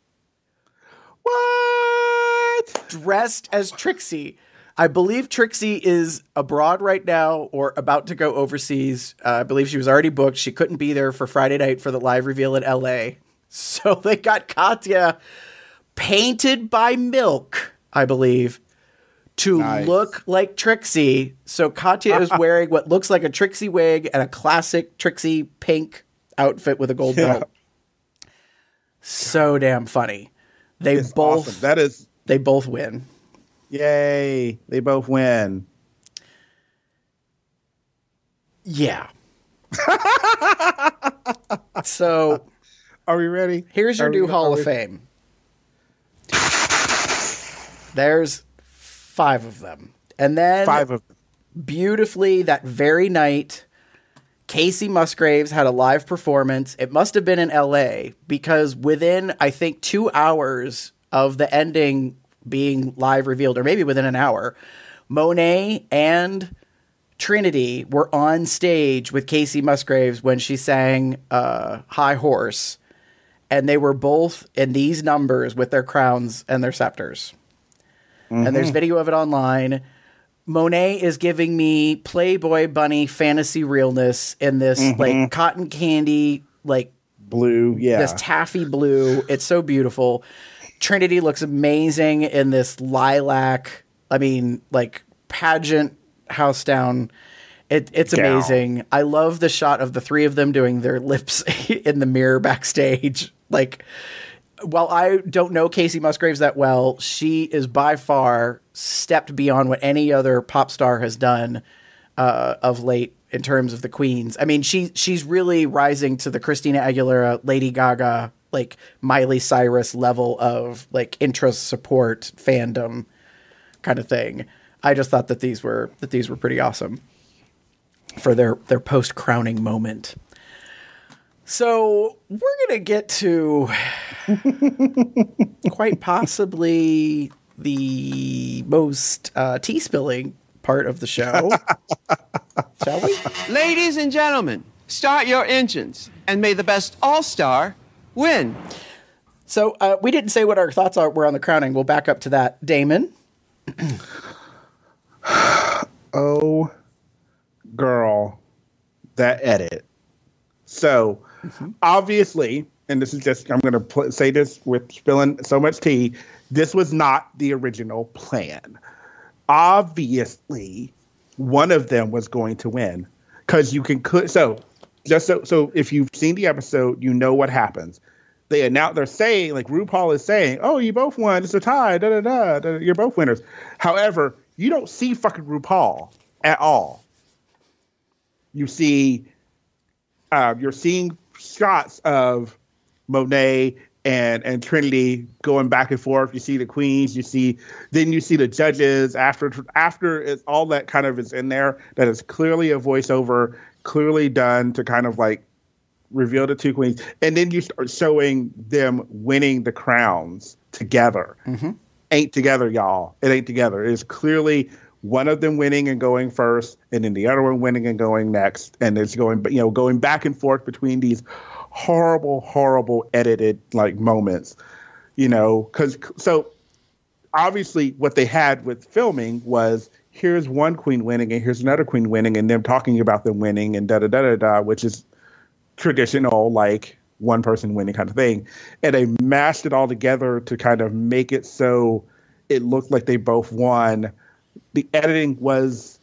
[SPEAKER 5] What?
[SPEAKER 2] Dressed as Trixie. I believe Trixie is abroad right now or about to go overseas. Uh, I believe she was already booked. She couldn't be there for Friday night for the live reveal in L A. So they got Katya painted by Milk, I believe, to nice. look like Trixie. So Katya is wearing what looks like a Trixie wig and a classic Trixie pink outfit with a gold yeah. belt. So damn funny. They
[SPEAKER 5] it's
[SPEAKER 2] both
[SPEAKER 5] awesome. That is
[SPEAKER 2] they both win.
[SPEAKER 5] Yay. They both win.
[SPEAKER 2] Yeah. So
[SPEAKER 5] are we ready?
[SPEAKER 2] Here's your
[SPEAKER 5] are
[SPEAKER 2] new
[SPEAKER 5] we,
[SPEAKER 2] Hall of
[SPEAKER 5] we...
[SPEAKER 2] Fame. There's five of them. And then
[SPEAKER 5] five of them.
[SPEAKER 2] Beautifully that very night, Casey Musgraves had a live performance. It must have been in L A because within, I think, two hours of the ending being live revealed, or maybe within an hour, Monet and Trinity were on stage with Casey Musgraves when she sang uh, High Horse. And they were both in these numbers with their crowns and their scepters. Mm-hmm. And there's video of it online. Monet is giving me Playboy Bunny fantasy realness in this mm-hmm. like cotton candy, like
[SPEAKER 5] blue. Yeah.
[SPEAKER 2] This taffy blue. It's so beautiful. Trinity looks amazing in this lilac. I mean, like pageant house down. It, it's Gow. amazing. I love the shot of the three of them doing their lips in the mirror backstage. Like, while I don't know Casey Musgraves that well, she is by far stepped beyond what any other pop star has done uh, of late in terms of the queens. I mean, she she's really rising to the Christina Aguilera, Lady Gaga, like Miley Cyrus level of like interest, support, fandom kind of thing. I just thought that these were that these were pretty awesome for their their post crowning moment. So we're gonna get to quite possibly the most uh, tea spilling part of the show. Shall we?
[SPEAKER 3] Ladies and gentlemen, start your engines, and may the best all-star win.
[SPEAKER 2] So uh, we didn't say what our thoughts are were on the crowning. We'll back up to that. Damon?
[SPEAKER 5] Oh, girl, that edit. So, mm-hmm. obviously, and this is just, I'm going to pl- say this with spilling so much tea, this was not the original plan. Obviously, one of them was going to win. Because you can, cl- so, just so, so if you've seen the episode, you know what happens. They announce, they're saying, like RuPaul is saying, oh, you both won, it's a tie, da da da, da you're both winners. However, you don't see fucking RuPaul at all. You see, uh, you're seeing shots of Monet and and Trinity going back and forth. You see the queens. You see, then you see the judges. After after it's, all that kind of is in there. That is clearly a voiceover, clearly done to kind of like reveal the two queens, and then you start showing them winning the crowns together. Mm-hmm. Ain't together, y'all. It ain't together. It is clearly one of them winning and going first, and then the other one winning and going next, and it's going, you know, going back and forth between these horrible, horrible edited like moments, you know, because so obviously what they had with filming was here's one queen winning and here's another queen winning, and them talking about them winning and da da da da da, which is traditional like one person winning kind of thing, and they mashed it all together to kind of make it so it looked like they both won. The editing was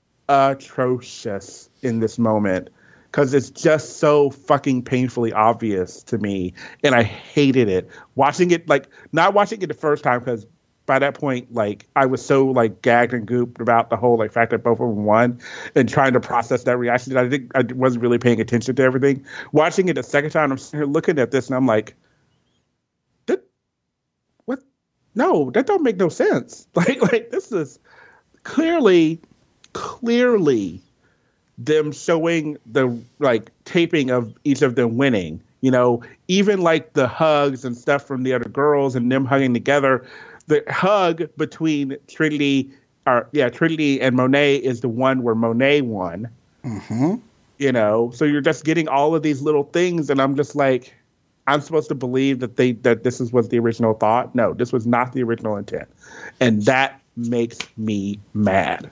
[SPEAKER 5] atrocious in this moment because it's just so fucking painfully obvious to me, and I hated it. Watching it, like not watching it the first time, because by that point, like I was so like gagged and gooped about the whole like fact that both of them won, and trying to process that reaction. I think I wasn't really paying attention to everything. Watching it the second time, I'm sitting here looking at this, and I'm like, that, what? No, that don't make no sense. Like, like this is clearly, clearly them showing the like taping of each of them winning. You know, even like the hugs and stuff from the other girls and them hugging together. The hug between Trinity, or yeah, Trinity and Monet is the one where Monet won. Mm-hmm. You know, so you're just getting all of these little things, and I'm just like, I'm supposed to believe that they that this is was the original thought. No, this was not the original intent, and that makes me mad.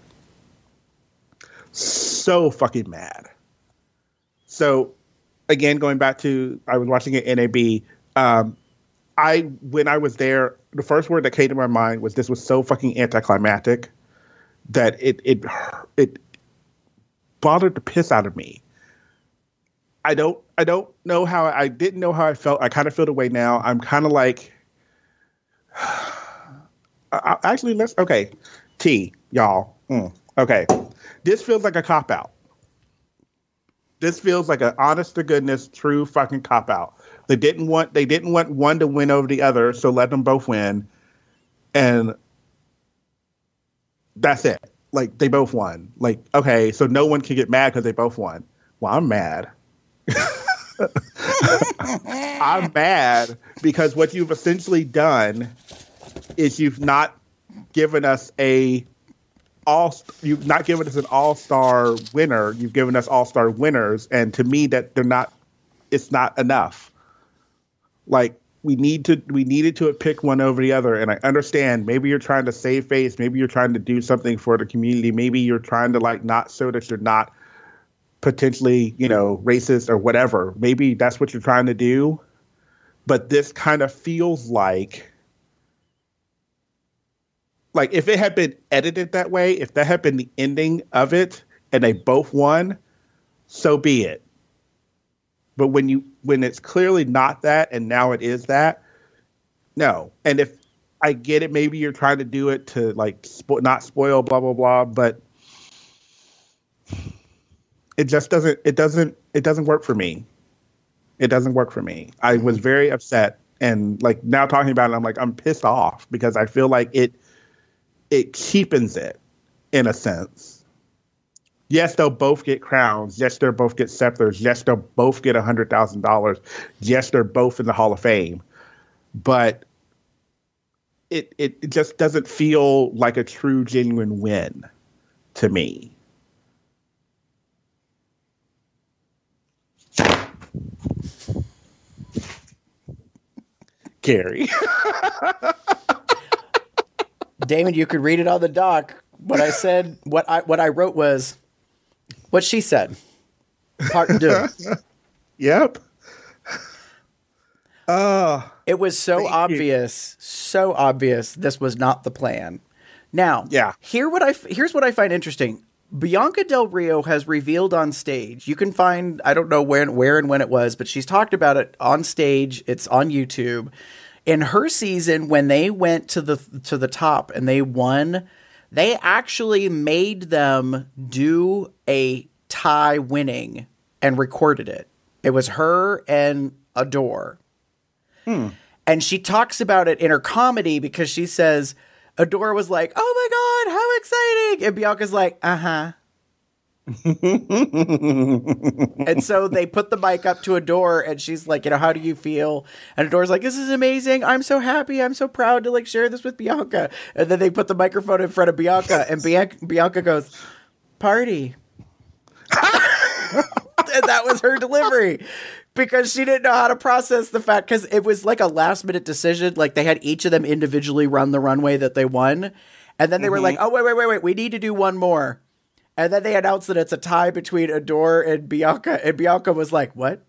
[SPEAKER 5] So fucking mad. So, again, going back to I was watching it N A B. Um, I when I was there, the first word that came to my mind was this was so fucking anticlimactic that it it it bothered the piss out of me. I don't I don't know how I didn't know how I felt. I kind of feel the way now. I'm kind of like, I, actually let's okay, T y'all. Mm, okay, this feels like a cop out. This feels like an honest to goodness, true fucking cop out. They didn't want they didn't want one to win over the other, so let them both win, and that's it. Like they both won. Like okay, so no one can get mad because they both won. Well, I'm mad. I'm mad because what you've essentially done is you've not given us a all you've not given us an all-star winner. You've given us all-star winners, and to me that they're not. It's not enough. Like we need to, we needed to pick one over the other. And I understand maybe you're trying to save face. Maybe you're trying to do something for the community. Maybe you're trying to like not show that you're not potentially, you know, racist or whatever. Maybe that's what you're trying to do. But this kind of feels like, like if it had been edited that way, if that had been the ending of it and they both won, so be it. But when you when it's clearly not that and now it is that, no. And if I get it, maybe you're trying to do it to like spo- not spoil blah blah blah, but it just doesn't it doesn't it doesn't work for me. It doesn't work for me. I was very upset, and like now talking about it, I'm like I'm pissed off because I feel like it it cheapens it in a sense. Yes, they'll both get crowns. Yes, they'll both get scepters. Yes, they'll both get one hundred thousand dollars. Yes, they're both in the Hall of Fame. but it, it it just doesn't feel like a true, genuine win to me. Gary.
[SPEAKER 2] Damon, you could read it on the doc. What I said, what I what I wrote was what she said. Part two.
[SPEAKER 5] Yep. Uh,
[SPEAKER 2] it was so obvious, you. so obvious this was not the plan. Now,
[SPEAKER 5] yeah.
[SPEAKER 2] Here what I here's what I find interesting. Bianca Del Rio has revealed on stage. You can find, I don't know where, where and when it was, but she's talked about it on stage. It's on YouTube. In her season, when they went to the to the top and they won, they actually made them do a tie winning and recorded it. It was her and Adore.
[SPEAKER 5] Hmm.
[SPEAKER 2] And she talks about it in her comedy because she says, Adore was like, oh my God, how exciting. And Bianca's like, uh-huh. And so they put the mic up to Adore and she's like, you know, how do you feel? And Adore's like, this is amazing. I'm so happy. I'm so proud to like share this with Bianca. And then they put the microphone in front of Bianca and Bianca, Bianca goes, party. And that was her delivery. Because she didn't know how to process the fact, because it was like a last minute decision. Like they had each of them individually run the runway that they won. And then they mm-hmm. were like, oh, wait, wait, wait, wait. We need to do one more. And then they announced that it's a tie between Adore and Bianca. And Bianca was like, what?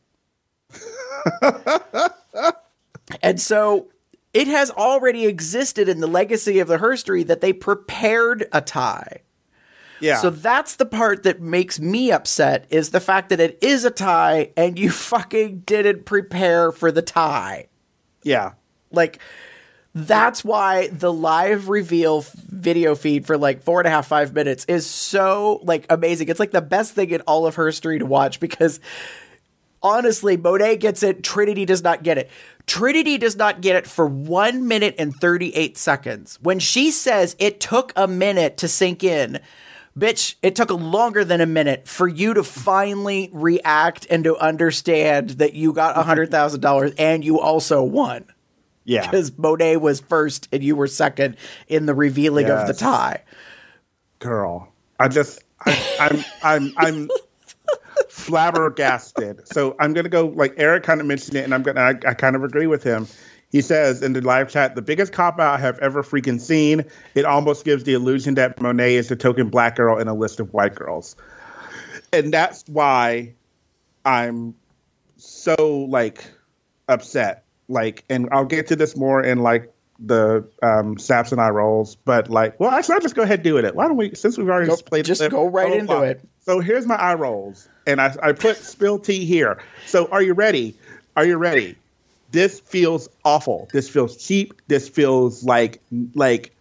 [SPEAKER 2] And so it has already existed in the legacy of the herstory that they prepared a tie.
[SPEAKER 5] Yeah.
[SPEAKER 2] So that's the part that makes me upset, is the fact that it is a tie and you fucking didn't prepare for the tie.
[SPEAKER 5] Yeah.
[SPEAKER 2] Like, that's why the live reveal video feed for like four and a half, five minutes is so like amazing. It's like the best thing in all of herstory to watch, because honestly, Monet gets it. Trinity does not get it. Trinity does not get it for one minute and thirty-eight seconds. When she says it took a minute to sink in, bitch, it took longer than a minute for you to finally react and to understand that you got one hundred thousand dollars and you also won.
[SPEAKER 5] Yeah.
[SPEAKER 2] Because Monet was first and you were second in the revealing yes. of the tie.
[SPEAKER 5] Girl, I just, I, I'm, I'm, I'm flabbergasted. So I'm going to go, like Eric kind of mentioned it, and I'm going to, I, I kind of agree with him. He says in the live chat, the biggest cop-out I have ever freaking seen. It almost gives the illusion that Monet is the token black girl in a list of white girls. And that's why I'm so, like, upset. Like, and I'll get to this more in, like, the um, Saps and I rolls. But, like, well, actually, I'll just go ahead and do it. Why don't we, since we've already
[SPEAKER 2] go,
[SPEAKER 5] played
[SPEAKER 2] Just
[SPEAKER 5] the,
[SPEAKER 2] go right
[SPEAKER 5] oh,
[SPEAKER 2] into
[SPEAKER 5] wow.
[SPEAKER 2] it.
[SPEAKER 5] So here's my eye rolls. And I, I put spill tea here. So are you ready? Are you ready? This feels awful. This feels cheap. This feels like, like,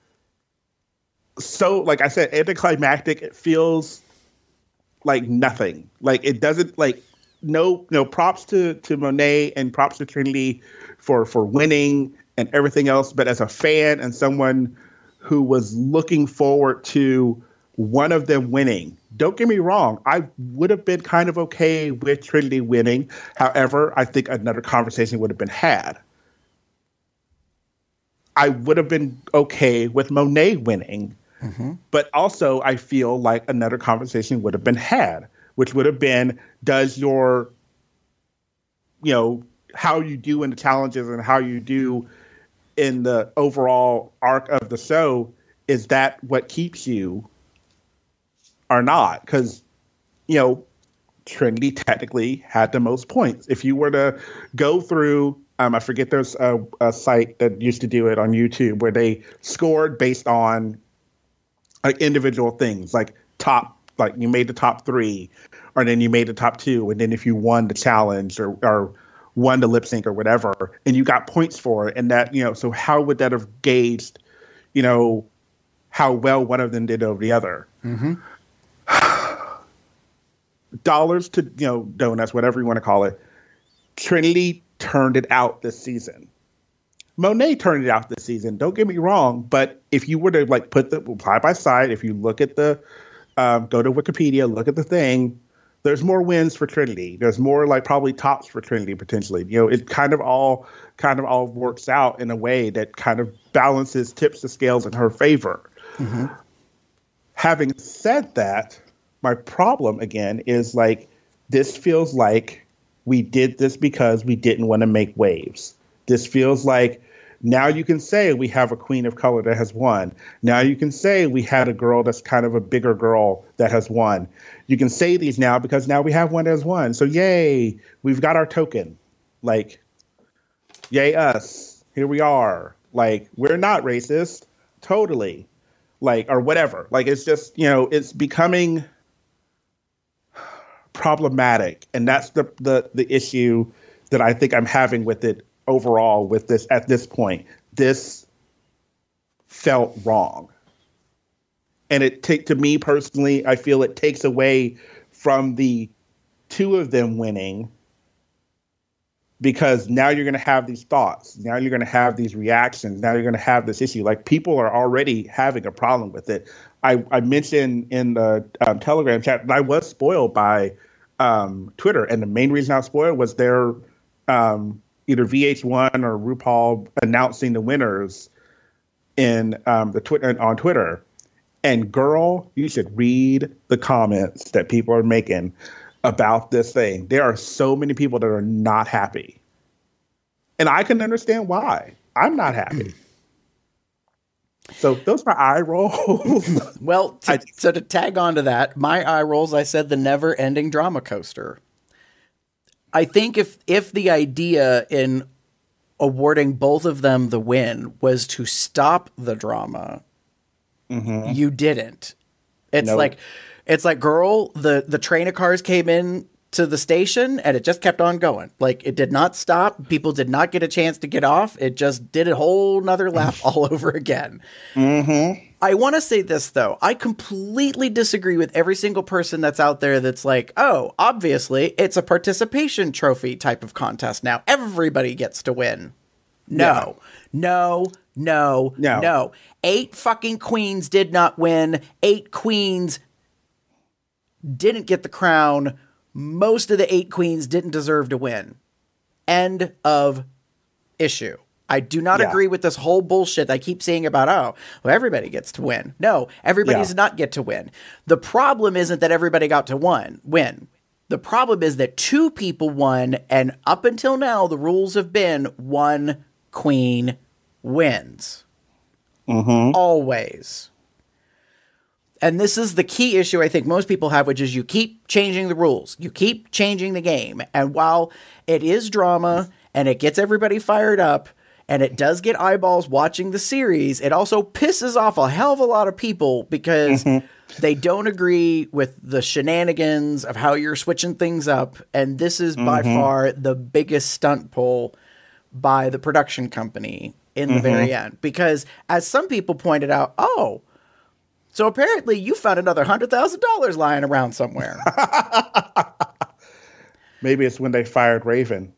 [SPEAKER 5] so, like I said, anticlimactic. It feels like nothing. Like, it doesn't, like, no, no props to, to Monet and props to Trinity for, for winning and everything else. But as a fan and someone who was looking forward to one of them winning, don't get me wrong, I would have been kind of okay with Trinity winning. However, I think another conversation would have been had. I would have been okay with Monet winning. Mm-hmm. But also, I feel like another conversation would have been had, which would have been, does your, you know, how you do in the challenges and how you do in the overall arc of the show, is that what keeps you or not? Because, you know, Trinity technically had the most points. If you were to go through, um, I forget, there's a, a site that used to do it on YouTube where they scored based on like individual things, like top, like you made the top three, or then you made the top two, and then if you won the challenge or, or won the lip sync or whatever, and you got points for it, and that, you know, so how would that have gauged, you know, how well one of them did over the other?
[SPEAKER 2] Mm-hmm.
[SPEAKER 5] Dollars to, you know, donuts, whatever you want to call it. Trinity turned it out this season. Monet turned it out this season. Don't get me wrong, but if you were to like put the side by side, if you look at the, um, go to Wikipedia, look at the thing, there's more wins for Trinity. There's more like probably tops for Trinity potentially. You know, it kind of all kind of all works out in a way that kind of balances, tips the scales in her favor. Mm-hmm. Having said that, my problem again is like this feels like we did this because we didn't want to make waves. This feels like now you can say we have a queen of color that has won. Now you can say we had a girl that's kind of a bigger girl that has won. You can say these now because now we have one that has won. So yay, we've got our token. Like, yay us. Here we are. Like, we're not racist. Totally. Like, or whatever. Like, it's just, you know, it's becoming problematic. And that's the the, the issue that I think I'm having with it overall with this at this point. This felt wrong. And it take to me personally, I feel it takes away from the two of them winning, because now you're going to have these thoughts. Now you're going to have these reactions. Now you're going to have this issue. Like, people are already having a problem with it. I, I mentioned in the um, Telegram chat that I was spoiled by um, Twitter. And the main reason I was spoiled was their um, either V H one or RuPaul announcing the winners in um, the Twitter on Twitter. And girl, you should read the comments that people are making about this thing. There are so many people that are not happy. And I can understand why. I'm not happy. So those are eye rolls.
[SPEAKER 2] Well, to, so to tag on to that, my eye rolls, I said the never-ending drama coaster. I think if if the idea in awarding both of them the win was to stop the drama, mm-hmm. you didn't. It's nope. like... It's like, girl, the, the train of cars came in to the station and it just kept on going. Like, it did not stop. People did not get a chance to get off. It just did a whole nother lap all over again. Mm-hmm. I want to say this, though. I completely disagree with every single person that's out there that's like, oh, obviously, it's a participation trophy type of contest now. Everybody gets to win. No, yeah. no, no, no, no. Eight fucking queens did not win. Eight queens didn't get the crown. Most of the eight queens didn't deserve to win. End of issue. I do not yeah. agree with this whole bullshit I keep saying about, oh, well, everybody gets to win. No, everybody yeah. does not get to win. The problem isn't that everybody got to won, win. The problem is that two people won, and up until now, the rules have been one queen wins. Mm-hmm. Always. And this is the key issue I think most people have, which is you keep changing the rules. You keep changing the game. And while it is drama and it gets everybody fired up and it does get eyeballs watching the series, it also pisses off a hell of a lot of people because mm-hmm. they don't agree with the shenanigans of how you're switching things up. And this is mm-hmm. by far the biggest stunt pull by the production company in mm-hmm. the very end. Because as some people pointed out, oh, so apparently you found another one hundred thousand dollars lying around somewhere.
[SPEAKER 5] Maybe it's when they fired Raven.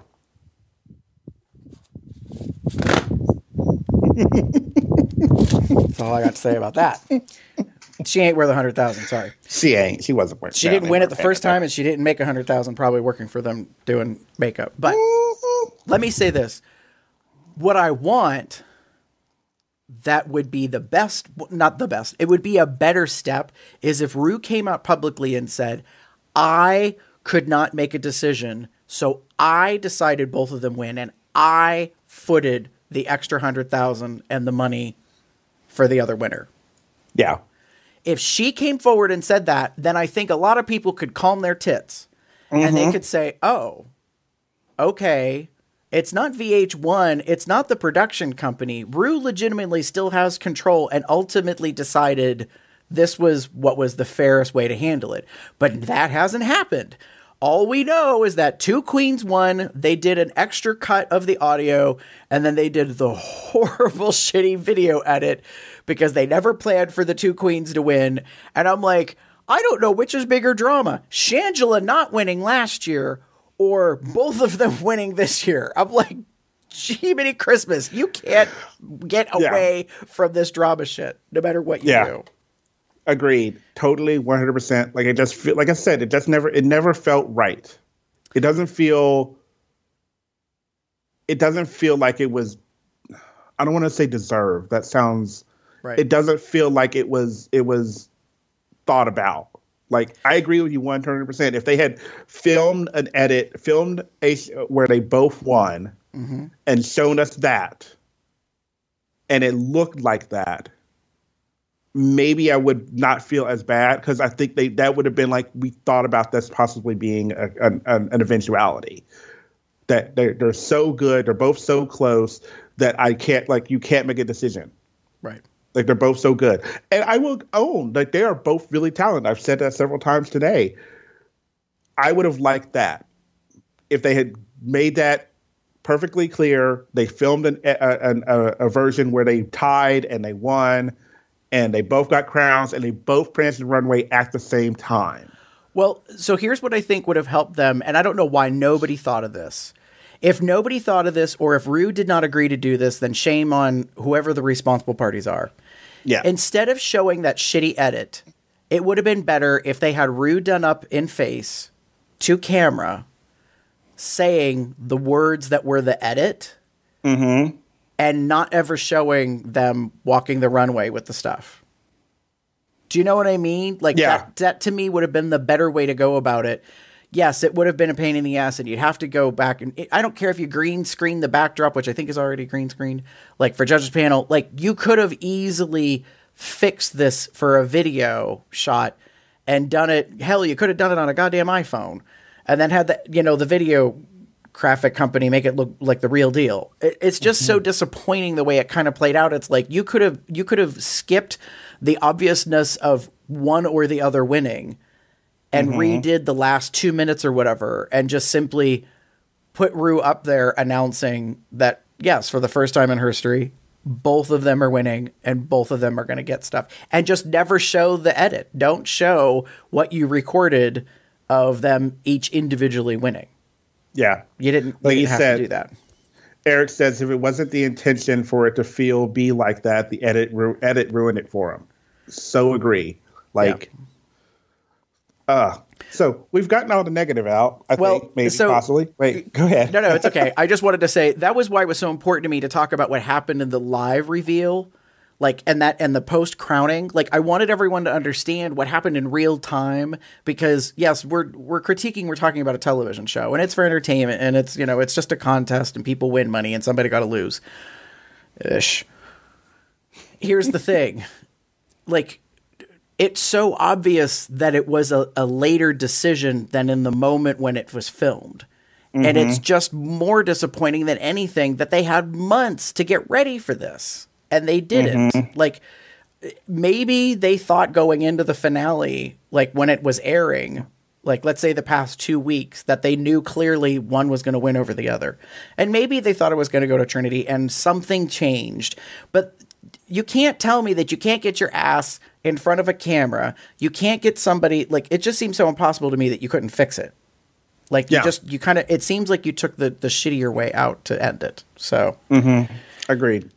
[SPEAKER 2] That's all I got to say about that. She ain't worth one hundred thousand dollars, sorry.
[SPEAKER 5] She ain't. She wasn't worth
[SPEAKER 2] She didn't win it the first time, and she didn't make one hundred thousand dollars probably working for them doing makeup. But mm-hmm. let me say this. What I want... that would be the best, not the best, it would be a better step is if Ru came out publicly and said, I could not make a decision, so I decided both of them win, and I footed the extra one hundred thousand dollars and the money for the other winner.
[SPEAKER 5] Yeah.
[SPEAKER 2] If she came forward and said that, then I think a lot of people could calm their tits, mm-hmm. and they could say, oh, okay, it's not V H one. It's not the production company. Ru legitimately still has control and ultimately decided this was what was the fairest way to handle it. But that hasn't happened. All we know is that two queens won. They did an extra cut of the audio, and then they did the horrible, shitty video edit because they never planned for the two queens to win. And I'm like, I don't know which is bigger drama. Shangela not winning last year or both of them winning this year. I'm like, Jiminy Christmas, you can't get away yeah. from this drama shit, no matter what you
[SPEAKER 5] yeah.
[SPEAKER 2] do.
[SPEAKER 5] Agreed. Totally, one hundred percent. Like, it just feel, like I said, it just never, it never felt right. It doesn't feel, it doesn't feel like it was, I don't want to say deserved. That sounds,
[SPEAKER 2] right.
[SPEAKER 5] It doesn't feel like it was, it was thought about. Like, I agree with you one hundred percent. If they had filmed an edit, filmed a, where they both won mm-hmm. and shown us that, and it looked like that, maybe I would not feel as bad, because I think they that would have been like, we thought about this possibly being a, an, an eventuality. That they're, they're so good, they're both so close that I can't, like, you can't make a decision.
[SPEAKER 2] Right.
[SPEAKER 5] Like, they're both so good. And I will own, like, they are both really talented. I've said that several times today. I would have liked that if they had made that perfectly clear. They filmed an, a, a, a version where they tied and they won, and they both got crowns, and they both pranced the runway at the same time.
[SPEAKER 2] Well, so here's what I think would have helped them, and I don't know why nobody thought of this. If nobody thought of this, or if Rue did not agree to do this, then shame on whoever the responsible parties are.
[SPEAKER 5] Yeah.
[SPEAKER 2] Instead of showing that shitty edit, it would have been better if they had Rue done up in face to camera saying the words that were the edit
[SPEAKER 5] mm-hmm.
[SPEAKER 2] and not ever showing them walking the runway with the stuff. Do you know what I mean? Like,
[SPEAKER 5] yeah.
[SPEAKER 2] that, that to me would have been the better way to go about it. Yes, it would have been a pain in the ass, and you'd have to go back. And it, I don't care if you green screen the backdrop, which I think is already green screened, like for Judges Panel. Like, you could have easily fixed this for a video shot and done it. Hell, you could have done it on a goddamn iPhone, and then had the, you know, the video graphic company make it look like the real deal. It, it's just mm-hmm. so disappointing the way it kind of played out. It's like you could have you could have skipped the obviousness of one or the other winning and mm-hmm. redid the last two minutes or whatever, and just simply put Rue up there announcing that, yes, for the first time in history, both of them are winning and both of them are going to get stuff. And just never show the edit. Don't show what you recorded of them each individually winning.
[SPEAKER 5] Yeah.
[SPEAKER 2] You didn't,
[SPEAKER 5] like
[SPEAKER 2] you didn't
[SPEAKER 5] you
[SPEAKER 2] have
[SPEAKER 5] said,
[SPEAKER 2] to do that.
[SPEAKER 5] Eric says if it wasn't the intention for it to feel, be like that, the edit, ru- edit ruined it for him. So agree. Like, yeah. Uh, so we've gotten all the negative out, I well, think, maybe, so, possibly. Wait, go ahead.
[SPEAKER 2] No, no, it's okay. I just wanted to say that was why it was so important to me to talk about what happened in the live reveal, like, and that, and the post crowning. Like, I wanted everyone to understand what happened in real time, because yes, we're, we're critiquing, we're talking about a television show, and it's for entertainment, and it's, you know, it's just a contest, and people win money, and somebody got to lose. Ish. Here's the thing. Like, it's so obvious that it was a, a later decision than in the moment when it was filmed. Mm-hmm. And it's just more disappointing than anything that they had months to get ready for this. And they didn't. Mm-hmm. Like, maybe they thought going into the finale, like when it was airing, like let's say the past two weeks, that they knew clearly one was going to win over the other. And maybe they thought it was going to go to Trinity, and something changed. But you can't tell me that you can't get your ass in front of a camera. You can't get somebody, like, it just seems so impossible to me that you couldn't fix it. Like, you yeah. just, you kind of, it seems like you took the, the shittier way out to end it. So.
[SPEAKER 5] Mm-hmm. Agreed.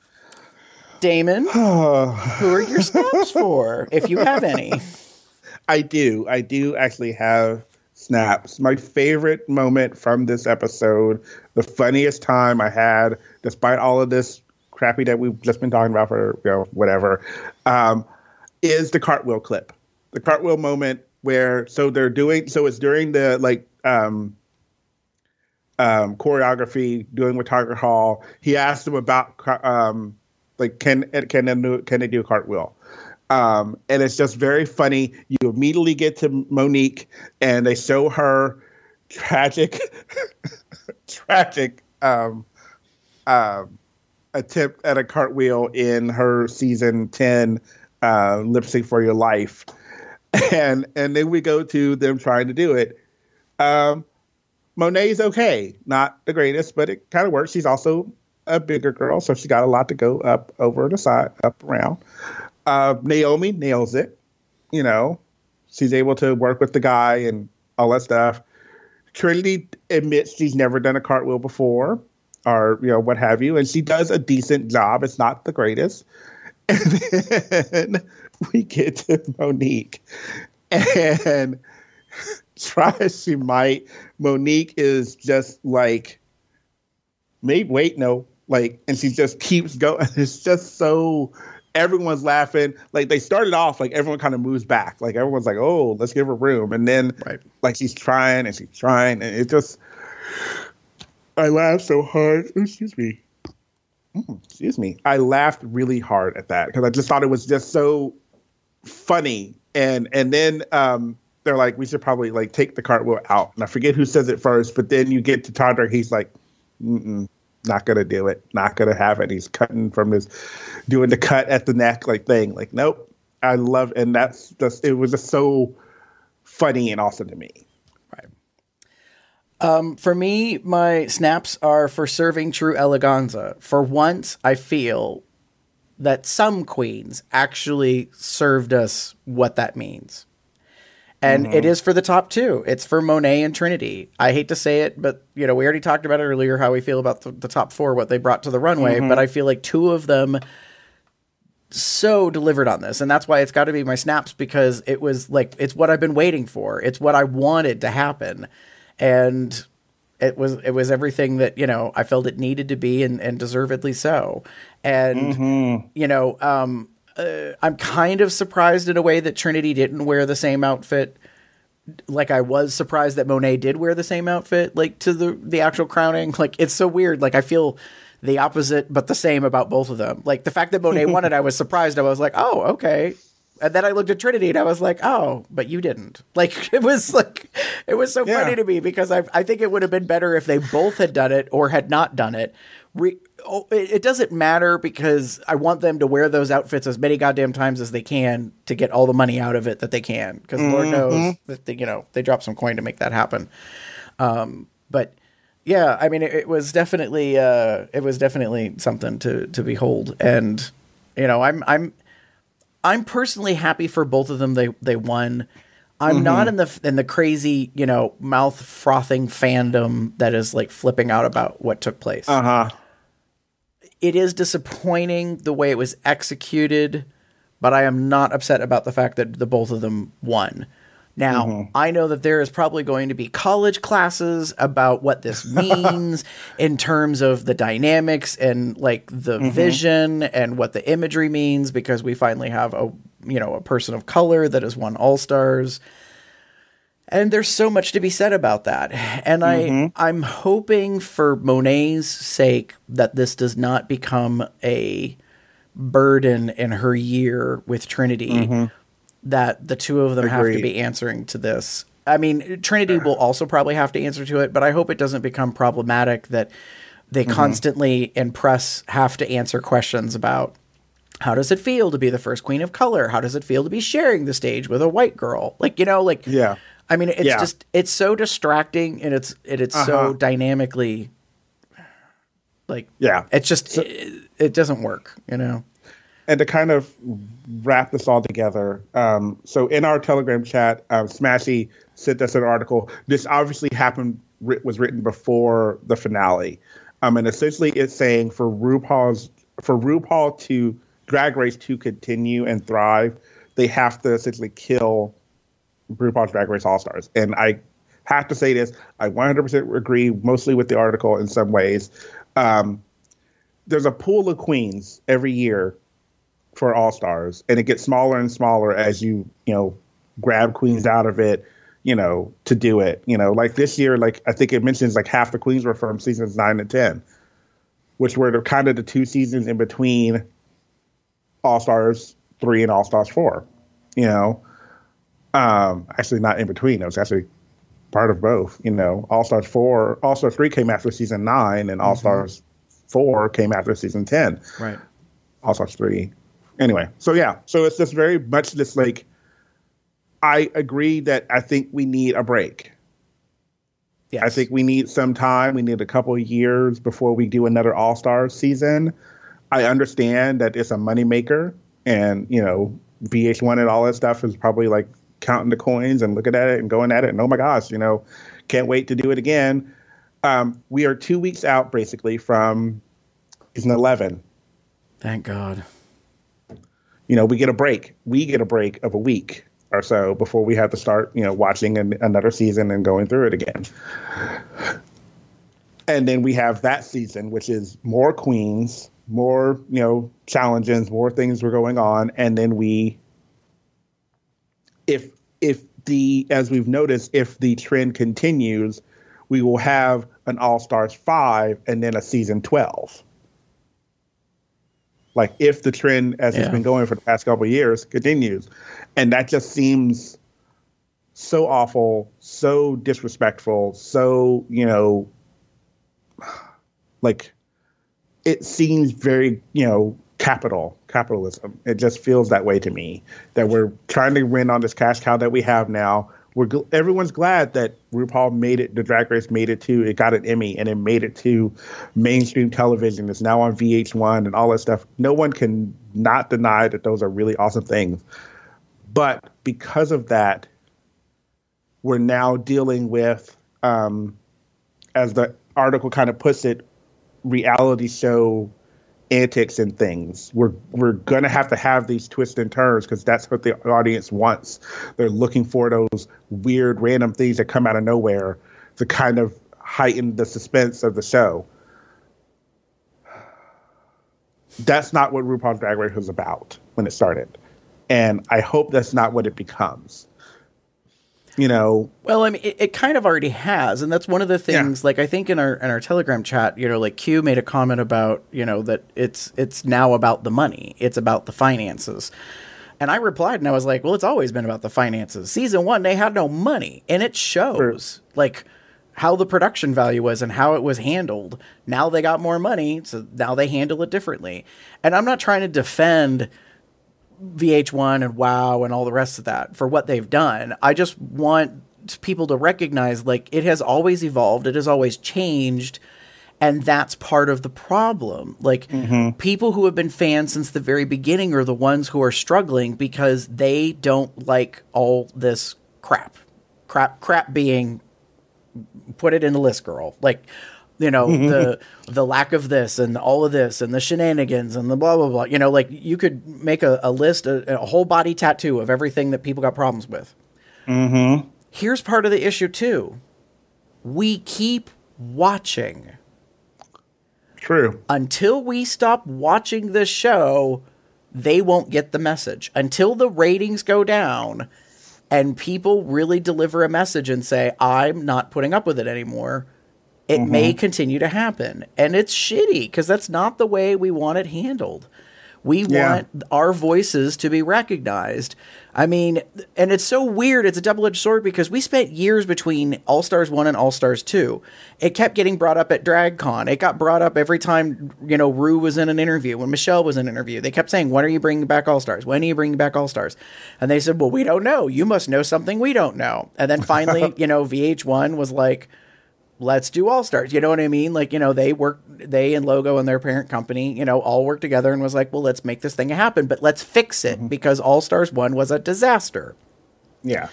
[SPEAKER 2] Damon, who are your snaps for, if you have any?
[SPEAKER 5] I do. I do actually have snaps. My favorite moment from this episode, the funniest time I had, despite all of this crappy that we've just been talking about for, you know, whatever, um, is the cartwheel clip. The cartwheel moment where, so they're doing, so it's during the, like, um, um, choreography, doing with Tiger Hall. He asked them about, um, like, can, can they do, can they do a cartwheel? Um, and it's just very funny. You immediately get to Monique, and they show her tragic, tragic, um, um, attempt at a cartwheel in her season ten uh, Lip Sync for Your Life. And and then we go to them trying to do it. Um, Monet's okay. Not the greatest, but it kind of works. She's also a bigger girl, so she got a lot to go up, over the side, up, around. Uh, Naomi nails it. You know, she's able to work with the guy and all that stuff. Trinity admits she's never done a cartwheel before, or, you know, what have you. And she does a decent job. It's not the greatest. And then we get to Monique, and try as she might, Monique is just like, maybe wait, no, like, and she just keeps going. It's just so, everyone's laughing. Like, they started off, like, everyone kind of moves back. Like, everyone's like, oh, let's give her room. And then, right. like, she's trying and she's trying. And it just, I laughed so hard. Excuse me. Mm, excuse me. I laughed really hard at that because I just thought it was just so funny. And, and then, um, they're like, we should probably like take the cartwheel out. And I forget who says it first, but then you get to Todrick. He's like, mm-mm, not going to do it. Not going to have it. He's cutting from his, doing the cut at the neck like thing. Like, nope. I love, and that's just, it was just so funny and awesome to me.
[SPEAKER 2] Right. Um, for me, my snaps are for serving true eleganza. For once, I feel that some queens actually served us what that means. And mm-hmm. it is for the top two. It's for Monet and Trinity. I hate to say it, but you know, we already talked about it earlier, how we feel about the, the top four, what they brought to the runway. Mm-hmm. But I feel like two of them so delivered on this. And that's why it's got to be my snaps, because it was like, it's what I've been waiting for. It's what I wanted to happen. And it was, it was everything that, you know, I felt it needed to be, and, and deservedly so. And, mm-hmm. you know, um, Uh, I'm kind of surprised in a way that Trinity didn't wear the same outfit. Like, I was surprised that Monet did wear the same outfit, like, to the, the actual crowning. Like, it's so weird. Like, I feel the opposite but the same about both of them. Like, the fact that Monet won it, I was surprised. I was like, oh, okay. And then I looked at Trinity and I was like, oh, but you didn't. Like, it was like, it was so yeah. funny to me, because I I think it would have been better if they both had done it or had not done it. Re- oh, it, it doesn't matter, because I want them to wear those outfits as many goddamn times as they can to get all the money out of it that they can. Because mm-hmm. Lord knows that they, you know, they dropped some coin to make that happen. Um, but yeah, I mean, it, it was definitely uh, it was definitely something to to behold. And you know, I'm I'm. I'm personally happy for both of them. They they won. I'm mm-hmm. not in the in the crazy, you know, mouth frothing fandom that is like flipping out about what took place.
[SPEAKER 5] Uh-huh.
[SPEAKER 2] It is disappointing the way it was executed, but I am not upset about the fact that the both of them won. Now, mm-hmm. I know that there is probably going to be college classes about what this means in terms of the dynamics and like the mm-hmm. vision and what the imagery means, because we finally have a, you know, a person of color that has won All-Stars. And there's so much to be said about that. And mm-hmm. I, I'm hoping for Monet's sake that this does not become a burden in her year with Trinity. Mm-hmm. That the two of them Agreed. have to be answering to this. I mean, Trinity will also probably have to answer to it, but I hope it doesn't become problematic that they mm-hmm. constantly in press have to answer questions about how does it feel to be the first queen of color? How does it feel to be sharing the stage with a white girl? Like, you know, like,
[SPEAKER 5] yeah.
[SPEAKER 2] I mean, it's yeah. just, it's so distracting, and it's, it, it's uh-huh. so dynamically like,
[SPEAKER 5] yeah,
[SPEAKER 2] it's just, so, it, it doesn't work, you know?
[SPEAKER 5] And to kind of wrap this all together, um, so in our Telegram chat, uh, Smashy sent us an article. This obviously happened, was written before the finale, um, and essentially it's saying for RuPaul's for RuPaul to Drag Race to continue and thrive, they have to essentially kill RuPaul's Drag Race All Stars. And I have to say this: I one hundred percent agree, mostly with the article in some ways. Um, there's a pool of queens every year for All Stars, and it gets smaller and smaller as you, you know, grab queens out of it, you know, to do it. You know, like this year, like I think it mentions like half the queens were from seasons nine and ten, which were the kind of the two seasons in between All Stars three and All Stars four. You know, um, actually not in between. It was actually part of both. You know, All Stars four, All Stars three came after season nine, and All Stars mm-hmm. four came after season ten.
[SPEAKER 2] Right.
[SPEAKER 5] All Stars three. Anyway, so yeah, so it's just very much this like, I agree that I think we need a break. Yes. I think we need some time. We need a couple of years before we do another All-Star season. I understand that it's a moneymaker, and, you know, V H one and all that stuff is probably like counting the coins and looking at it and going at it. And oh my gosh, you know, can't wait to do it again. Um, we are two weeks out basically from season eleven.
[SPEAKER 2] Thank God.
[SPEAKER 5] you know, we get a break. We get a break of a week or so before we have to start, you know, watching an, another season and going through it again. And then we have that season, which is more queens, more, you know, challenges, more things were going on. And then we, if, if the, as we've noticed, if the trend continues, we will have an All-Stars five and then a season twelve. Like if the trend, as yeah. it's been going for the past couple of years, continues. And that just seems so awful, so disrespectful, so, you know, like it seems very, you know, capital, capitalism. It just feels that way to me, that we're trying to win on this cash cow that we have now. We're everyone's glad that RuPaul made it, the Drag Race made it to, it got an Emmy and it made it to mainstream television. It's now on V H one and all that stuff. No one can not deny that those are really awesome things. But because of that, we're now dealing with, um, as the article kind of puts it, reality show antics and things. We're we're gonna have to have these twists and turns because that's what the audience wants. They're looking for those weird, random things that come out of nowhere to kind of heighten the suspense of the show. That's not what RuPaul's Drag Race was about when it started, and I hope that's not what it becomes. You know,
[SPEAKER 2] well, I mean, it, it kind of already has, and that's one of the things. Yeah. Like, I think in our in our Telegram chat, you know, like Q made a comment about, you know, that it's it's now about the money, it's about the finances, and I replied and I was like, well, it's always been about the finances. Season one, they had no money, and it shows sure. like how the production value was and how it was handled. Now they got more money, so now they handle it differently. And I'm not trying to defend V H one and WoW and all the rest of that for what they've done. I just want people to recognize, like, it has always evolved. It has always changed. And that's part of the problem. Like, mm-hmm. people who have been fans since the very beginning are the ones who are struggling because they don't like all this crap. Crap, crap being, put it in the list, girl. Like, you know, mm-hmm. the the lack of this and all of this and the shenanigans and the blah, blah, blah. You know, like, you could make a, a list, a, a whole body tattoo of everything that people got problems with.
[SPEAKER 5] Mm-hmm.
[SPEAKER 2] Here's part of the issue, too. We keep watching.
[SPEAKER 5] True.
[SPEAKER 2] Until we stop watching the show, they won't get the message. Until the ratings go down and people really deliver a message and say, I'm not putting up with it anymore, it mm-hmm. may continue to happen. And it's shitty because that's not the way we want it handled. We yeah. want our voices to be recognized. I mean, and it's so weird. It's a double-edged sword because we spent years between All-Stars one and All-Stars two. It kept getting brought up at DragCon. It got brought up every time, you know, Rue was in an interview. When Michelle was in an interview, they kept saying, when are you bringing back All-Stars? When are you bringing back All-Stars? And they said, well, we don't know. You must know something we don't know. And then finally, you know, V H one was like, let's do All-Stars. You know what I mean? Like, you know, they work, they and Logo and their parent company, you know, all worked together and was like, well, let's make this thing happen, but let's fix it mm-hmm. because All-Stars one was a disaster.
[SPEAKER 5] Yeah.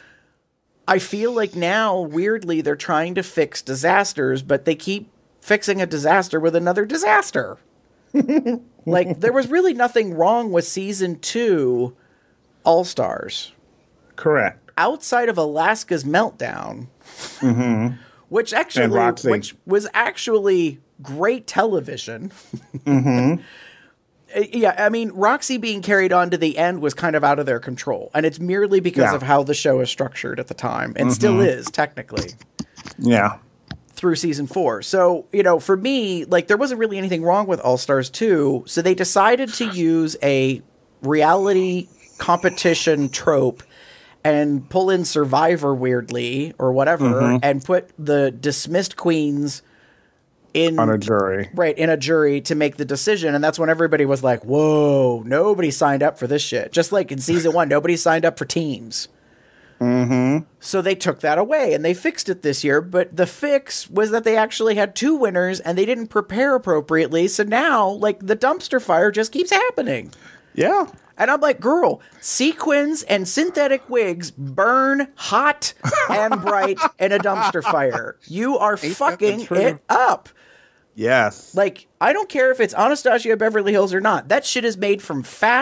[SPEAKER 2] I feel like now, weirdly, they're trying to fix disasters, but they keep fixing a disaster with another disaster. Like, there was really nothing wrong with season two All-Stars.
[SPEAKER 5] Correct.
[SPEAKER 2] Outside of Alaska's meltdown.
[SPEAKER 5] Mm-hmm.
[SPEAKER 2] Which actually, which was actually great television.
[SPEAKER 5] Mm-hmm.
[SPEAKER 2] Yeah, I mean, Roxy being carried on to the end was kind of out of their control. And it's merely because yeah. of how the show is structured at the time. And mm-hmm. still is, technically.
[SPEAKER 5] Yeah.
[SPEAKER 2] Through season four. So, you know, for me, like, there wasn't really anything wrong with All-Stars two. So they decided to use a reality competition trope and pull in Survivor weirdly or whatever mm-hmm. and put the dismissed queens in
[SPEAKER 5] on a jury.
[SPEAKER 2] Right, in a jury to make the decision. And that's when everybody was like, whoa, nobody signed up for this shit. Just like in season one, nobody signed up for teams.
[SPEAKER 5] Mm-hmm.
[SPEAKER 2] So they took that away and they fixed it this year. But the fix was that they actually had two winners and they didn't prepare appropriately. So now, like, the dumpster fire just keeps happening.
[SPEAKER 5] Yeah.
[SPEAKER 2] And I'm like, girl, sequins and synthetic wigs burn hot and bright in a dumpster fire. You are Ain't fucking it up.
[SPEAKER 5] Yes.
[SPEAKER 2] Like, I don't care if it's Anastasia Beverly Hills or not. That shit is made from fat,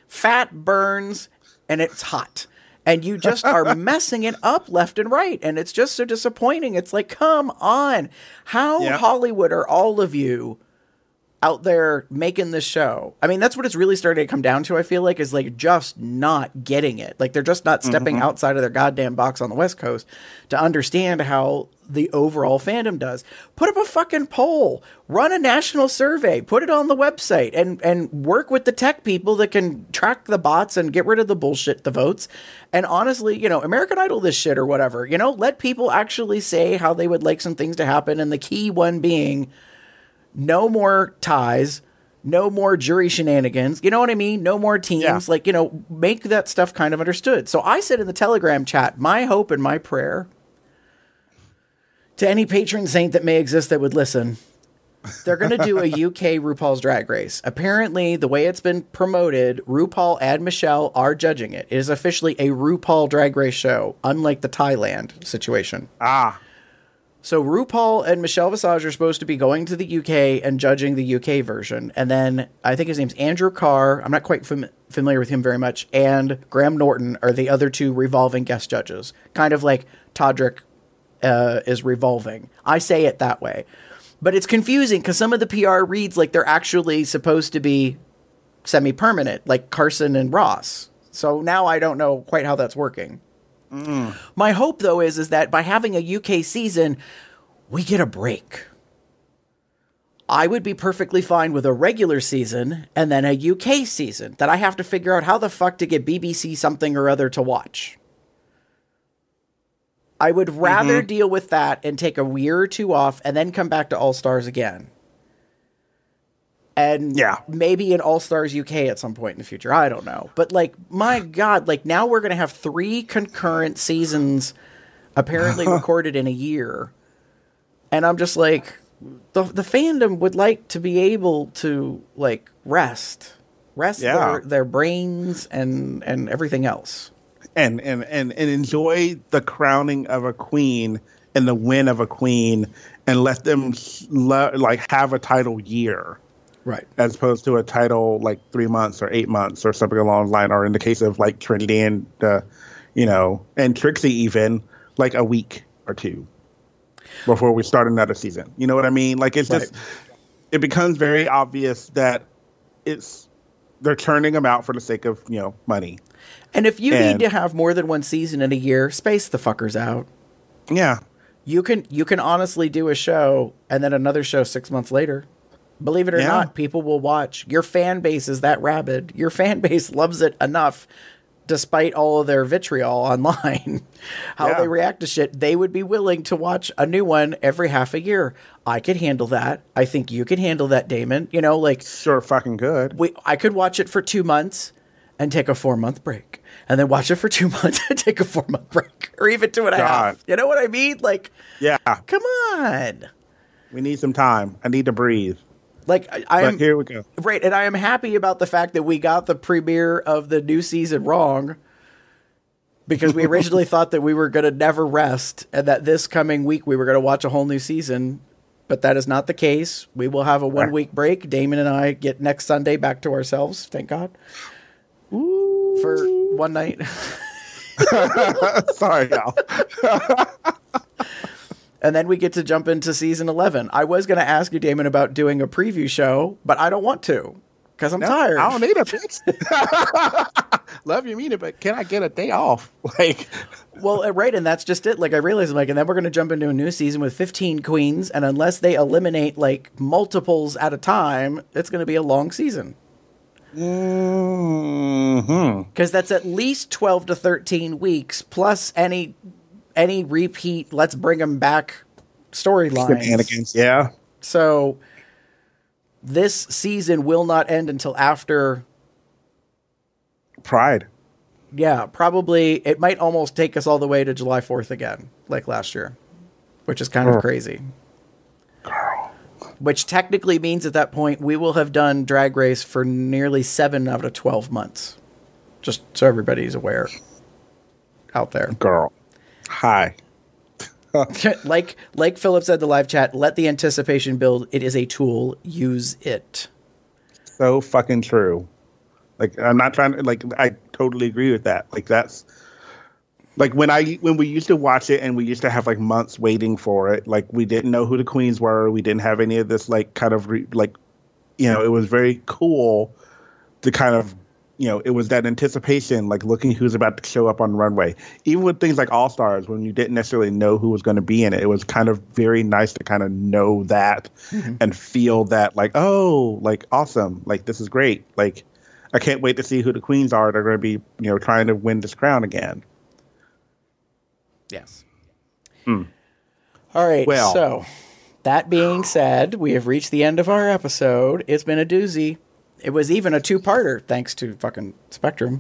[SPEAKER 2] fat burns, and it's hot. And you just are messing it up left and right. And it's just so disappointing. It's like, come on. How
[SPEAKER 5] yeah.
[SPEAKER 2] Hollywood are all of you out there making this show? I mean, that's what it's really starting to come down to, I feel like, is like just not getting it. Like they're just not stepping mm-hmm. outside of their goddamn box on the West Coast to understand how the overall fandom does. Put up a fucking poll, run a national survey, put it on the website, and and work with the tech people that can track the bots and get rid of the bullshit, the votes. And honestly, you know, American Idol this shit or whatever, you know, let people actually say how they would like some things to happen. And the key one being no more ties, no more jury shenanigans. You know what I mean? No more teams. Yeah. Like, you know, make that stuff kind of understood. So I said in the Telegram chat, my hope and my prayer to any patron saint that may exist that would listen, they're going to do a U K RuPaul's Drag Race. Apparently, the way it's been promoted, RuPaul and Michelle are judging it. It is officially a RuPaul Drag Race show, unlike the Thailand situation.
[SPEAKER 5] Ah.
[SPEAKER 2] So RuPaul and Michelle Visage are supposed to be going to the U K and judging the U K version. And then I think his name's Andrew Carr. I'm not quite fam- familiar with him very much. And Graham Norton are the other two revolving guest judges. Kind of like Todrick uh, is revolving. I say it that way. But it's confusing because some of the P R reads like they're actually supposed to be semi-permanent, like Carson and Ross. So now I don't know quite how that's working. Mm. My hope, though, is, is that by having a U K season, we get a break. I would be perfectly fine with a regular season and then a U K season that I have to figure out how the fuck to get B B C something or other to watch. I would rather mm-hmm. deal with that and take a year or two off and then come back to All Stars again. And
[SPEAKER 5] yeah.
[SPEAKER 2] maybe in All Stars U K at some point in the future. I don't know. But, like, my God, like, now we're going to have three concurrent seasons apparently recorded in a year. And I'm just like, the the fandom would like to be able to, like, rest. Rest
[SPEAKER 5] yeah.
[SPEAKER 2] their, their brains and, and everything else.
[SPEAKER 5] And, and, and, and enjoy the crowning of a queen and the win of a queen and let them, lo- like, have a title year.
[SPEAKER 2] Right.
[SPEAKER 5] As opposed to a title like three months or eight months or something along the line, or in the case of like Trinity and, uh, you know, and Trixie even, like a week or two before we start another season. You know what I mean? Like it's right. just, it becomes very obvious that it's, they're churning them out for the sake of, you know, money.
[SPEAKER 2] And if you
[SPEAKER 5] and,
[SPEAKER 2] need to have more than one season in a year, space the fuckers out.
[SPEAKER 5] Yeah.
[SPEAKER 2] You can, you can honestly do a show and then another show six months later. Believe it or yeah. not, people will watch. Your fan base is that rabid. Your fan base loves it enough, despite all of their vitriol online, how yeah. they react to shit. They would be willing to watch a new one every half a year. I could handle that. I think you could handle that, Damon. You know, like
[SPEAKER 5] sure, fucking good.
[SPEAKER 2] We, I could watch it for two months and take a four month break, and then watch it for two months and take a four month break, or even two and a God. half. You know what I mean? Like,
[SPEAKER 5] yeah,
[SPEAKER 2] come on.
[SPEAKER 5] We need some time. I need to breathe.
[SPEAKER 2] Like I, I am
[SPEAKER 5] here we go.
[SPEAKER 2] Right, and I am happy about the fact that we got the premiere of the new season wrong, because we originally thought that we were going to never rest and that this coming week we were going to watch a whole new season, but that is not the case. We will have a one week break. Damon and I get next Sunday back to ourselves, thank God. Ooh. For one night.
[SPEAKER 5] Sorry, y'all.
[SPEAKER 2] And then we get to jump into season eleven. I was going to ask you, Damon, about doing a preview show, but I don't want to because I'm no, tired.
[SPEAKER 5] I don't need a bitch. Love you, mean it, but can I get a day off? Like,
[SPEAKER 2] well, right, and that's just it. Like, I realized, like, and then we're going to jump into a new season with fifteen queens, and unless they eliminate like multiples at a time, it's going to be a long season.
[SPEAKER 5] Mm-hmm.
[SPEAKER 2] Because that's at least twelve to thirteen weeks plus any. Any repeat, let's bring them back storylines.
[SPEAKER 5] Shenanigans, yeah.
[SPEAKER 2] So this season will not end until after
[SPEAKER 5] Pride.
[SPEAKER 2] Yeah, probably. It might almost take us all the way to July fourth again, like last year, which is kind
[SPEAKER 5] Girl.
[SPEAKER 2] of crazy.
[SPEAKER 5] Girl.
[SPEAKER 2] Which technically means at that point we will have done Drag Race for nearly seven out of twelve months. Just so everybody's aware out there.
[SPEAKER 5] Girl. Hi.
[SPEAKER 2] like like Philip said in the live chat, let the anticipation build. It is a tool. Use it.
[SPEAKER 5] So fucking true. Like, I'm not trying to, like, I totally agree with that. Like, that's, like, when I, when we used to watch it and we used to have, like, months waiting for it, like, we didn't know who the queens were. We didn't have any of this, like, kind of, re, like, you know, it was very cool to kind of, you know, it was that anticipation, like, looking who's about to show up on the runway. Even with things like All Stars, when you didn't necessarily know who was going to be in it, it was kind of very nice to kind of know that mm-hmm. and feel that, like, oh, like, awesome. Like, this is great. Like, I can't wait to see who the queens are. They're going to be, you know, trying to win this crown again.
[SPEAKER 2] Yes.
[SPEAKER 5] Mm.
[SPEAKER 2] All right.
[SPEAKER 5] Well,
[SPEAKER 2] so that being said, we have reached the end of our episode. It's been a doozy. It was even a two-parter, thanks to fucking Spectrum.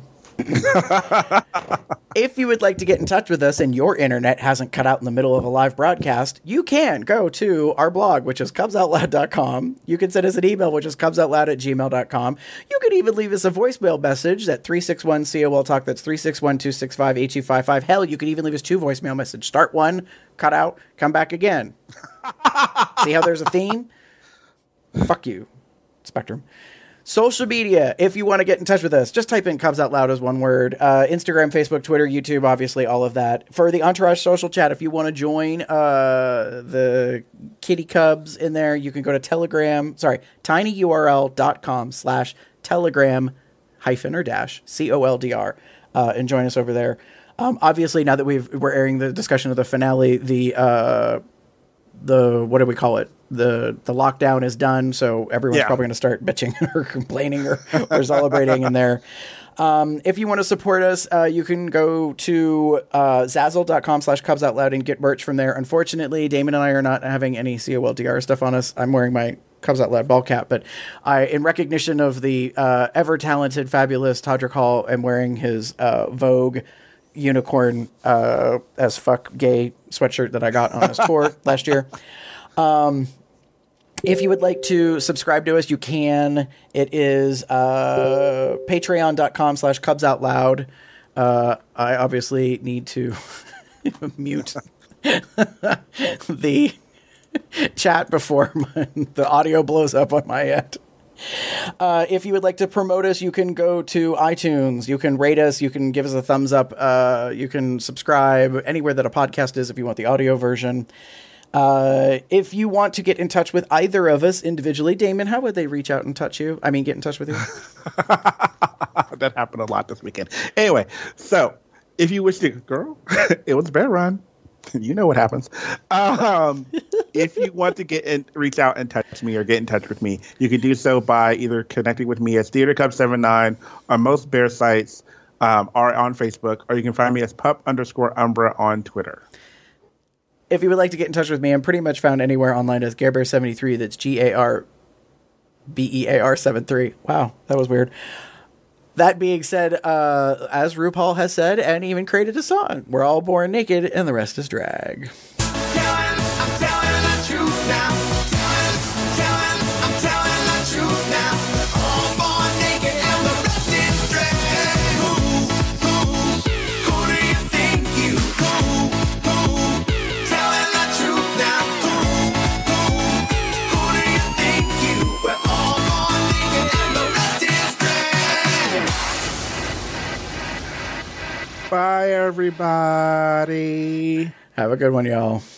[SPEAKER 2] If you would like to get in touch with us and your internet hasn't cut out in the middle of a live broadcast, you can go to our blog, which is cubs out loud dot com. You can send us an email, which is cubs out loud at gmail dot com. You can even leave us a voicemail message at three six one C O L Talk. That's three six one, two six five, eight two five five. Hell, you could even leave us two voicemail messages. Start one, cut out, come back again. See how there's a theme? Fuck you, Spectrum. Social media, if you want to get in touch with us, just type in Cubs Out Loud as one word. Uh, Instagram, Facebook, Twitter, YouTube, obviously, all of that. For the Entourage social chat, if you want to join uh, the Kitty Cubs in there, you can go to Telegram, sorry, tinyurl.com slash telegram hyphen or dash, C O L D R, uh, and join us over there. Um, obviously, now that we've, we're airing the discussion of the finale, the... Uh, the what do we call it the the lockdown is done, so everyone's yeah. probably going to start bitching or complaining or, or celebrating in there. Um, if you want to support us, uh, you can go to uh, zazzle.com slash Cubs Out Loud and get merch from there. Unfortunately, Damon and I are not having any C O L D R stuff on us. I'm wearing my Cubs Out Loud ball cap, but I, in recognition of the uh, ever talented, fabulous Todrick Hall, am wearing his uh, Vogue unicorn uh, as fuck gay sweatshirt that I got on his tour last year. Um, if you would like to subscribe to us, you can. It is uh, patreon.com slash Cubs Out Loud. Uh, I obviously need to mute the chat before my, the audio blows up on my end. Uh, if you would like to promote us, you can go to iTunes. You can rate us. You can give us a thumbs up. Uh, you can subscribe anywhere that a podcast is if you want the audio version. Uh, if you want to get in touch with either of us individually, Damon, how would they reach out and touch you? I mean, get in touch with you.
[SPEAKER 5] That happened a lot this weekend. Anyway, so if you wish to, girl, it was a bear run. You know what happens. Um, if you want to get in, reach out and touch me or get in touch with me, you can do so by either connecting with me as Theater Cub seventy-nine on most bear sites um, or on Facebook, or you can find me as pup underscore umbra on Twitter.
[SPEAKER 2] If you would like to get in touch with me, I'm pretty much found anywhere online as Gare Bear seventy-three. That's G A R B E A R seventy-three. Wow, that was weird. That being said, uh, as RuPaul has said and even created a song, we're all born naked and the rest is drag.
[SPEAKER 4] Telling, I'm telling the truth now. Telling, telling, I'm telling the truth now. All born naked and the rest is drag. Who, who, who do you think you? Who, who, telling the truth now. Who, who, who do you think you? We're all born naked and the rest is drag.
[SPEAKER 5] Bye, everybody.
[SPEAKER 2] Have a good one, y'all.